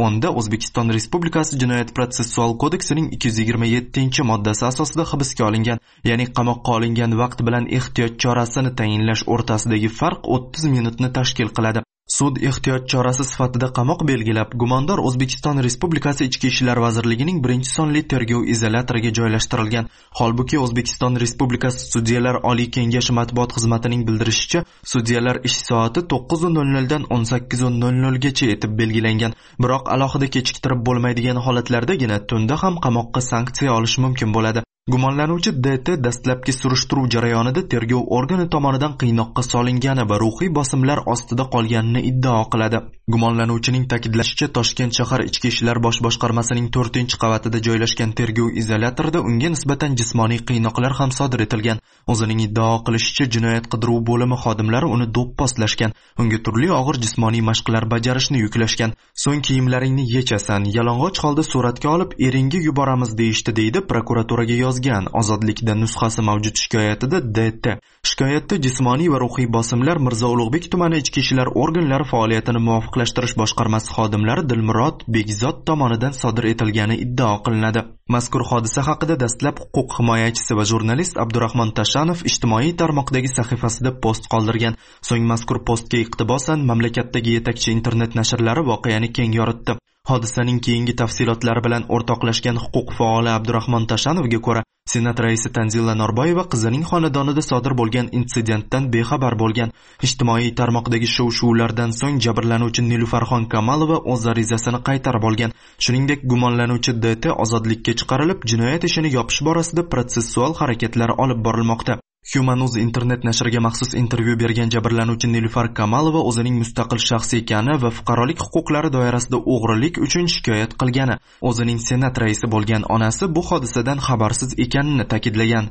o'nda O'zbekiston Respublikasi Jinoyat protsessual kodeksining ikki yuz yigirma yettinchi moddasi asosida hibsga olingan, ya'ni qamoqqa olingan vaqt bilan ehtiyot chorasini tayinlash o'rtasidagi farq o'ttiz minutni tashkil qiladi. Sud ehtiyot chorasi sifatida qamoq belgilab, gumondor O'zbekiston Respublikasi Ichki ishlar vazirligining birinchi sonli tergov izolyatoriga joylashtirilgan. Holbuki O'zbekiston Respublikasi Sudyalar Oliy kengashi matbuot xizmatining bildirishicha, sudyalar ish soati to'qqiz nol nol dan o'n sakkiz nol nol gacha etib belgilangan. Biroq alohida kechiktirib bo'lmaydigan holatlardagina tunda ham qamoqqa sanksiya olish mumkin bo'ladi. Gumonlanuvchi D T dastlabki surishtiruv jarayonida tergov organi tomonidan qiynoqqa solingani va ruhiy bosimlar ostida qolganini iddao qiladi. Gumonlanuvchining ta'kidlashicha, Toshkent shahar Ichki ishlar bosh boshqarmasining to'rtinchi qavatida joylashgan tergov izolyatorida unga nisbatan jismoniy qiynoqlar ham sodir etilgan. O'zining iddao qilishicha, jinoyat qidiruv bo'limi xodimlari uni do'pposlashgan, unga turli og'ir jismoniy mashqlar bajarishni yuklashgan. So'ng kiyimlaringni yechasan, yalang'och holda suratga olib eringga yuboramiz deyishdi, deydi prokuraturaga yozgan Ozodlikda nusxasi mavjud shikoyatida D T. Shikoyatda jismoniy va ruhiy bosimlar Mirzo Ulug'bek tumani ichki ishlar organlari faoliyatini muvofiqlashtirish boshqarmasi xodimlari Dilmurod Begzod tomonidan sodir etilgani iddao qilinadi. Mazkur hodisa haqida dastlab huquq himoyachisi va jurnalist Abdurahmon Tashanov ijtimoiy tarmoqdagi sahifasida post qoldirgan. So'ng mazkur postga iqtibosan mamlakatdagi yetakchi internet nashrlari voqeani keng yoritdi. Hodisaning keyingi tafsilotlari bilan o'rtoqlashgan huquq faoli Abdurahmon Tashanovga ko'ra, Senat raisi Tanzila Norboyeva qizining xonadonida sodir bo'lgan insidentdan bexabar bo'lgan. Ijtimoiy tarmoqdagi shov-shuvlardan so'ng jabrlanuvchi Nilufarxon Kamalova o'z arizasini qaytarib olgan. Shuningdek, gumonlanuvchi D T ozodlikka chiqarilib, jinoyat ishini yopish borasida protsessual harakatlar olib borilmoqda. Human News internet nashriga maxsus intervyu bergan jabrlanuvchi Nilufar Kamalova o'zining mustaqil shaxs ekani va fuqarolik huquqlari doirasida o'g'rilik uchun shikoyat qilgani, o'zining Senat raisi bo'lgan onasi bu hodisadan xabarsiz ekanini ta'kidlagan.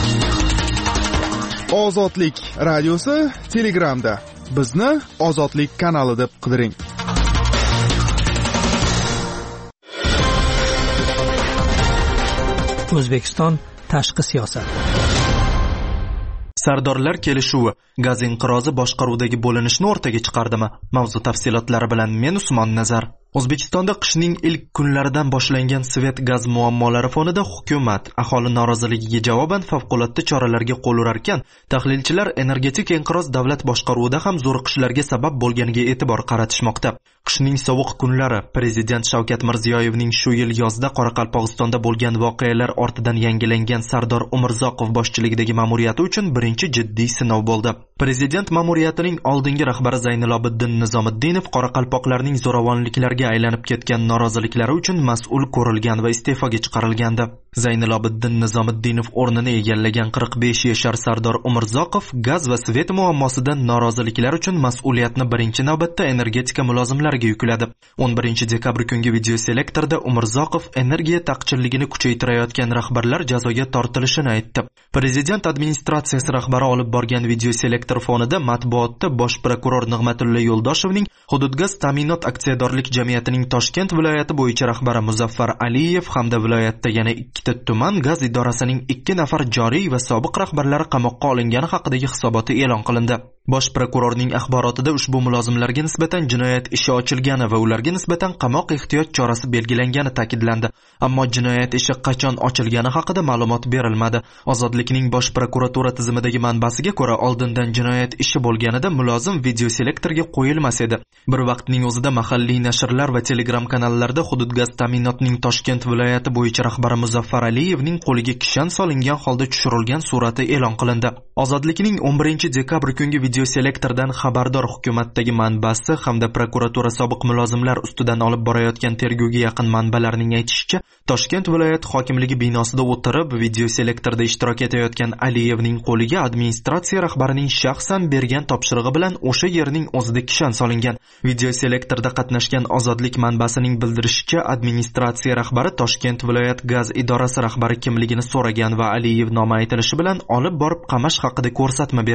Ozodlik radiosi Telegramda. Bizni Ozodlik kanali deb qidiring. O'zbekiston tashqi siyosat. Sardorlar kelishuvi gaz inqirozi boshqaruvdagi bo'linishni o'rtaga chiqardimi? Mavzu tafsilotlari bilan men Usmon Nazar. O'zbekistonda qishning ilk kunlaridan boshlangan svet gaz muammolari fonida hukumat aholi noroziligiga javoban favqulodda choralarga qo'l urarkan, tahlilchilar energetik inqiroz davlat boshqaruvida ham zo'riqishlarga sabab bo'lganiga e'tibor qaratishmoqda. Qishning sovuq kunlari Prezident Shavkat Mirziyoyevning shu yil yozda Qoraqalpog'istonda bo'lgan voqealar ortidan yangilangan Sardor Umurzoqov boshchiligidagi ma'muriyati uchun birinchi jiddiy sinov bo'ldi. Prezident ma'muriyatining oldingi rahbari Zaynilobiddin Nizomiddinov Qoraqalpoqlarning zo'ravonliklarga aylanib ketgan noroziliklari uchun mas'ul ko'rilgan va iste'foga chiqarilgandi. Zaynilobiddin Nizomiddinov o'rnini egallagan qirq besh yashar Sardor Umurzoqov gaz va svet muammosidan noroziliklar uchun mas'uliyatni birinchi navbatda energetika mulozimlariga yukladi. o'n birinchi dekabr kungi videoselektorda Umurzoqov energiya taqchilligini kuchaytirayotgan rahbarlar jazoga tortilishini aytdi. Prezident administratsiyasi rahbari olib borgan videoselektor fonida matbuotda bosh prokuror Nig'matilla Yo'ldoshevning Hududgaz ta'minot aksiyadorlik jamiyatining Toshkent viloyati bo'yicha rahbari Muzaffar Aliyev hamda viloyatda yana ikkita tuman gaz idorasining ikki nafar joriy va sobiq rahbarlari qamoqqa olingani haqidagi hisoboti e'lon qilindi. Bosh prokurorning axborotida ushbu mulozimlarga nisbatan jinoyat ishi ochilgani va ularga nisbatan qamoq ehtiyot chorasi belgilangani ta'kidlandi. Ammo jinoyat ishi qachon ochilgani haqida ma'lumot berilmadi. Ozodlikning bosh prokuratura tizimidagi manbasiga ko'ra, oldindan jinoyat ishi bo'lganida mulozim videoselektorga qo'yilmas edi. Bir vaqtning o'zida mahalliy nashrlar va Telegram kanallarda Hududgaz ta'minotning Toshkent viloyati bo'yicha rahbari Muzaffar Aliyevning qo'liga kishan solingan holda tushirilgan surati e'lon qilindi. Ozodlikning o'n birinchi dekabr kungi videoselektordan xabardor hukumatdagi manbasi hamda prokuratura sobiq mulozimlar ustidan olib borayotgan tergovga yaqin manbalarning aytishicha, Toshkent viloyat hokimligi binosida o'tirib videoselektorda ishtirok etayotgan Aliyevning qo'liga administratsiya rahbarining shaxsan bergan topshirig'i bilan o'sha yerning o'zida kishan solingan. Videoselektorda qatnashgan Ozodlik manbasining bildirishicha, administratsiya rahbari Toshkent viloyat gaz idorasi rahbari kimligini so'ragan va Aliyev nomi aytilishi bilan olib borib qamash haqida ko'rsatma bergan.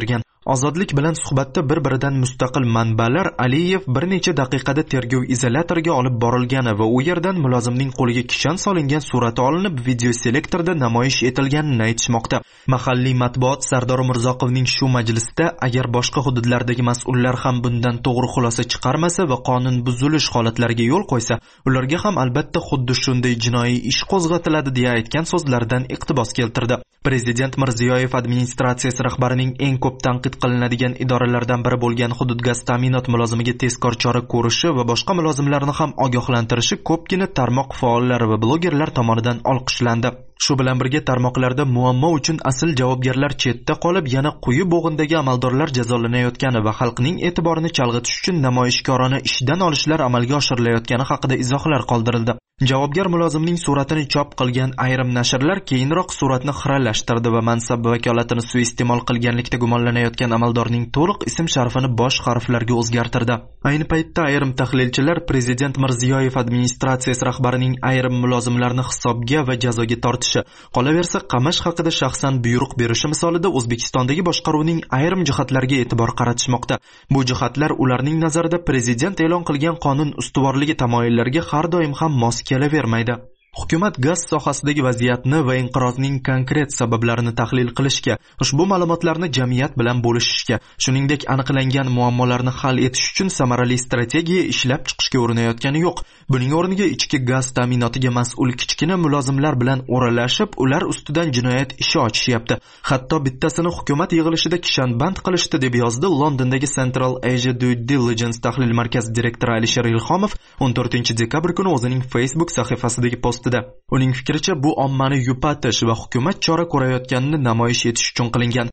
Ozodlik bilan suhbatda bir-biridan mustaqil manbalar Aliyev bir necha daqiqada tergov izolyatoriga olib borilgani va u yerdan mulozimning qo'liga kishan solingan surati olinib videoselektorda namoyish etilganini aytishmoqda. Mahalliy matbuot Sardor Mirzoqovning shu majlisda agar boshqa hududlardagi mas'ullar ham bundan to'g'ri xulosa chiqarmasa va qonun buzilish holatlariga yo'l qo'ysa, ularga ham albatta xuddi shunday jinoiy ish qo'zg'atiladi deya aytgan so'zlaridan iqtibos keltirdi. Prezident Mirziyoyev administratsiyasi rahbarining eng ko'p tanqid qilinadigan idoralardan biri bo'lgan hudud gaz ta'minot mulozimiga tezkor chora ko'rishi va boshqa mulozimlarni ham ogohlantirishi ko'pgina tarmoq faollari va blogerlar tomonidan olqishlandi. Shu bilan birga tarmoqlarda muammo uchun asl javobgarlar chetda qolib, yana quyi bo'g'indagi amaldorlar jazolanayotgani va xalqning e'tiborini chalg'itish uchun namoyishkorona ishdan olishlar amalga oshirilayotgani haqida izohlar qoldirildi. Javobgar mulozimning suratini chop qilgan ayrim nashrlar keyinroq suratni xiralashtirdi va mansab vakolatini suiiste'mol qilganlikda gumonlanayotgan amaldorning to'liq ism-sharifini bosh harflarga o'zgartirdi. Ayni paytda ayrim tahlilchilar Prezident Mirziyoyev administratsiyasi rahbarining ayrim mulozimlarni hisobga va jazoga tortishi, qolaversa qamash haqida shaxsan buyruq berishi misolida O'zbekistondagi boshqaruvning ayrim jihatlariga e'tibor qaratishmoqda. Bu jihatlar ularning nazarida prezident e'lon qilgan qonun ustuvorligi tamoyillariga har doim ham mos kelavermaydi. Hukumat gaz sohasidagi vaziyatni va inqirozning konkret sabablarini tahlil qilishga, ushbu ma'lumotlarni jamiyat bilan bo'lishishga, shuningdek aniqlangan muammolarni hal etish uchun samarali strategiya ishlab chiqishga urinayotgani yo'q. Buning o'rniga ichki gaz ta'minotiga mas'ul kichkina mulozimlar bilan o'ralashib, ular ustidan jinoyat ishi ochishyapti. Hatto bittasini hukumat yig'ilishida kishanband qilishdi, deb yozdi Londondagi Central Asia Due Diligence tahlil markazi direktori Alisher Ilhomov o'n to'rtinchi dekabr kuni o'zining Facebook sahifasidagi post. Uning fikricha, bu ommani yupatish va hukumat chora ko'rayotganini namoyish etish uchun qilingan.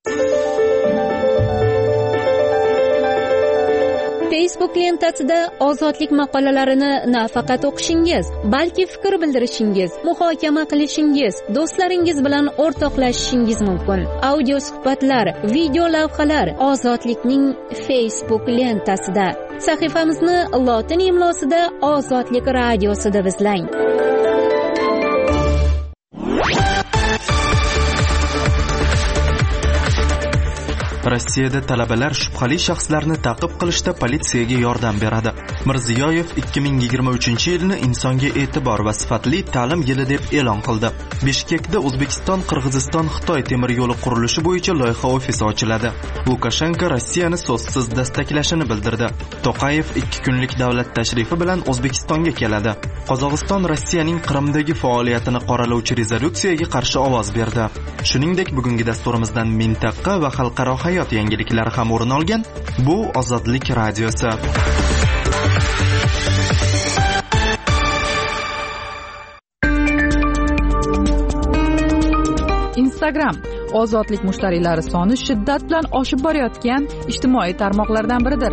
Facebook lentasida ozodlik maqolalarini nafaqat o'qishingiz, balki fikr bildirishingiz, muhokama qilishingiz, do'stlaringiz bilan o'rtoqlashishingiz mumkin. Audio suhbatlar, video lavhalar ozodlikning Facebook lentasida. Sahifamizni lotin imlosida Ozodlik radiosi deb izlang. Rossiyada talabalar shubhali shaxslarni ta'qib qilishda politsiyaga yordam beradi. Mirziyoyev ikki ming yigirma uchinchi yilni insonga e'tibor va sifatli ta'lim yili deb e'lon qildi. Bishkekda O'zbekiston, Qirg'iziston, Xitoy temir yo'li qurilishi bo'yicha loyiha ofisi ochiladi. Lukashenko Rossiyani so'zsiz dastaklashini bildirdi. To'qayev ikki kunlik davlat tashrifi bilan O'zbekistonga keladi. Qozog'iston Rossiyaning Qrimdagi faoliyatini qoralovchi rezolyutsiyaga qarshi ovoz berdi. Shuningdek, bugungi dasturimizdan mintaqa va xalqaro hayot yangiliklari ham o'rin olgan. Bu Ozodlik radiosi. Instagram ozodlik mushtariylari soni shiddat bilan oshib borayotgan ijtimoiy tarmoqlardan biridir.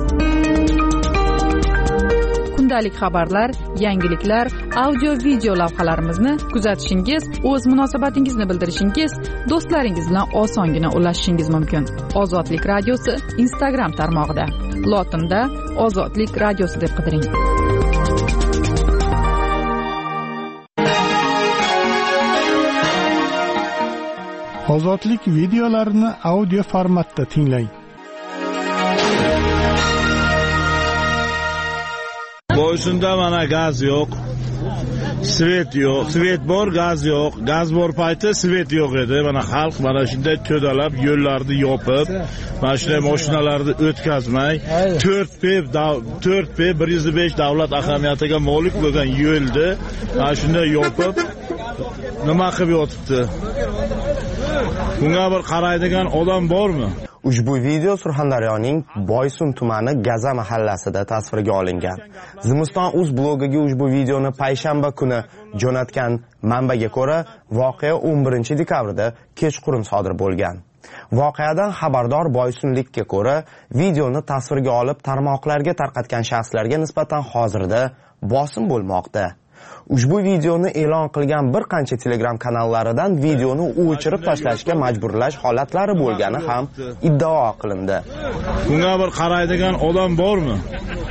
Kundalik xabarlar, yangiliklar, audio video lavhalarimizni kuzatishingiz, o'z munosabatingizni bildirishingiz, do'stlaringiz bilan osongina ulashishingiz mumkin. Ozodlik radiosi Instagram tarmog'ida. Lotinda Ozodlik radiosi deb qidiring. Ozodlik videolarini audio formatda tinglang. Boysunda mana gaz yo'q, svet yo'q, svet bor, gaz yo'q, gaz bor payti svet yo'q edi. Mana xalq mana shunday to'dalab yo'llarni yopib, mana shunday mashinalarni o'tkazmay, to'rt P to'rt P bir yuz besh davlat ahamiyatiga molik bo'lgan yo'lni mana shunday yopib nima qilib yotibdi? Bunga bir qaraydigan odam bormi? Ushbu video Surxondaryoning Boysun tumani Gaza mahallasida tasvirga olingan. Zimiston.uz blogiga ushbu videoni payshanba kuni jo'natgan manbaga ko'ra, voqea o'n birinchi dekabrda kechqurun sodir bo'lgan. Voqeadan xabardor boysunlikka ko'ra, videoni tasvirga olib tarmoqlarga tarqatgan shaxslarga nisbatan hozirda bosim bo'lmoqda. Ushbu videoni e'lon qilgan bir qancha Telegram kanallaridan videoni o'chirib tashlashga majburlash holatlari bo'lgani ham iddao qilindi. Bunga bir qaraydigan odam bormi?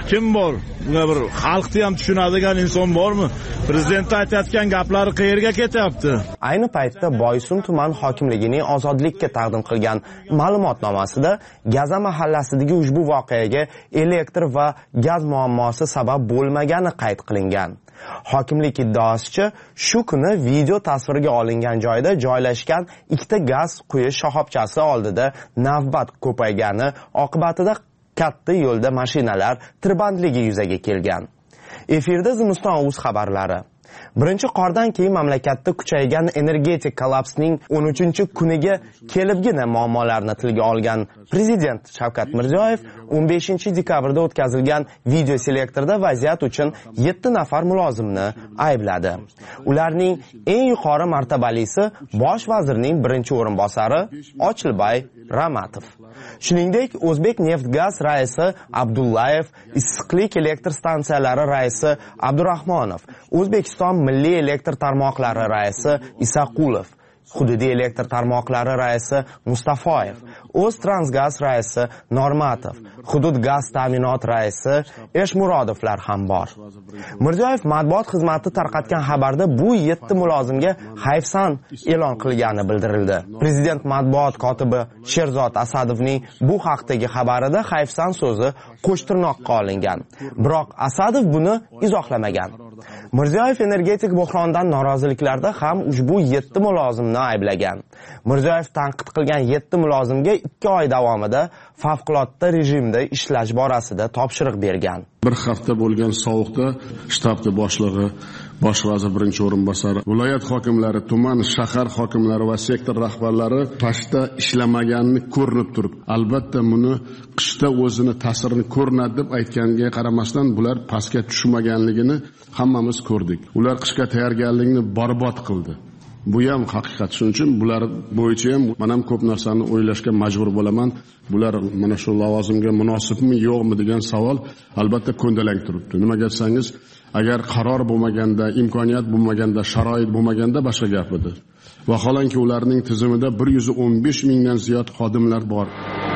kim bor? Bunga bir xalqni ham tushunadigan inson bormi? Prezident aytayotgan gaplari qayerga ketyapti? Ayni paytda Boysun tuman hokimligining ozodlikka taqdim qilgan ma'lumotnomasida Gaza mahallasidagi ushbu voqeaga elektr va gaz muammosi sabab bo'lmagani qayd qilingan. Hokimlik iddaosicha, shu kuni video tasvirga olingan joyda joylashgan ikkita gaz quyish shoxobchasi oldida navbat ko'paygani oqibatida katta yo'lda mashinalar tirbandligi yuzaga kelgan. Efirda Zimiston.uz xabarlari. Birinchi qordan keyin mamlakatda kuchaygan energetik kollapsning o'n uchinchi kuniga kelibgina muammolarni tilga olgan Prezident Shavkat Mirziyoyev o'n beshinchi dekabrda o'tkazilgan video selektorda vaziyat uchun yetti nafar mulozimni aybladi. Ularning eng yuqori martabalisi bosh vazirning birinchi o'rinbosari Ochilbay Ramatov. Shuningdek, O'zbek Neftgaz raisi Abdullayev, Issiqlik elektr stansiyalari raisi Abdurahmonov, O'zbekiston Milliy elektr tarmoqlari raisi Isaqulov, Hududiy elektr tarmoqlari raisi Mustafoyev, O'ztransgaz raisi Normatov, Hudud gaz ta'minot raisi Eshmurodovlar ham bor. Mirziyoyev matbuot xizmati tarqatgan xabarda bu yetti mulozimga hayfsan e'lon qilgani bildirildi. Prezident matbuot kotibi Sherzod Asadovning bu haqdagi xabarida hayfsan so'zi qo'shtirnoqqa olingan. Biroq Asadov buni izohlamagan. Mirziyoyev energetik bo'hrondan noroziliklarda ham ushbu yetti mulozimni ayblagan. Mirziyoyev tanqid qilgan yetti mulozimga ikki oy davomida favqulodda rejimda ishlash borasida topshiriq bergan. Bir hafta bo'lgan sovuqda shtabda boshlig'i, bosh vazir birinchi o'rinbosari, viloyat hokimlari, tuman, shahar hokimlari va sektor rahbarlari pastda ishlamaganini ko'rinib turib, albatta buni qishda o'zini ta'sirini ko'rinadi deb aytganiga qaramasdan bular pastga tushmaganligini hammamiz ko'rdik. Ular qishga tayyorgarlikni barbod qildi. Bu ham haqiqat. Shuning uchun bular bo'yicha ham men ham ko'p narsani o'ylashga majbur bo'laman. Bular mana shu lavozimga munosibmi, yo'qmi degan savol albatta ko'ndalang turibdi. Nimaga desangiz, agar qaror bo'lmaganda, imkoniyat bo'lmaganda, sharoit bo'lmaganda boshqa gap edi. Vaholanki ularning tizimida bir yuz o'n besh mingdan ziyod xodimlar bor.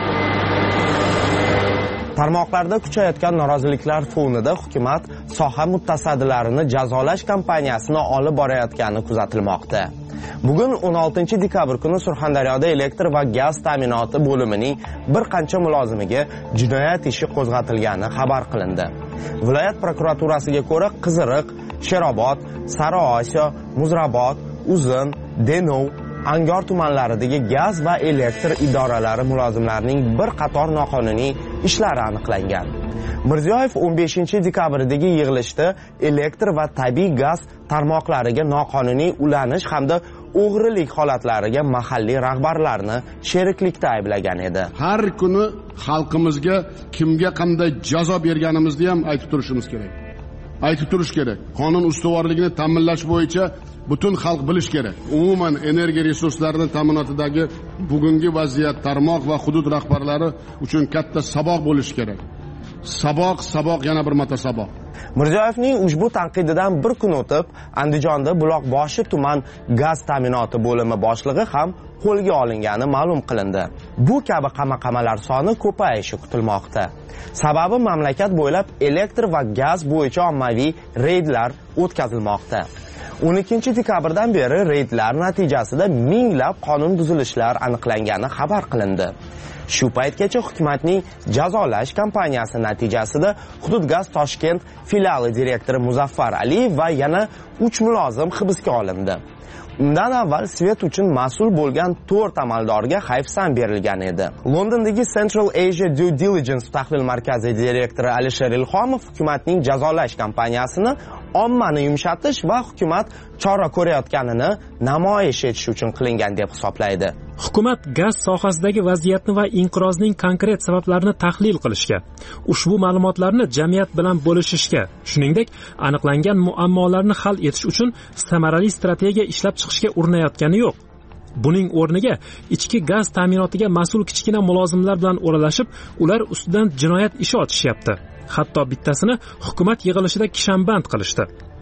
Tarmoqlarda kuchayotgan noroziliklar fonida hukumat soha mutasaddilarini jazolash kampaniyasini olib borayotgani kuzatilmoqda. Bugun o'n oltinchi dekabr kuni Surxondaryoda elektr va gaz ta'minoti bo'limining bir qancha mulozimiga jinoyat ishi qo'zg'atilgani xabar qilindi. Viloyat prokuraturasiga ko'ra Qiziriq, Sherobod, Sariosiyo, Muzrabot, Uzun, Denov, Angor tumanlaridagi gaz va elektr idoralari mulozimlarining bir qator noqonuniy ishlari aniqlangan. Mirziyoyev o'n beshinchi dekabrdagi yig'ilishda elektr va tabiiy gaz tarmoqlariga noqonuniy ulanish hamda o'g'rilik holatlariga mahalliy rahbarlarni sheriklikda ayblagan edi. Har kuni xalqimizga kimga qanday jazo berganimizni ham aytib turishimiz kerak. Aytib turish kerak. Qonun ustuvorligini ta'minlash bo'yicha butun xalq bilish kerak. Umuman energiya resurslarining ta'minotidagi bugungi vaziyat tarmoq va hudud rahbarlari uchun katta saboq bo'lishi kerak. Saboq, saboq, yana bir marta saboq. Mirziyoyevning ushbu tanqididan bir kun o'tib, Andijonda Buloqboshi tuman gaz ta'minoti bo'limi boshlig'i ham qo'lga olingani ma'lum qilindi. Bu kabi qamoqxonalar soni ko'payishi kutilmoqda. Sababi mamlakat bo'ylab elektr va gaz bo'yicha ommaviy reydlar o'tkazilmoqda. o'n ikkinchi dekabrdan beri reydlar natijasida minglab qonun buzilishlar aniqlangani xabar qilindi. Shu paytgacha hukumatning jazolash kampaniyasi natijasida Hudud gaz Toshkent filiali direktori Muzaffar Aliyev va yana uch mulozim hibsga olindi. Undan avval svet uchun mas'ul bo'lgan to'rt amaldorga hayfsan berilgan edi. Londondagi Central Asia Due Diligence tahlil markazi direktori Alisher Ilhomov hukumatning jazolash kampaniyasini ommani yumshatish va hukumat chora ko'rayotganini namoyish etish uchun qilingan deb hisoblaydi. Hukumat gaz sohasidagi vaziyatni va inqirozning konkret sabablarini tahlil qilishga, ushbu ma'lumotlarni jamiyat bilan bo'lishishga, shuningdek, aniqlangan muammolarni hal etish uchun samarali strategiya ishlab chiqishga urinayotgani yo'q. Buning o'rniga ichki gaz ta'minotiga mas'ul kichkina mulozimlar bilan o'ralashib, ular ustidan jinoyat ishi ochishyapti. Hatto bittasini hukumat yig'ilishida kishanband qilishdi.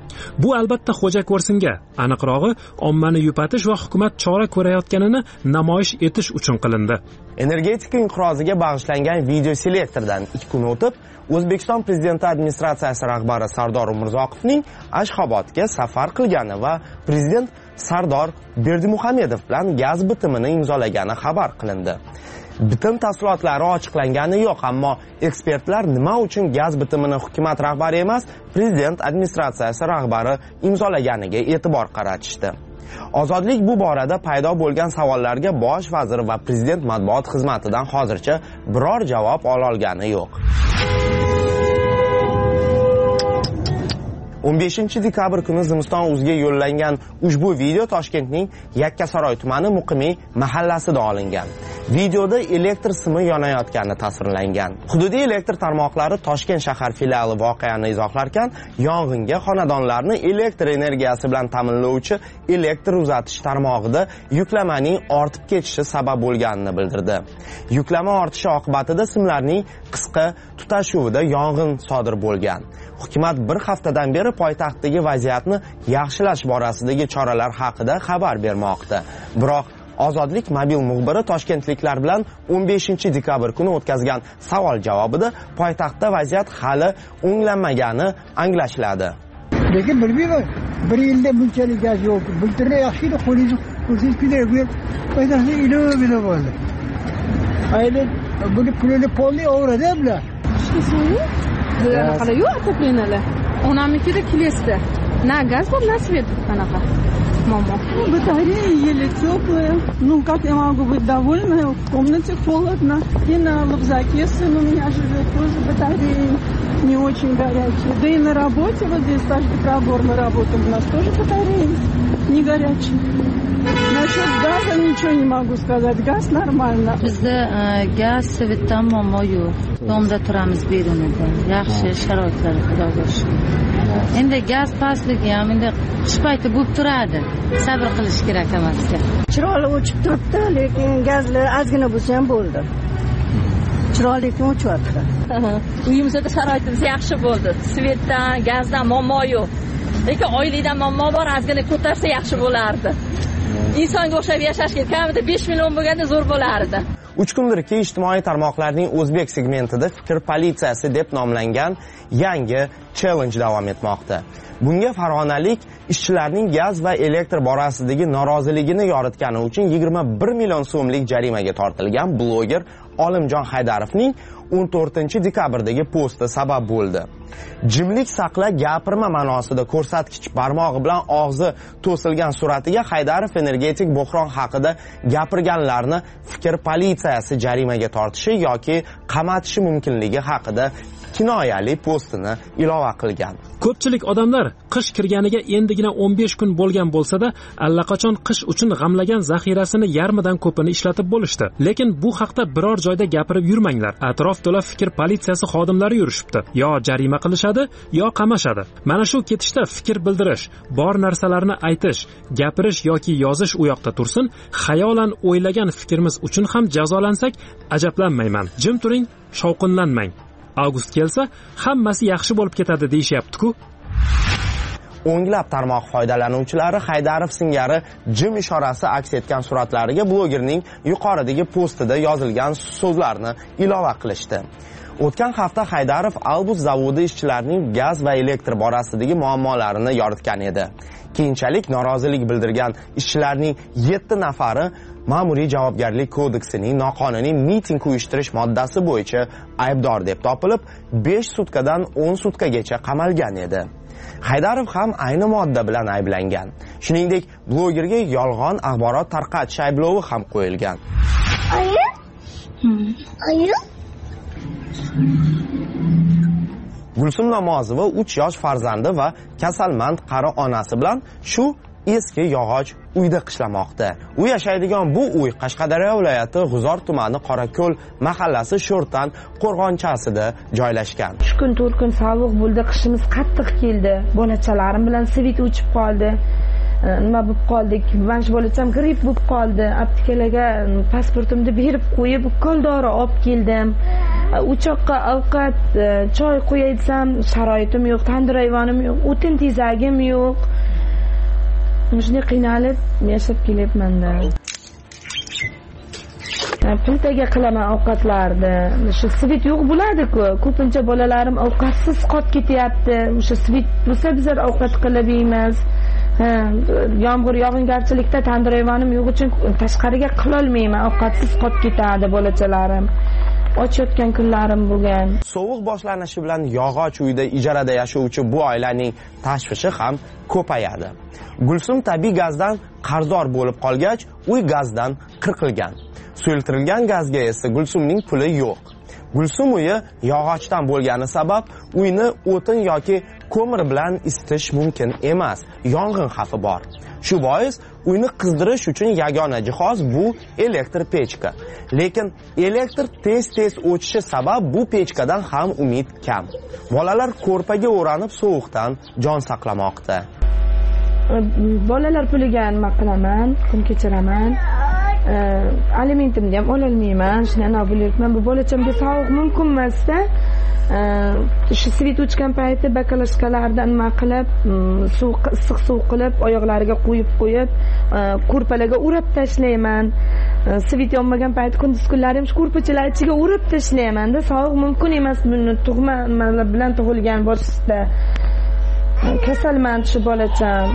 Bu albatta xo'ja ko'rsinga, aniqrog'i ommani yupatish va hukumat chora ko'rayotganini namoyish etish uchun qilindi. Energetika inqiroziga bag'ishlangan video selektordan ikki kun o'tib, O'zbekiston Prezidenti administratsiyasi rahbari Sardor Umurzoqovning Ashxobodga safar qilgani va prezident Sardor Berdimuhamedov bilan gaz bitimini imzolagani xabar qilindi. Bitim tafsilotlari ochiqlangani yo'q, ammo ekspertlar nima uchun gaz bitimini hukumat rahbari emas, prezident administratsiyasi rahbari imzolaganiga e'tibor qaratishdi. Ozodlik bu borada paydo bo'lgan savollarga bosh vazir va prezident matbuot xizmatidan hozircha biror javob ola olgani yo'q. o'n beshinchi dekabr kuni Zimiston o'ziga yo'llangan ushbu video Toshkentning Yakkasaroy tumani Muqimiy mahallasida olingan. Videoda elektr simi yonayotgani tasvirlangan. Hududiy elektr tarmoqlari Toshkent shahar filiali voqeani izohlarkan, yong'inga xonadonlarni elektr energiyasi bilan ta'minlovchi elektr uzatish tarmog'ida yuklamaning ortib ketishi sabab bo'lganini bildirdi. Yuklama ortishi oqibatida simlarning qisqa tutashuvida yong'in sodir bo'lgan. Hukumat bir haftadan beri poytaxtdagi vaziyatni yaxshilash borasidagi choralar haqida xabar bermoqda. Biroq Ozodlik mobil muxbiri toshkentliklar bilan o'n beshinchi dekabr kuni o'tkazgan savol javobida poytaxtda vaziyat hali o'nglanmagani anglashiladi. Lekin bilmayman, bir yilda bunchalik gaz yo'q. Bultirda yaxshi edi, qo'lingizni ko'rsangiz kuylar bu poytaxtda ilo-bilo bo'ldi. Ayni buni pulini polni o'rada bular. Qanaqa yo'q отоплениyalar. Onamnikida kelesda. Na gaz bor, na свет qanaqa. Мама. Батареи еле теплые. Ну, как я могу быть довольна? В комнате холодно. И на Лобзаке сын у меня живет, тоже батареи не очень горячие. Да и на работе, вот здесь каждый пробор мы работаем, у нас тоже батареи не горячие. Насчет газа ничего не могу сказать. Gaz нормально. Bizda gaz svetdan muammo yo'q. Domda turamiz berunida. Yaxshi sharoitlar xudoga shukr. Endi gaz pastligi ham endi qish payti bo'lib turadi. Sabr qilish kerak emasga. Chiroqlar o'chib turibdi, lekin gazlar ozgina bo'lsa ham bo'ldi. Chiroq lekin o'chyapti. Uyimizda sharoitimiz yaxshi bo'ldi. Svetdan, gazdan muammo yo'q. Lekin oylikdan muammo bor, ozgina ko'tarsa yaxshi bo'lardi. Insonga o'xshab yashash kerak. Kamida besh million bo'lganda zo'r bo'lardi. uch kundirki ijtimoiy tarmoqlarning o'zbek segmentida fikr politsiyasi deb nomlangan yangi challenge davom etmoqda. Bunga farg'onalik ishchilarning gaz va elektr borasidagi noroziligini yoritgani uchun yigirma bir million so'mlik jarimaga tortilgan bloger Olimjon Haydarovning o'n to'rtinchi dekabrdagi posti sabab bo'ldi. Jimlik saqla, gapirma ma'nosida ko'rsatkich barmog'i bilan og'zi to'silgan suratiga Haydarov energetik bo'hron haqida gapirganlarni fikr politsiyasi jarimaga tortishi yoki qamatishi mumkinligi haqida kinoyali postini ilova qilgan. Ko'pchilik odamlar qish kirganiga endigina o'n besh kun bo'lgan bo'lsa-da, allaqachon qish uchun g'amlagan zaxirasini yarmidan ko'pini ishlatib bo'lishdi. Lekin bu haqda biror joyda gapirib yurmanglar. Atrof to'la fikr politsiyasi xodimlari yurishibdi. Yo jarima qilishadi, yo qamashadi. Mana shu ketishda fikr bildirish, bor narsalarni aytish, gapirish yoki yozish u yoqda tursin, xayolan o'ylagan fikrimiz uchun ham jazolansak, ajablanmayman. Jim turing, shovqinlanmang. Avgust kelsa, hammasi yaxshi bo'lib ketadi deyishyapti-ku. O'nglab tarmoq foydalanuvchilari Haydarov singari jim ishorasi aks etgan suratlariga blogerning yuqoridagi postida yozilgan so'zlarni ilova qilishdi. O'tgan hafta Haydarov Albus zavodi ishchilarining gaz va elektr borasidagi muammolarini yoritgan edi. Keyinchalik norozilik bildirgan ishchilarning yetti nafari Ma'muriy javobgarlik kodeksining noqonuniy miting uyushtirish moddasi bo'yicha aybdor deb topilib, besh sutkadan o'n sutkagacha qamalgan edi. Haydarov ham ayni modda bilan ayblangan. Shuningdek, blogerga yolg'on axborot tarqatish ayblovi ham qo'yilgan. Ayi? Ayi? Gulsum Namozova uch yosh farzandi va kasalmand qari onasi bilan shu eski yog'och uyda qishlamoqda. U yashaydigan bu uy Qashqadaryo viloyati G'uzor tumani Qorako'l mahallasi Sho'rtan qo'rg'onchasida joylashgan. uch kun to'rt kun sovuq bo'ldi, qishimiz qattiq keldi. Bolachalarim bilan svit o'chib qoldi. Nima bo'lib qoldik? Mansh bolacham gripp bo'lib qoldi. Aptekalarga pasportimni berib qo'yib, ukoldori olib keldim. Uchoqqa ovqat, choy qo'yay desam, sharoitim yo'q, tandir ayvonim yo'q, o'tin tezagim yo'q. Shunday qiynalib yashab kelyapman-da. Plitaga qilaman ovqatlarni. Shu svit yo'q bo'ladi-ku. Ko'pincha bolalarim ovqatsiz qolib ketyapti. O'sha svit bo'lsa bizlar ovqat qilib yeymiz. Yomg'ir yog'ingarchilikda tandir ayvonim yo'q uchun tashqariga qila olmayman. Ovqatsiz qolib ketadi bolachalarim. Ochayotgan kunlarim bo'lgan. Sovuq boshlanishi bilan yog'och uyda ijarada yashovchi bu oilaning tashvishi ham ko'payadi. Gulsum tabiiy gazdan qarzdor bo'lib qolgach, uy gazdan qirqilgan. Suyultirilgan gazga esa Gulsumning puli yo'q. Gulsum uyi yog'ochdan bo'lgani sabab uyni o'tin yoki ko'mir bilan isitish mumkin emas. Yong'in xavfi bor. Shu bois uyni qizdirish uchun yagona jihoz bu elektr pechka. Lekin elektr tez-tez o'chishi sabab bu pechkadan ham umid kam. Bolalar ko'rpaga o'ranib sovuqdan jon saqlamoqda. Bolalar puliga nima qilaman, kun kechiraman. Alimentimni ham ola olmayman, shuni ana bo'lyapman. Bu bolachamga sovuq mumkin emasda, shu svit o'chgan payti bakalashkalardan nima qilib, suv issiq suv qilib, oyoqlariga qo'yib qo'yib, ko'rpalarga o'rab tashlayman. Svit yonmagan payti kunduz kunlari ham shu ko'rpachalar ichiga o'rab tashlayman-da. Sovuq mumkin emas buni tug'ma bilan tug'ilgan boshida. Kasalman shu bolacham.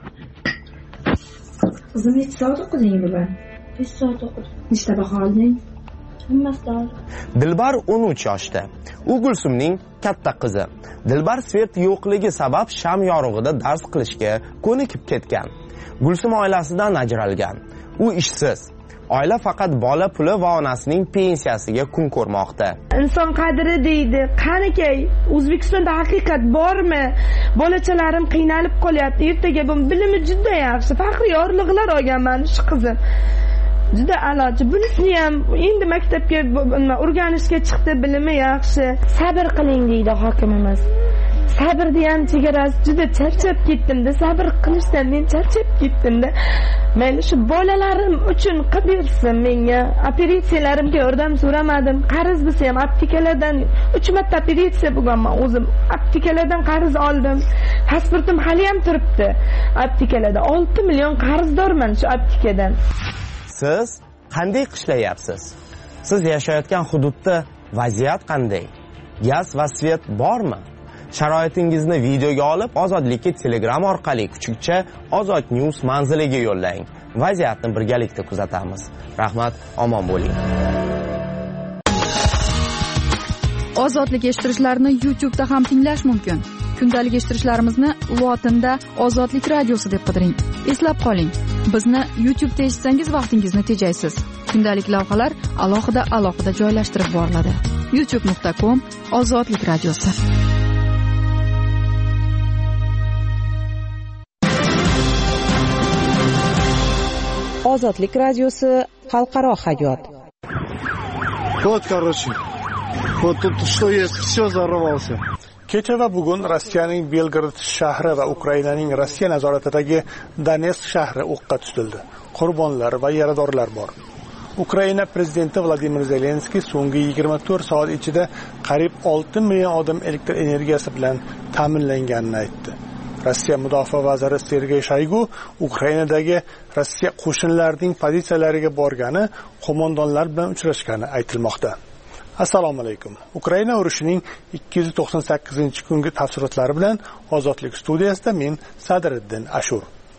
Qizim necha soat o'qiding bugun? besh soat o'qidim. Nechta baho olding? Hammasidan. Dilbar o'n uch yoshda. U Gulsumning katta qizi. Dilbar svet yo'qligi sabab sham yorug'ida dars qilishga ko'nikib ketgan. Gulsum oilasidan ajralgan. U ishsiz. Oila faqat bola puli va onasining pensiyasiga kun ko'rmoqda. Inson qadri deydi. Qanikay, O'zbekistonda haqiqat bormi? Bolachalarim qiynalib qolyapti. Ertaga bu bilimi juda yaxshi. Faxriy yorliqlar olganman shu qizim. Juda a'lochi. Bunisini ham endi maktabga o'rganishga chiqdi, bilimi yaxshi. Sabr qiling deydi hokimimiz. Sabrni ham chegarasi juda charchab ketdim-da, sabr qilishdan men charchab ketdim-da. Men shu bolalarim uchun qilib bersin menga. Operatsiyalarimga yordam so'ramadim. Qarz bo'lsa ham aptekalardan uch marta operatsiya bo'lganman o'zim. Aptekalardan qarz oldim. Pasportim hali ham turibdi. Aptekalarda olti million qarzdorman shu aptekadan. Siz qanday qishlayapsiz? Siz yashayotgan hududda vaziyat qanday? Gaz va svet bormi? Sharoitingizni videoga olib, Ozodlikka Telegram orqali kuchukcha Ozod News manziliga yo'llang. Vaziyatni birgalikda kuzatamiz. Rahmat, omon bo'ling. Ozodlik eshittirishlarni YouTube da ham tinglash mumkin. Kundalik eshittirishlarimizni lotinda Ozodlik radiosi deb qidiring. Eslab qoling, bizni YouTube da eshitsangiz vaqtingizni tejaysiz. Kundalik lavhalar alohida alohida joylashtirib boriladi. youtube nuqta com Ozodlik radiosi. Ozodlik radiosi xalqaro hayot. Вот, короче. Вот тут что есть, все взорвался. Kecha va bugun Rossiyaning Belgrad shahri va Ukrainaning Rossiya nazoratidagi Donetsk shahri o'qqa tutildi. Qurbonlar va yaradorlar bor. Ukraina prezidenti Vladimir Zelenskiy so'nggi yigirma to'rt soat ichida qariyb olti million odam elektr energiyasi bilan ta'minlanganini aytdi. Rossiya mudofaa vaziri Sergey Shoygu Ukrainadagi Rossiya qo'shinlarining pozitsiyalariga borgani, qo'mondonlar bilan uchrashgani aytilmoqda. Assalomu alaykum. Ukraina urushining ikki yuz to'qson sakkizinchi kungi tafsilotlari bilan Ozodlik studiyasida men Sadriddin Ashur.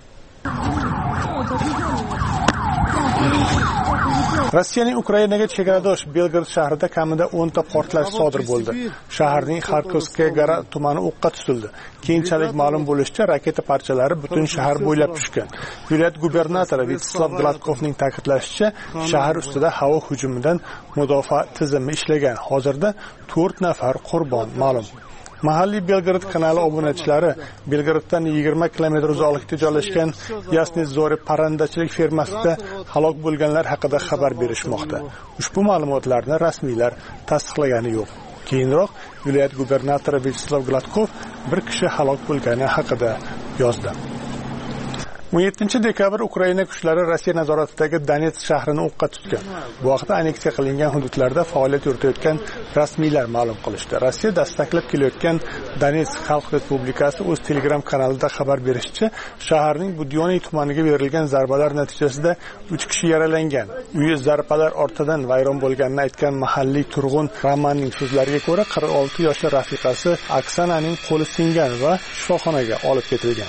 Rossiyaning Ukrainaga chegaradosh Belgrad shahrida kamida o'n ta portlash sodir bo'ldi. Shaharning Xarkovskaya tumani o'qqa tutildi. Keyinchalik ma'lum bo'lishicha, raketa parchalari butun shahar bo'ylab tushgan. Viloyat gubernatori Vyacheslav Gladkovning ta'kidlashicha, shahar ustida havo hujumidan mudofaa tizimi ishlagan. Hozirda to'rt nafar qurbon ma'lum. Mahalliy Belgrad kanali obunachilari Belgraddan yigirma kilometr uzoqlikda joylashgan Yasnit Zori parrandachilik fermasida halok bo'lganlar haqida xabar berishmoqda. Ushbu ma'lumotlarni rasmiylar tasdiqlagani yo'q. Keyinroq viloyat gubernatori Vyacheslav Gladkov bir kishi halok bo'lgani haqida yozdi. o'n yettinchi dekabr Ukraina kuchlari Rossiya nazoratidagi Donetsk shahrini o'qqa tutgan. Bu haqda anneksiya qilingan hududlarda faoliyat yuritayotgan rasmiylar ma'lum qilishdi. Rossiya dastaklab kelayotgan Donetsk Xalq Respublikasi o'z Telegram kanalida xabar berishicha, shaharning Budyoniy tumaniga berilgan zarbalar natijasida uch kishi yaralangan. Uyi zarbalar ortidan vayron bo'lganini aytgan mahalliy turg'un Romanning so'zlariga ko'ra, qirq olti yoshli rafiqasi Oksananing qo'li singan va shifoxonaga olib ketilgan.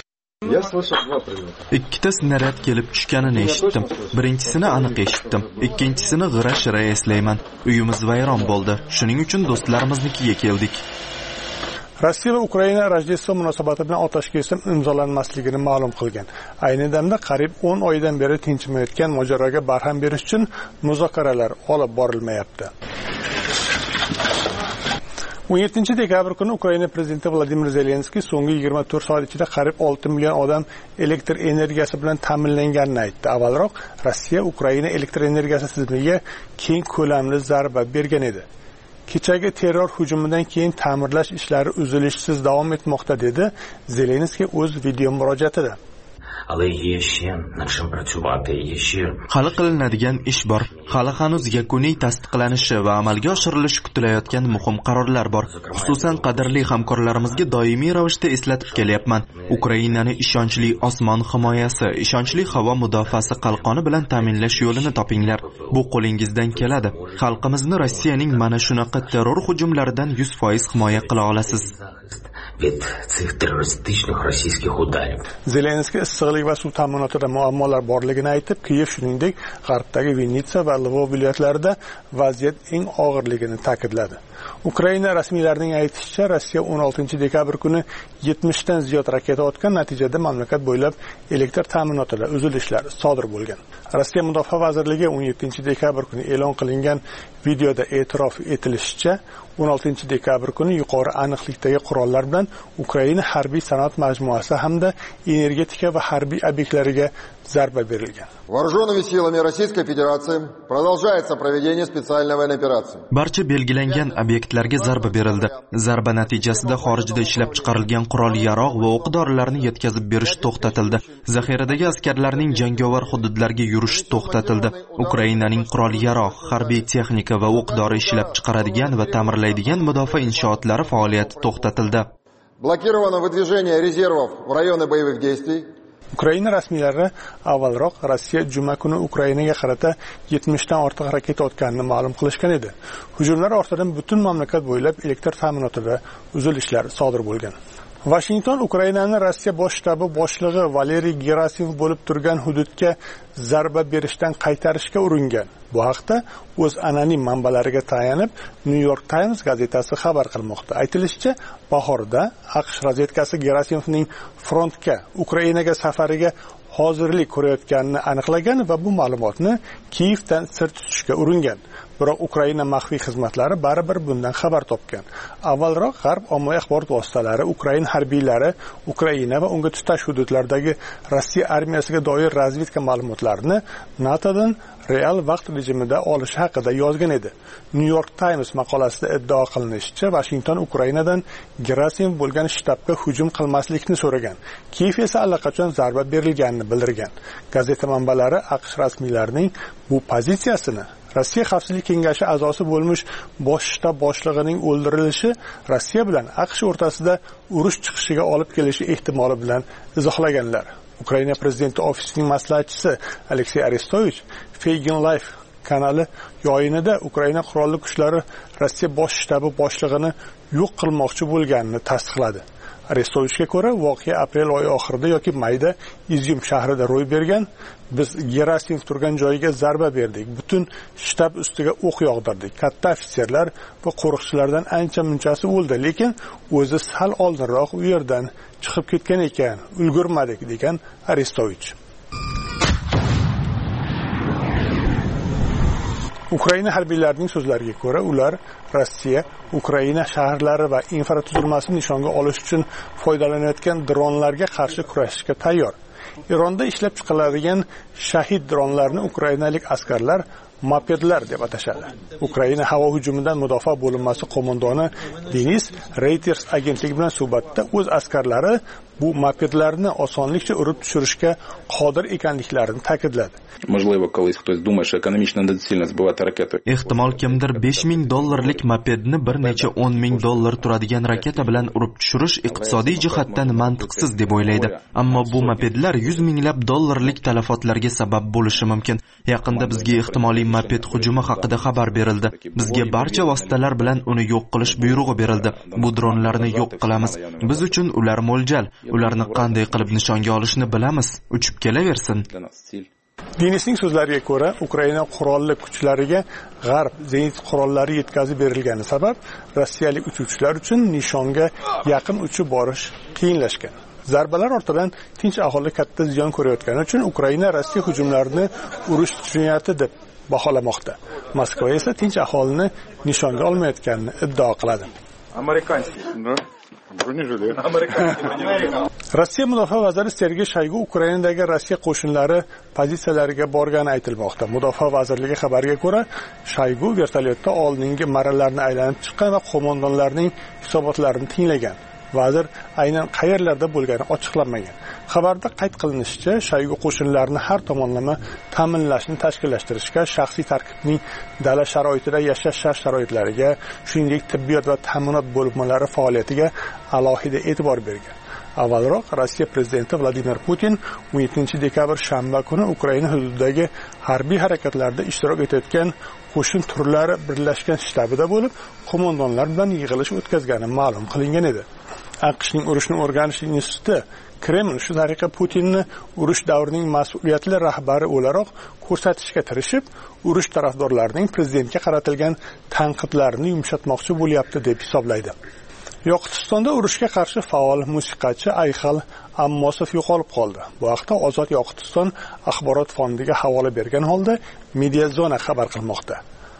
Ikkita snaryad kelib tushganini eshitdim. Birinchisini aniq eshitdim, ikkinchisini g'ira-shira eslayman. Uyimiz vayron bo'ldi. Shuning uchun do'stlarimiznikiga keldik. Rossiya va Ukraina Rojdestvo munosabati bilan otash kesim imzolanmasligini ma'lum qilgan. Ayni damda qariyb o'n oydan beri tinchimayotgan mojaroga barham berish uchun muzokaralar olib borilmayapti. o'n yettinchi dekabr kuni Ukraina prezidenti Vladimir Zelenskiy so'nggi yigirma to'rt soat ichida qariyb olti million odam elektr energiyasi bilan ta'minlanganini aytdi. Avvalroq Rossiya Ukraina elektr energiyasi tizimiga keng ko'lamli zarba bergan edi. Kechagi terror hujumidan keyin ta'mirlash ishlari uzilishsiz davom etmoqda, dedi Zelenskiy o'z video murojaatida. Hali qilinadigan ish bor. Hali hanuz yakuniy tasdiqlanishi va amalga oshirilishi kutilayotgan muhim qarorlar bor. Xususan, qadrli hamkorlarimizga doimiy ravishda eslatib kelyapman. Ukrainani ishonchli osmon himoyasi, ishonchli havo mudofaasi qalqoni bilan ta'minlash yo'lini topinglar. Bu qo'lingizdan keladi. Xalqimizni Rossiyaning mana shunaqa terror hujumlaridan yuz foiz himoya qila olasiz. Zelenskiy issiqlik va suv ta'minotida muammolar borligini aytib, Kiyev shuningdek g'arbdagi Vinitsa va Lvov viloyatlarida vaziyat eng og'irligini ta'kidladi. Ukraina rasmiylarining aytishicha, Rossiya o'n oltinchi dekabr kuni yetmishdan ziyod raketa otgan, natijada mamlakat bo'ylab elektr ta'minotida uzilishlar sodir bo'lgan. Rossiya Mudofaa vazirligi o'n yettinchi dekabr kuni e'lon qilingan videoda e'tirof etilishicha, o'n oltinchi dekabr kuni yuqori aniqlikdagi qurollar bilan Ukraina harbiy sanoat majmuasi hamda energetika va harbiy obyektlariga zarba berilgan. Вооруженными силами Российской Федерации продолжается проведение специальной военной операции. Barcha belgilangan obyektlarga zarba berildi. Zarba natijasida xorijda ishlab chiqarilgan qurol-yarog' va o'q-dorilarni yetkazib berish to'xtatildi. Zaxiradagi askarlarning jangovar hududlarga yurishi to'xtatildi. Ukrainaning qurol-yarog', harbiy texnika va o'q-dori ishlab chiqaradigan va ta'mirlaydigan mudofaa inshootlari faoliyati to'xtatildi. Блокировано выдвижение резервов в районы боевых действий. Ukraina rasmiylari avvalroq Rossiya juma kuni Ukrainaga qarata yetmishdan ortiq raketa otganini ma'lum qilishgan edi. Hujumlar ortidan butun mamlakat bo'ylab elektr ta'minotida uzilishlar sodir bo'lgan. Washington Ukrainaning Rossiya bosh shtabi boshlig'i Valeriy Gerasimov bo'lib turgan hududga zarba berishdan qaytarishga uringan. Bu haqda o'z anonim manbalariga tayanib New York Times gazetasi xabar qilmoqda. Aytilishicha, bahorda AQSh razvedkasi Gerasimovning frontga, Ukrainaga safariga hozirlik ko'rayotganini aniqlagan va bu ma'lumotni Kiyevdan sir tutishga uringan. Biroq Ukraina maxfiy xizmatlari baribir bundan xabar topgan. Avvalroq G'arb ommaviy axborot vositalari Ukraina harbiylari Ukraina va unga tutash hududlardagi Rossiya armiyasiga doir razvedka ma'lumotlarini NATOdan real vaqt rejimida olishi haqida yozgan edi. New York Times maqolasida iddao qilinishicha, Washington Ukrainadan Gerasimov bo'lgan shtabga hujum qilmaslikni so'ragan. Kiyev esa allaqachon zarba berilganini bildirgan. Gazeta manbalari AQSh rasmiylarining bu pozitsiyasini Rossiya Xavfsizlik kengashi a'zosi bo'lmish bosh shtab boshlig'ining o'ldirilishi Rossiya bilan AQSh o'rtasida urush chiqishiga olib kelishi ehtimoli bilan izohlaganlar. Ukraina prezidenti ofisining maslahatchisi Aleksey Arestovich Feigin Life kanali yo'yinida Ukraina qurolli kuchlari Rossiya bosh shtabi boshlig'ini yo'q qilmoqchi bo'lganini tasdiqladi. Arestovichga ko'ra, voqea aprel oyi oxirida yoki mayda Izyum shahrida ro'y bergan. Biz Gerasimov turgan joyiga zarba berdik. Butun shtab ustiga o'q yog'dirdik. Katta ofitserlar va qo'riqchilardan ancha munchasi o'ldi, lekin o'zi sal oldinroq u yerdan chiqib ketgan ekan, ulgurmadik, degan Arestovich. Ukraina harbiylarining so'zlariga ko'ra, ular Rossiya Ukraina shaharlari va infratuzilmasini nishonga olish uchun foydalanayotgan dronlarga qarshi kurashishga tayyor. Eronda ishlab chiqariladigan shahid dronlarni ukrainalik askarlar mopedlar deb atashadi. Ukraina havo hujumidan mudofaa bo'linmasi qo'mondoni Denis Reuters agentligi bilan suhbatda o'z askarlari bu mopedlarni osonlikcha urib tushirishga qodir ekanliklarini ta'kidladi. Можливо, колись хтось думає, що економічно недоцільно збивати ракети. Ehtimol kimdir besh ming dollarlik mopedni bir necha o'n ming dollar turadigan raketa bilan urib tushirish iqtisodiy jihatdan mantiqsiz deb o'ylaydi. Ammo bu mopedlar yuz minglab dollarlik talafotlarga sabab bo'lishi mumkin. Yaqinda bizga ehtimoliy moped hujumi haqida xabar berildi. Bizga barcha vositalar bilan uni yo'q qilish buyrug'i berildi. Bu dronlarni yo'q qilamiz. Biz uchun ular mo'ljal. Ularni qanday qilib nishonga olishni bilamiz. Uchib kelaversin. Denisning so'zlariga ko'ra, Ukraina qurolli kuchlariga g'arb zenit qurollari yetkazib berilgani sabab rossiyalik uchuvchilar uchun nishonga yaqin uchib borish qiyinlashgan. Zarbalar ortidan tinch aholi katta ziyon ko'rayotgani uchun Ukraina Rossiya hujumlarini urush jinoyati deb baholamoqda. Moskva esa tinch aholini nishonga olmayotganini iddao qiladi. Amerikanskiy, Rossiya mudofaa vaziri Sergey Shoygu Ukrainadagi Rossiya qo'shinlari pozitsiyalariga borgani aytilmoqda. Mudofaa vazirligi xabariga ko'ra, Shoygu vertolyotda oldingi marralarni aylanib chiqqan va qo'mondonlarning hisobotlarini tinglagan. Vazir aynan qayerlarda bo'lgani ochiqlanmagan. Xabarda qayd qilinishicha, Shoygu qo'shinlarni har tomonlama ta'minlashni tashkillashtirishga, shaxsiy tarkibning dala sharoitida yashash sharoitlariga, shuningdek tibbiyot va ta'minot bo'linmalari faoliyatiga alohida e'tibor bergan. Avvalroq Rossiya prezidenti Vladimir Putin o'n yettinchi dekabr shanba kuni Ukraina hududidagi harbiy harakatlarda ishtirok etayotgan qo'shin turlari birlashgan shtabida bo'lib, qo'mondonlar bilan yig'ilish o'tkazgani ma'lum qilingan edi. AQShning urushni o'rganish instituti Kreml shu tariqa Putinni urush davrining mas'uliyatli rahbari o'laroq ko'rsatishga tirishib, urush tarafdorlarining prezidentga qaratilgan tanqidlarini yumshatmoqchi bo'lyapti deb hisoblaydi. Yoqutistonda urushga qarshi faol musiqachi Ayxal Ammosov yo'qolib qoldi. Bu haqda Ozod Yoqutiston axborot fondiga havola bergan holda Mediazona xabar qilmoqda.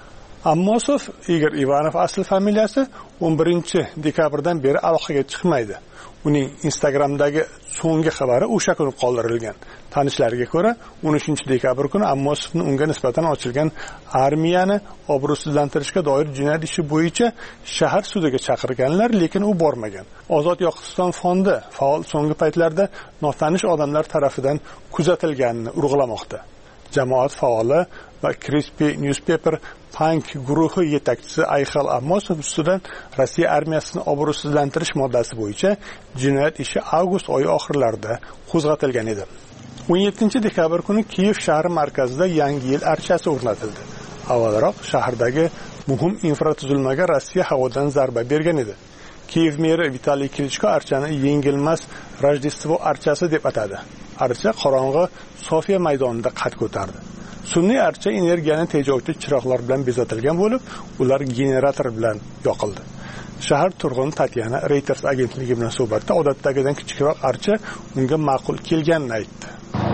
Ammosov Igor Ivanov asl familiyasi o'n birinchi dekabrdan beri aloqaga chiqmaydi. Uning Instagramdagi so'nggi xabari o'sha kuni qoldirilgan. Tanishlariga ko'ra, o'n uchinchi dekabr kuni Ammosovni unga nisbatan ochilgan armiyani obro'sizlantirishga doir jinoyat ishi bo'yicha shahar sudiga chaqirganlar, lekin u bormagan. Ozod Yoqutiston fondi faol so'nggi paytlarda notanish odamlar tarafidan kuzatilganini urg'ulamoqda. Jamoat faoli va Crispy Newspaper Punk guruhi yetakchisi Ayxal Ammosov ustidan Rossiya armiyasini obro'sizlantirish moddasi bo'yicha jinoyat ishi avgust oyi oxirlarida qo'zg'atilgan edi. o'n yettinchi dekabr kuni Kiyev shahri markazida Yangi yil archasi o'rnatildi. Avvalroq shahardagi muhim infratuzilmaga Rossiya havodan zarba bergan edi. Kiyev meri Vitaliy Klitschko archani yengilmas Rojdestvo archasi deb atadi. Archa qorong'i Sofiya maydonida qad ko'tardi. Sun'iy archa energiyani tejovchi chiroqlar bilan bezatilgan bo'lib, ular generator bilan yoqildi. Shahar turg'uni Tatyana Reuters agentligi bilan suhbatda odatdagidan kichikroq archa unga ma'qul kelganini aytdi.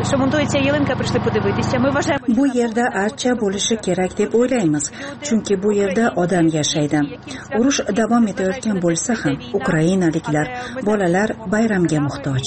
Bu yerda archa bo'lishi kerak deb o'ylaymiz, chunki bu yerda odam yashaydi. Urush davom etayotgan bo'lsa ham ukrainaliklar, bolalar bayramga muhtoj.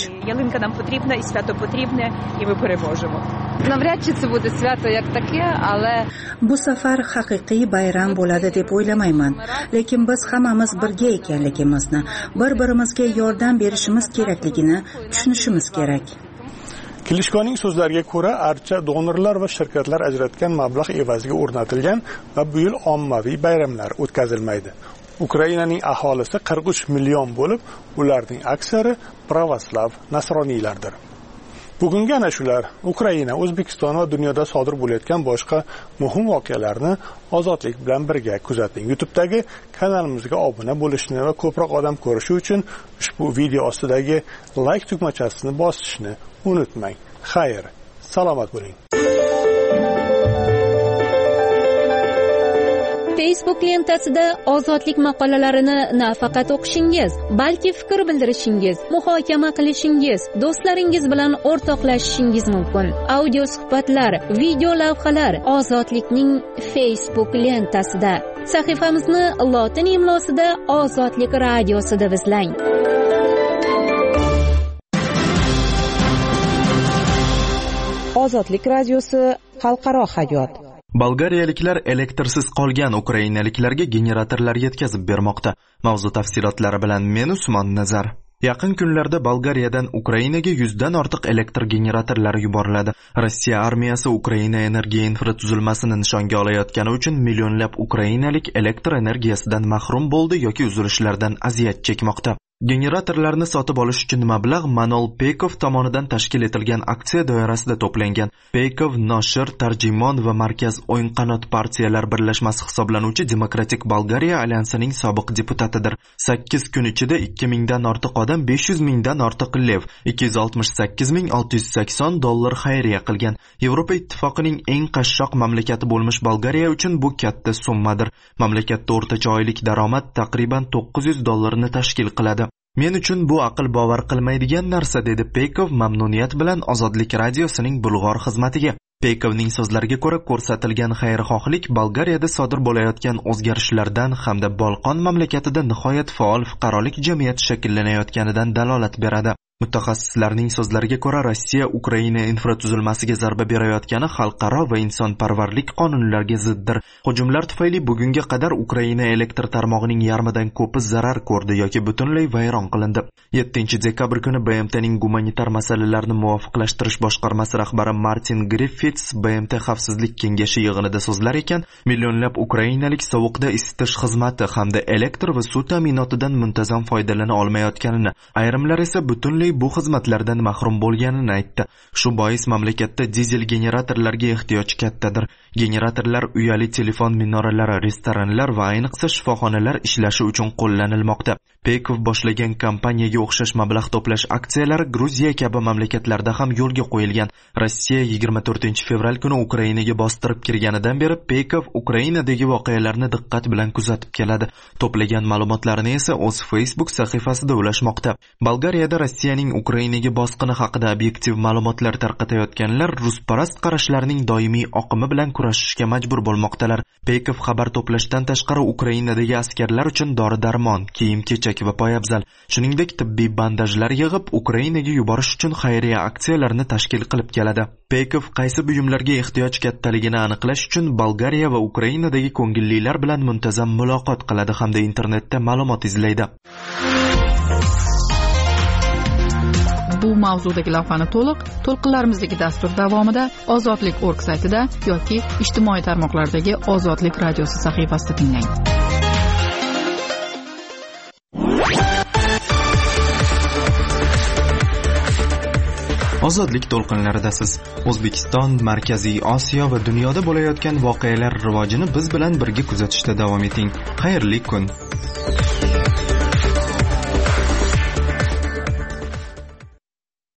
Bu safar haqiqiy bayram bo'ladi deb o'ylamayman, lekin biz hammamiz birga ekanligimizni, bir-birimizga yordam berishimiz kerakligini tushunishimiz kerak. Klitschkoning so'zlariga ko'ra, archa donorlar va shirkatlar ajratgan mablag' evaziga o'rnatilgan va bu yil ommaviy bayramlar o'tkazilmaydi. Ukrainaning aholisi qirq uch million bo'lib, ularning aksari pravoslav nasroniylardir. Bugungi ana shular Ukraina, O'zbekiston va dunyoda sodir bo'layotgan boshqa muhim voqealarni ozodlik bilan birga kuzating. YouTube'dagi kanalimizga obuna bo'lishni va ko'proq odam ko'rishi uchun ushbu video ostidagi like tugmachasini bosishni unutmang. Xayr, salomat bo'ling. Facebook lentasida ozodlik maqolalarini nafaqat o'qishingiz, balki fikr bildirishingiz, muhokama qilishingiz, do'stlaringiz bilan o'rtoqlashishingiz mumkin. Audio suhbatlar, video lavhalar Ozodlikning Facebook lentasida. Sahifamizni lotin imlosida Ozodlik radiosi deb izlang. Ozodlik radiosi xalqaro hayot. Bolgariyaliklar elektrsiz qolgan ukrainaliklarga generatorlar yetkazib bermoqda. Mavzu tafsilotlari bilan men Usmon Nazar. Yaqin kunlarda Bolgariyadan Ukrainaga yuzdan ortiq elektr generatorlari yuboriladi. Rossiya armiyasi Ukraina energiya infratuzilmasini nishonga olayotgani uchun millionlab ukrainalik elektr energiyasidan mahrum bo'ldi yoki uzilishlardan aziyat chekmoqda. Generatorlarni sotib olish uchun mablag' Manol Pekov tomonidan tashkil etilgan aksiya doirasida to'plangan. Pekov Noshir, Tarjimon va Markaz o'yin qanot partiyalar birlashmasi hisoblanuvchi Demokratik Bolgariya alyansining sobiq deputatidir. sakkiz kun ichida ikki mingdan ortiq odam besh yuz mingdan ortiq lev, ikki yuz oltmish sakkiz ming olti yuz sakson dollar xayriya qilgan. Yevropa ittifoqining eng qashshoq mamlakati bo'lmish Bolgariya uchun bu katta summadir. Mamlakatda o'rtacha oylik daromad taqriban to'qqiz yuz dollarni tashkil qiladi. Men uchun bu aql bovar qilmaydigan narsa, dedi Pekov mamnuniyat bilan Ozodlik radiosining bulg'or xizmatiga. Pekovning so'zlariga ko'ra, ko'rsatilgan xayrixohlik Bolgariyada sodir bo'layotgan o'zgarishlardan hamda Bolqon mamlakatida nihoyat faol fuqarolik jamiyati shakllanayotganidan dalolat beradi. Mutaxassislarning so'zlariga ko'ra, Rossiya Ukraina infratuzilmasiga zarba berayotgani xalqaro va insonparvarlik qonunlariga ziddir. Hujumlar tufayli bugunga qadar Ukraina elektr tarmog'ining yarmidan ko'pi zarar ko'rdi yoki butunlay vayron qilindi. yettinchi dekabr kuni B M T'ning gumanitar masalalarni muvofiqlashtirish boshqarmasi rahbari Martin Griffiths B M T xavfsizlik kengashi yig'inida so'zlar ekan, millionlab ukrainalik sovuqda isitish xizmati hamda elektr va suv ta'minotidan muntazam foydalana olmayotganini, ayrimlar esa butunlay bu xizmatlardan mahrum bo'lganini aytdi. Shu bois mamlakatda dizel generatorlarga ehtiyoj kattadir. Generatorlar uyali telefon minoralari, restoranlar va ayniqsa shifoxonalar ishlashi uchun qo'llanilmoqda. Pekov boshlagan kampaniyaga o'xshash mablag' to'plash aksiyalari Gruziya kabi mamlakatlarda ham yo'lga qo'yilgan. Rossiya yigirma to'rtinchi fevral kuni Ukrainaga bostirib kirganidan beri Pekov Ukrainadagi voqealarni diqqat bilan kuzatib keladi. To'plagan ma'lumotlarini esa o'z Facebook sahifasida ulashmoqda. Bolgariyada Rossiyaning Ukrainaga bosqini haqida obyektiv ma'lumotlar tarqatayotganlar rusparast qarashlarning doimiy oqimi bilan kurashishga majbur bo'lmoqdalar. Pekov xabar to'plashdan tashqari Ukrainadagi askarlar uchun dori-darmon, kiyim-kechak va poyabzal, shuningdek tibbiy bandajlar yig'ib Ukrainaga yuborish uchun xayriya aksiyalarini tashkil qilib keladi. Pekov qaysi buyumlarga ehtiyoj kattaligini aniqlash uchun Bolgariya va Ukrainadagi ko'ngillilar bilan muntazam muloqot qiladi hamda internetda ma'lumot izlaydi. Bu mavzudagi lavhani to'liq to'lqinlarimizdagi dastur davomida ozodlik точка org saytida yoki ijtimoiy tarmoqlardagi Ozodlik radiosi sahifasida tinglang. Ozodlik to'lqinlaridasiz. O'zbekiston, Markaziy Osiyo va dunyoda bo'layotgan voqealar rivojini biz bilan birga kuzatishda davom eting. Xayrli kun.